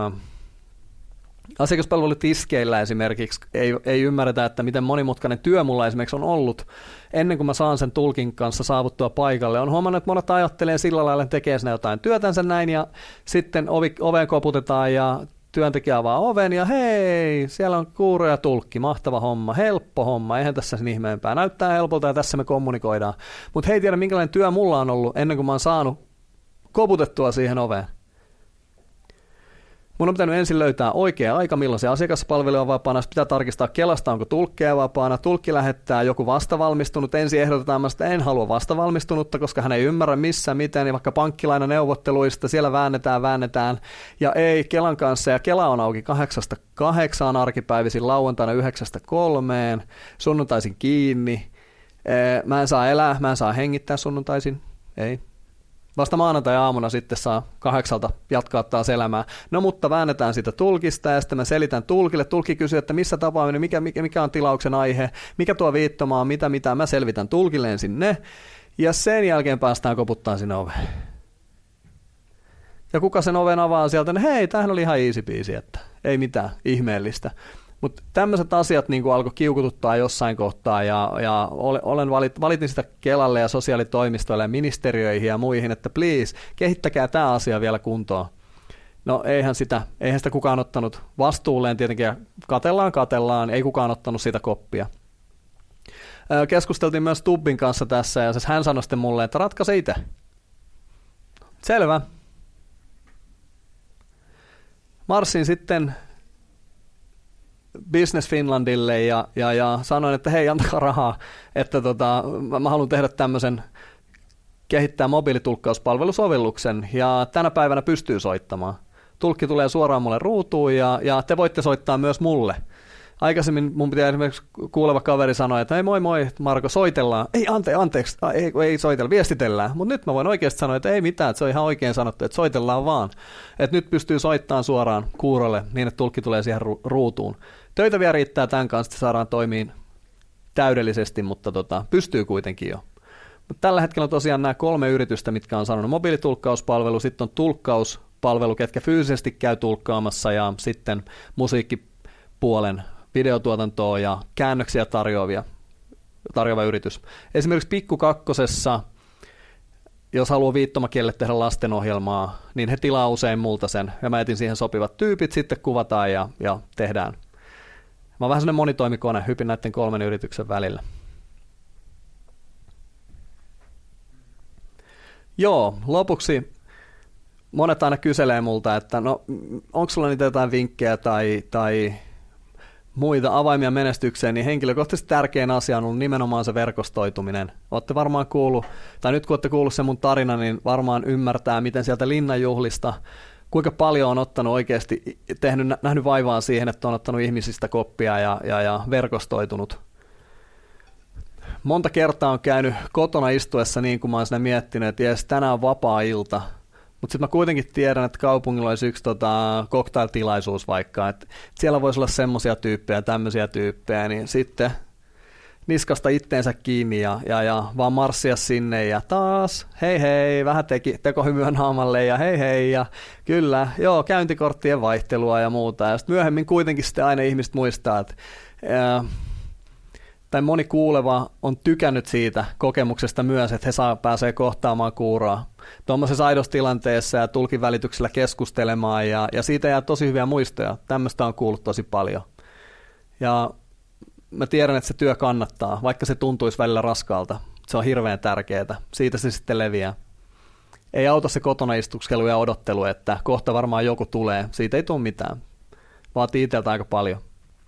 Asiakaspalvelutiskeillä esimerkiksi ei ymmärretä, että miten monimutkainen työ mulla esimerkiksi on ollut ennen kuin mä saan sen tulkin kanssa saavuttua paikalle. On huomannut, että monet ajattelee sillä lailla, että tekee siinä jotain työtänsä näin ja sitten oveen koputetaan ja työntekijä avaa oven ja hei, siellä on kuuro ja tulkki, mahtava homma, helppo homma, eihän tässä sen ihmeempää. Näyttää helpolta ja tässä me kommunikoidaan. Mutta he ei tiedä, minkälainen työ mulla on ollut ennen kuin mä oon saanut koputettua siihen oveen. Mun on pitänyt ensin löytää oikea aika, milloin se asiakaspalvelu on vapaana. Sitten pitää tarkistaa Kelasta, onko tulkkeja vapaana. Tulkki lähettää joku vastavalmistunut. Ensin ehdotetaan, että en halua vastavalmistunutta, koska hän ei ymmärrä missä, miten. Niin vaikka pankkilainaneuvotteluista siellä väännetään. Ja ei Kelan kanssa. Ja Kela on auki 8-8 arkipäivisin, lauantaina 9-3. Sunnuntaisin kiinni. Mä en saa elää, mä en saa hengittää sunnuntaisin. Ei. Vasta maanantai-aamuna sitten saa 8 jatkaa taas elämää. No mutta väännetään sitä tulkista ja sitten mä selitän tulkille. Tulkki kysyy, että missä tapaaminen, mikä on tilauksen aihe, mikä tuo viittomaa, mitä. Mä selvitän tulkille ensin ne ja sen jälkeen päästään koputtaan sinne oveen. Ja kuka sen oven avaa sieltä, niin hei, tämähän oli ihan easy peasy, että ei mitään ihmeellistä. Mutta tämmöiset asiat niin alkoi kiukututtaa jossain kohtaa ja valitin sitä Kelalle ja sosiaalitoimistoille ja ministeriöihin ja muihin, että please, kehittäkää tämä asia vielä kuntoon. No eihän sitä kukaan ottanut vastuulleen tietenkin ja katellaan, ei kukaan ottanut siitä koppia. Keskusteltiin myös Tubbin kanssa tässä ja hän sanoi sitten mulle, että ratkaise itse. Selvä. Marssin sitten Business Finlandille ja sanoin, että hei, antakaa rahaa, että mä haluan tehdä tämmöisen, kehittää mobiilitulkkauspalvelusovelluksen ja tänä päivänä pystyy soittamaan. Tulkki tulee suoraan mulle ruutuun ja te voitte soittaa myös mulle. Aikaisemmin mun pitää esimerkiksi kuuleva kaveri sanoa, että ei moi Marko, soitellaan. Ei anteeksi, ei soitella, viestitellään. Mutta nyt mä voin oikeasti sanoa, että ei mitään, että se on ihan oikein sanottu, että soitellaan vaan. Että nyt pystyy soittamaan suoraan kuurolle niin, että tulkki tulee siihen ruutuun. Töitä vielä riittää tämän kanssa, että saadaan toimiin täydellisesti, mutta pystyy kuitenkin jo. Mutta tällä hetkellä on tosiaan nämä 3 yritystä, mitkä on sanonut mobiilitulkkauspalvelu, sitten on tulkkauspalvelu, ketkä fyysisesti käy tulkkaamassa ja sitten musiikkipuolen videotuotantoa ja käännöksiä tarjoava yritys. Esimerkiksi Pikku Kakkosessa, jos haluaa viittomakielelle tehdä lastenohjelmaa, niin he tilaa usein multa sen, ja mä etin siihen sopivat tyypit, sitten kuvataan ja tehdään. Mä oon vähän sellainen monitoimikone, hypin näiden 3 yrityksen välillä. Joo, lopuksi monet aina kyselee multa, että no, onko sulla niitä jotain vinkkejä tai muita avaimia menestykseen, niin henkilökohtaisesti tärkein asia on ollut nimenomaan se verkostoituminen. Olette varmaan kuullut, tai nyt kun olette kuullut sen mun tarina, niin varmaan ymmärtää, miten sieltä linnanjuhlista, kuinka paljon on ottanut oikeasti, nähnyt vaivaa siihen, että on ottanut ihmisistä koppia ja verkostoitunut. Monta kertaa on käynyt kotona istuessa niin, kuin mä oon siinä miettinyt, että jes, tänään on vapaa ilta. Mutta sitten mä kuitenkin tiedän, että kaupungilla olisi yksi cocktailtilaisuus vaikka, että siellä voisi olla semmoisia tyyppejä, tämmöisiä tyyppejä, niin sitten niskasta itteensä kiinni ja vaan marssia sinne ja taas hei, vähän tekohymyä naamalle ja hei ja kyllä, joo, käyntikorttien vaihtelua ja muuta. Ja sitten myöhemmin kuitenkin sitten aina ihmiset muistaa, että tai moni kuuleva on tykännyt siitä kokemuksesta myös, että he pääsee kohtaamaan kuuroa tuommoisessa aidossa tilanteessa ja tulkin välityksellä keskustelemaan ja siitä jää tosi hyviä muistoja. Tämmöistä on kuullut tosi paljon. Ja mä tiedän, että se työ kannattaa, vaikka se tuntuisi välillä raskaalta. Se on hirveän tärkeää. Siitä se sitten leviää. Ei auta se kotona istuskelu ja odottelu, että kohta varmaan joku tulee. Siitä ei tule mitään. Vaatii itseltä aika paljon.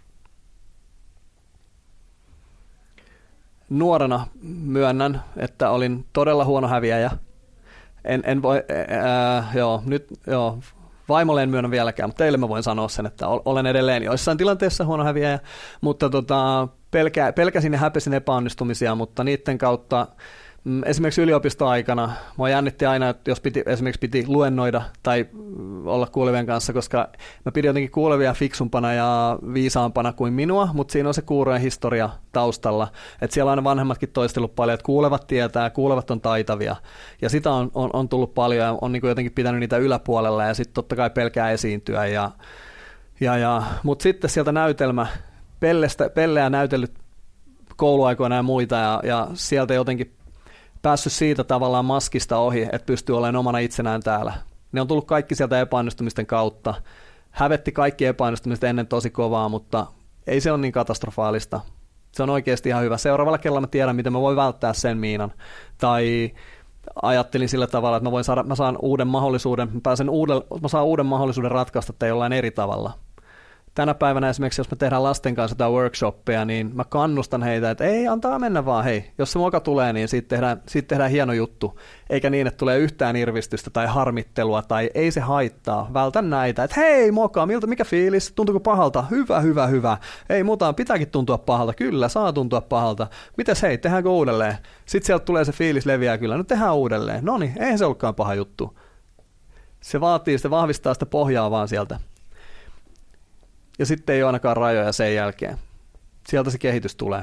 Nuorena myönnän, että olin todella huono häviäjä. Vaimolle en myönnä vieläkään, mutta teille mä voin sanoa sen, että olen edelleen joissain tilanteessa huono häviäjä, mutta pelkäsin ja häpesin epäonnistumisia, mutta niiden kautta esimerkiksi yliopistoaikana mua jännitti aina, että jos esimerkiksi piti luennoida tai olla kuulevien kanssa, koska mä pidin jotenkin kuulevia fiksumpana ja viisaampana kuin minua, mutta siinä on se kuurojen historia taustalla, että siellä on aina vanhemmatkin toistellut paljon, että kuulevat tietää, kuulevat on taitavia, ja sitä on tullut paljon ja on niin kuin jotenkin pitänyt niitä yläpuolella, ja sitten totta kai pelkää esiintyä, mutta sitten sieltä Pelleä näytellyt kouluaikoina ja muita, ja sieltä jotenkin päässyt siitä tavallaan maskista ohi, että pystyy olemaan omana itsenään täällä. Ne on tullut kaikki sieltä epäonnistumisten kautta. Hävetti kaikki epäonnistumiset ennen tosi kovaa, mutta ei se ole niin katastrofaalista. Se on oikeasti ihan hyvä. Seuraavalla kerralla mä tiedän, miten mä voin välttää sen miinan. Tai ajattelin sillä tavalla, että mä saan uuden mahdollisuuden, mä saan uuden mahdollisuuden ratkaista tai jollain eri tavalla. Tänä päivänä esimerkiksi, jos me tehdään lasten kanssa jotain workshoppia, niin mä kannustan heitä, että ei, antaa mennä vaan, hei. Jos se moka tulee, niin siitä tehdään hieno juttu. Eikä niin, että tulee yhtään irvistystä tai harmittelua tai ei se haittaa. Vältän näitä, että hei moka, mikä fiilis? Tuntuuko pahalta? Hyvä. Ei, muuta pitääkin tuntua pahalta. Kyllä, saa tuntua pahalta. Mites hei, tehdäänkö uudelleen? Sitten sieltä tulee se fiilis leviää kyllä. No tehdään uudelleen. Noniin, eihän se olekaan paha juttu. Se vahvistaa sitä pohjaa vaan sieltä. Ja sitten ei ole ainakaan rajoja sen jälkeen. Sieltä se kehitys tulee.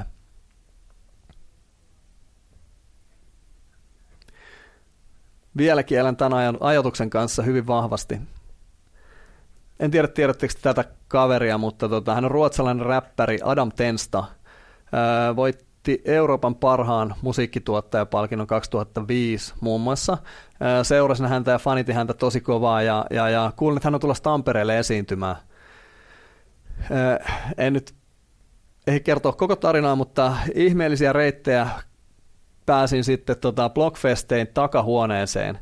Vieläkin elän tämän ajatuksen kanssa hyvin vahvasti. En tiedä, tiedättekö tätä kaveria, mutta hän on ruotsalainen räppäri Adam Tensta. Voitti Euroopan parhaan musiikkituottajapalkinnon 2005 muun muassa. Seurasin häntä ja fanitin häntä tosi kovaa ja kuulin, että hän on tulossa Tampereelle esiintymään. En nyt ei kertoa koko tarinaa, mutta ihmeellisiä reittejä pääsin sitten Blockfestein takahuoneeseen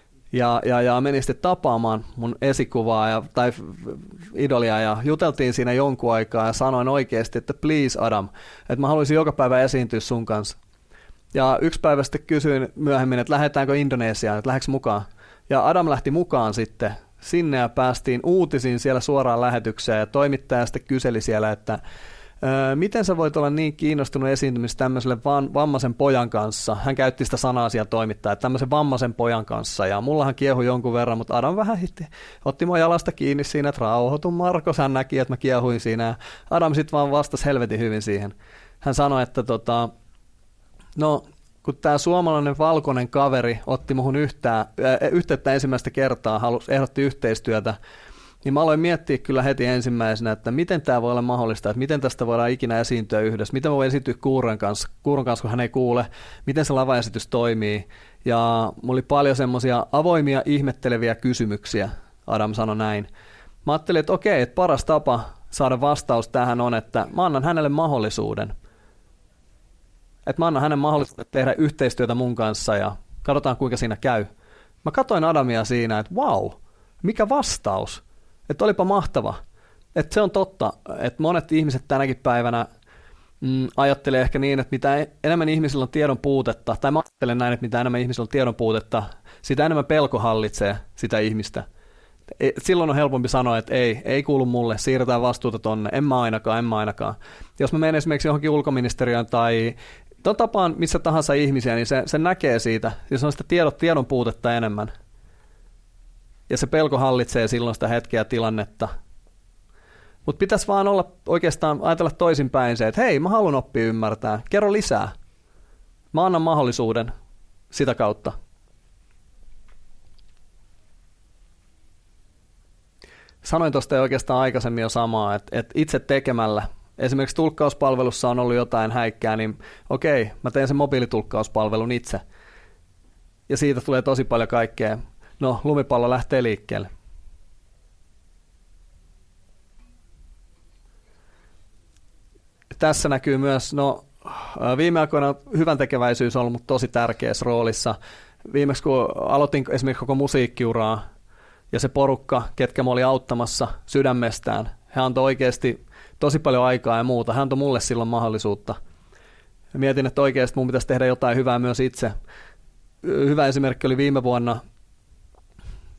ja menin sitten tapaamaan mun esikuvaa tai idolia ja juteltiin siinä jonkun aikaa ja sanoin oikeasti, että please Adam, että mä haluaisin joka päivä esiintyä sun kanssa. Ja yksi päivä sitten kysyin myöhemmin, että lähdetäänkö Indonesiaan, että lähdekö mukaan. Ja Adam lähti mukaan sitten sinne ja päästiin uutisiin siellä suoraan lähetykseen ja toimittaja sitten kyseli siellä, että miten sä voit olla niin kiinnostunut esiintymistä tämmöiselle vammaisen pojan kanssa. Hän käytti sitä sanaa siellä toimittaja, että tämmöisen vammaisen pojan kanssa ja mullahan kiehui jonkun verran, mutta Adam vähän otti mua jalasta kiinni siinä, että rauhoitu Markos, hän näki, että mä kiehuin siinä ja Adam sitten vaan vastasi helvetin hyvin siihen. Hän sanoi, että no kun tämä suomalainen valkoinen kaveri otti muhun yhteyttä ensimmäistä kertaa, ehdotti yhteistyötä, niin mä aloin miettiä kyllä heti ensimmäisenä, että miten tämä voi olla mahdollista, että miten tästä voidaan ikinä esiintyä yhdessä, miten mä voin esiintyä kuuron kanssa, kun hän ei kuule, miten se lavaesitys toimii. Ja mulla oli paljon semmoisia avoimia, ihmetteleviä kysymyksiä, Adam sanoi näin. Mä ajattelin, että okei, että paras tapa saada vastaus tähän on, että mä annan hänelle mahdollisuuden. Että mä annan hänen mahdollisuuden tehdä yhteistyötä mun kanssa ja katsotaan kuinka siinä käy. Mä katsoin Adamia siinä, että vau, mikä vastaus. Että olipa mahtava. Että se on totta, että monet ihmiset tänäkin päivänä ajattelee ehkä niin, että mitä enemmän ihmisillä on tiedon puutetta, tai mä ajattelen näin, että mitä enemmän ihmisillä on tiedon puutetta, sitä enemmän pelko hallitsee sitä ihmistä. Silloin on helpompi sanoa, että ei kuulu mulle, siirretään vastuuta tonne, en mä ainakaan. Jos mä menen esimerkiksi johonkin ulkoministeriöön tai tapaan missä tahansa ihmisiä, niin se näkee siitä, jos on sitä tiedon puutetta enemmän. Ja se pelko hallitsee silloin sitä hetkeä tilannetta. Mutta pitäisi vaan olla oikeastaan ajatella toisinpäin se, että hei, mä haluan oppia ymmärtää, kerro lisää. Mä annan mahdollisuuden sitä kautta. Sanoin tuosta jo oikeastaan aikaisemmin jo samaa, että itse tekemällä, esimerkiksi tulkkauspalvelussa on ollut jotain häikkää, niin okei, mä teen sen mobiilitulkkauspalvelun itse. Ja siitä tulee tosi paljon kaikkea. No, lumipallo lähtee liikkeelle. Tässä näkyy myös, viime aikoina hyvän tekeväisyys on ollut tosi tärkeässä roolissa. Viimeksi kun aloitin esimerkiksi koko musiikkiuraa ja se porukka, ketkä mä olin auttamassa sydämestään, he antoi oikeasti tosi paljon aikaa ja muuta. Hän antoi mulle silloin mahdollisuutta. Mietin, että oikeasti mun pitäisi tehdä jotain hyvää myös itse. Hyvä esimerkki oli viime vuonna.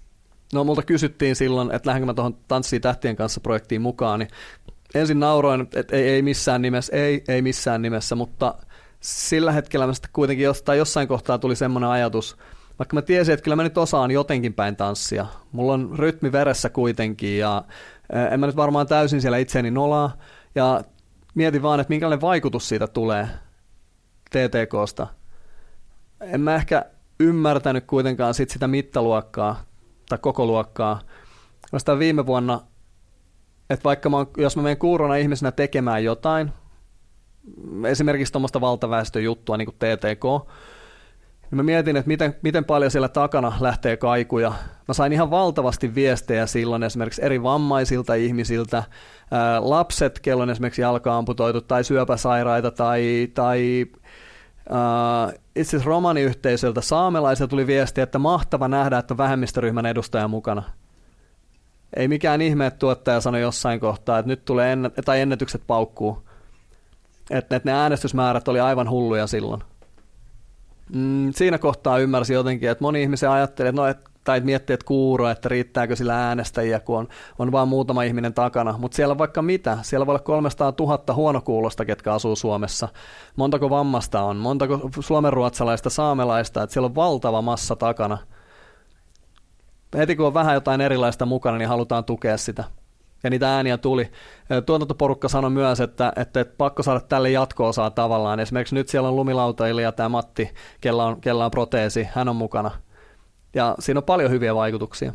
No multa kysyttiin silloin, että lähdenkö mä tuohon Tanssii tähtien kanssa -projektiin mukaan, niin ensin nauroin, että ei missään nimessä, ei missään nimessä, mutta sillä hetkellä mä sitten kuitenkin jossain kohtaa tuli semmoinen ajatus, vaikka mä tiesin, että kyllä mä nyt osaan jotenkin päin tanssia. Mulla on rytmi veressä kuitenkin ja en mä nyt varmaan täysin siellä itseäni nolaa. Ja mietin vaan, että minkälainen vaikutus siitä tulee TTK:sta. En mä ehkä ymmärtänyt kuitenkaan sitä mittaluokkaa tai koko luokkaa. Vasta viime vuonna, että vaikka jos mä menen kuurona ihmisenä tekemään jotain, esimerkiksi tuommoista valtaväestöjuttua niin kuin TTK, niin mä mietin, että miten paljon siellä takana lähtee kaikuja. Mä sain ihan valtavasti viestejä silloin esimerkiksi eri vammaisilta ihmisiltä, lapset, kello on esimerkiksi jalka-amputoitu tai syöpäsairaita tai itse asiassa romaniyhteisöltä saamelaisilta tuli viestiä, että mahtava nähdä, että on vähemmistöryhmän edustaja mukana. Ei mikään ihme, että tuottaja sanoi jossain kohtaa, että nyt tulee ennätykset paukkuu. Että ne äänestysmäärät oli aivan hulluja silloin. Siinä kohtaa ymmärsin jotenkin, että moni ihminen ajattelee, tai miettii, että kuuro, että riittääkö sillä äänestäjiä, kun on vain muutama ihminen takana. Mutta siellä on vaikka mitä. Siellä voi olla 300 000 huonokuulosta, ketkä asuu Suomessa. Montako vammasta on, montako suomenruotsalaista, saamelaista, että siellä on valtava massa takana. Heti kun on vähän jotain erilaista mukana, niin halutaan tukea sitä. Ja niitä ääniä tuli. Tuotantoporukka sanoi myös, että pakko saada tälle jatko-osaa tavallaan. Esimerkiksi nyt siellä on lumilautailija tämä Matti, kella on proteesi, hän on mukana. Ja siinä on paljon hyviä vaikutuksia.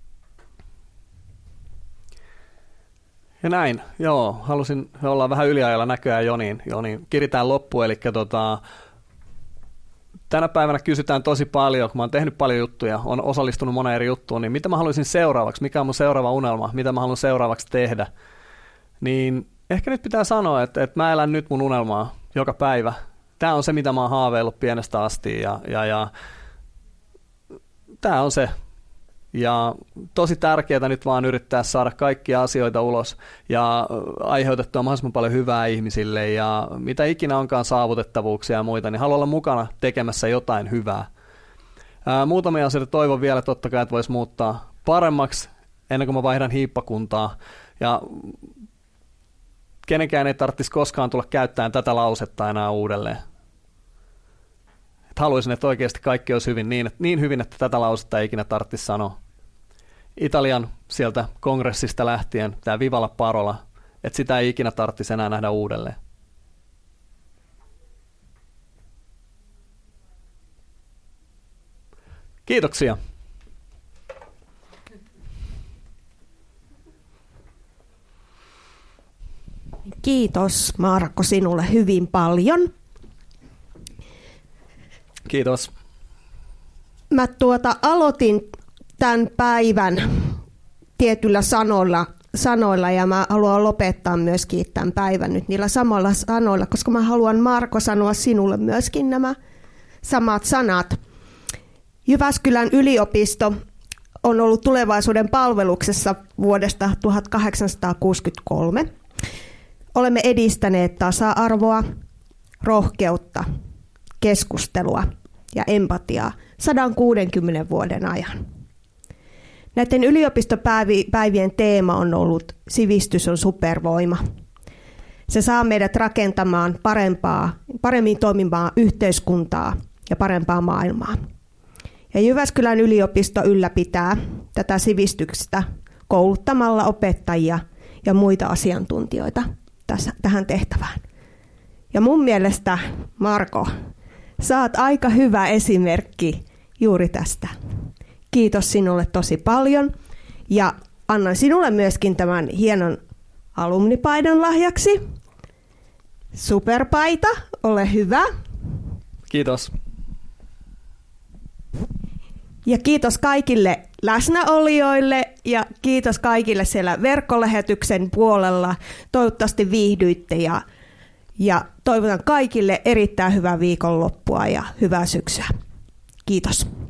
Ja näin, joo, halusin olla vähän yliajalla näköjään Joniin. Kiritään loppuun, eli tänä päivänä kysytään tosi paljon, kun mä oon tehnyt paljon juttuja, on osallistunut moneen eri juttuun, niin mitä mä haluaisin seuraavaksi, mikä on mun seuraava unelma, mitä mä haluan seuraavaksi tehdä. Niin ehkä nyt pitää sanoa, että mä elän nyt mun unelmaa joka päivä. Tää on se, mitä mä oon haaveillut pienestä asti ja tää on se. Ja tosi tärkeää nyt vaan yrittää saada kaikkia asioita ulos ja aiheutettua mahdollisimman paljon hyvää ihmisille ja mitä ikinä onkaan saavutettavuuksia ja muita, niin haluan olla mukana tekemässä jotain hyvää. Muutamia asioita toivon vielä totta kai, että voisi muuttaa paremmaksi ennen kuin mä vaihdan hiippakuntaa ja kenenkään ei tarvitsisi koskaan tulla käyttämään tätä lausetta enää uudelleen. Haluaisin, että oikeasti kaikki olisi hyvin niin hyvin, että tätä lausetta ei ikinä tarvitsisi sanoa. Italian sieltä kongressista lähtien, tämä Viva la Parola, että sitä ei ikinä tarvitsisi enää nähdä uudelleen. Kiitoksia.
Kiitos Marko sinulle hyvin paljon.
Kiitos.
Mä aloitin tämän päivän tietyillä sanoilla ja mä haluan lopettaa myöskin tämän päivän nyt niillä samoilla sanoilla, koska mä haluan Marko sanoa sinulle myöskin nämä samat sanat. Jyväskylän yliopisto on ollut tulevaisuuden palveluksessa vuodesta 1863. Olemme edistäneet tasa-arvoa, rohkeutta, keskustelua ja empatiaa 160 vuoden ajan. Näiden yliopistopäivien teema on ollut sivistys on supervoima. Se saa meidät rakentamaan paremmin toimivaa yhteiskuntaa ja parempaa maailmaa. Ja Jyväskylän yliopisto ylläpitää tätä sivistyksestä kouluttamalla opettajia ja muita asiantuntijoita tähän tehtävään. Ja mun mielestä, Marko, sä oot aika hyvä esimerkki juuri tästä. Kiitos sinulle tosi paljon ja annan sinulle myöskin tämän hienon alumnipaidan lahjaksi. Superpaita, ole hyvä.
Kiitos.
Ja kiitos kaikille läsnäolijoille ja kiitos kaikille siellä verkkolähetyksen puolella. Toivottavasti viihdyitte ja toivotan kaikille erittäin hyvää viikonloppua ja hyvää syksyä. Kiitos.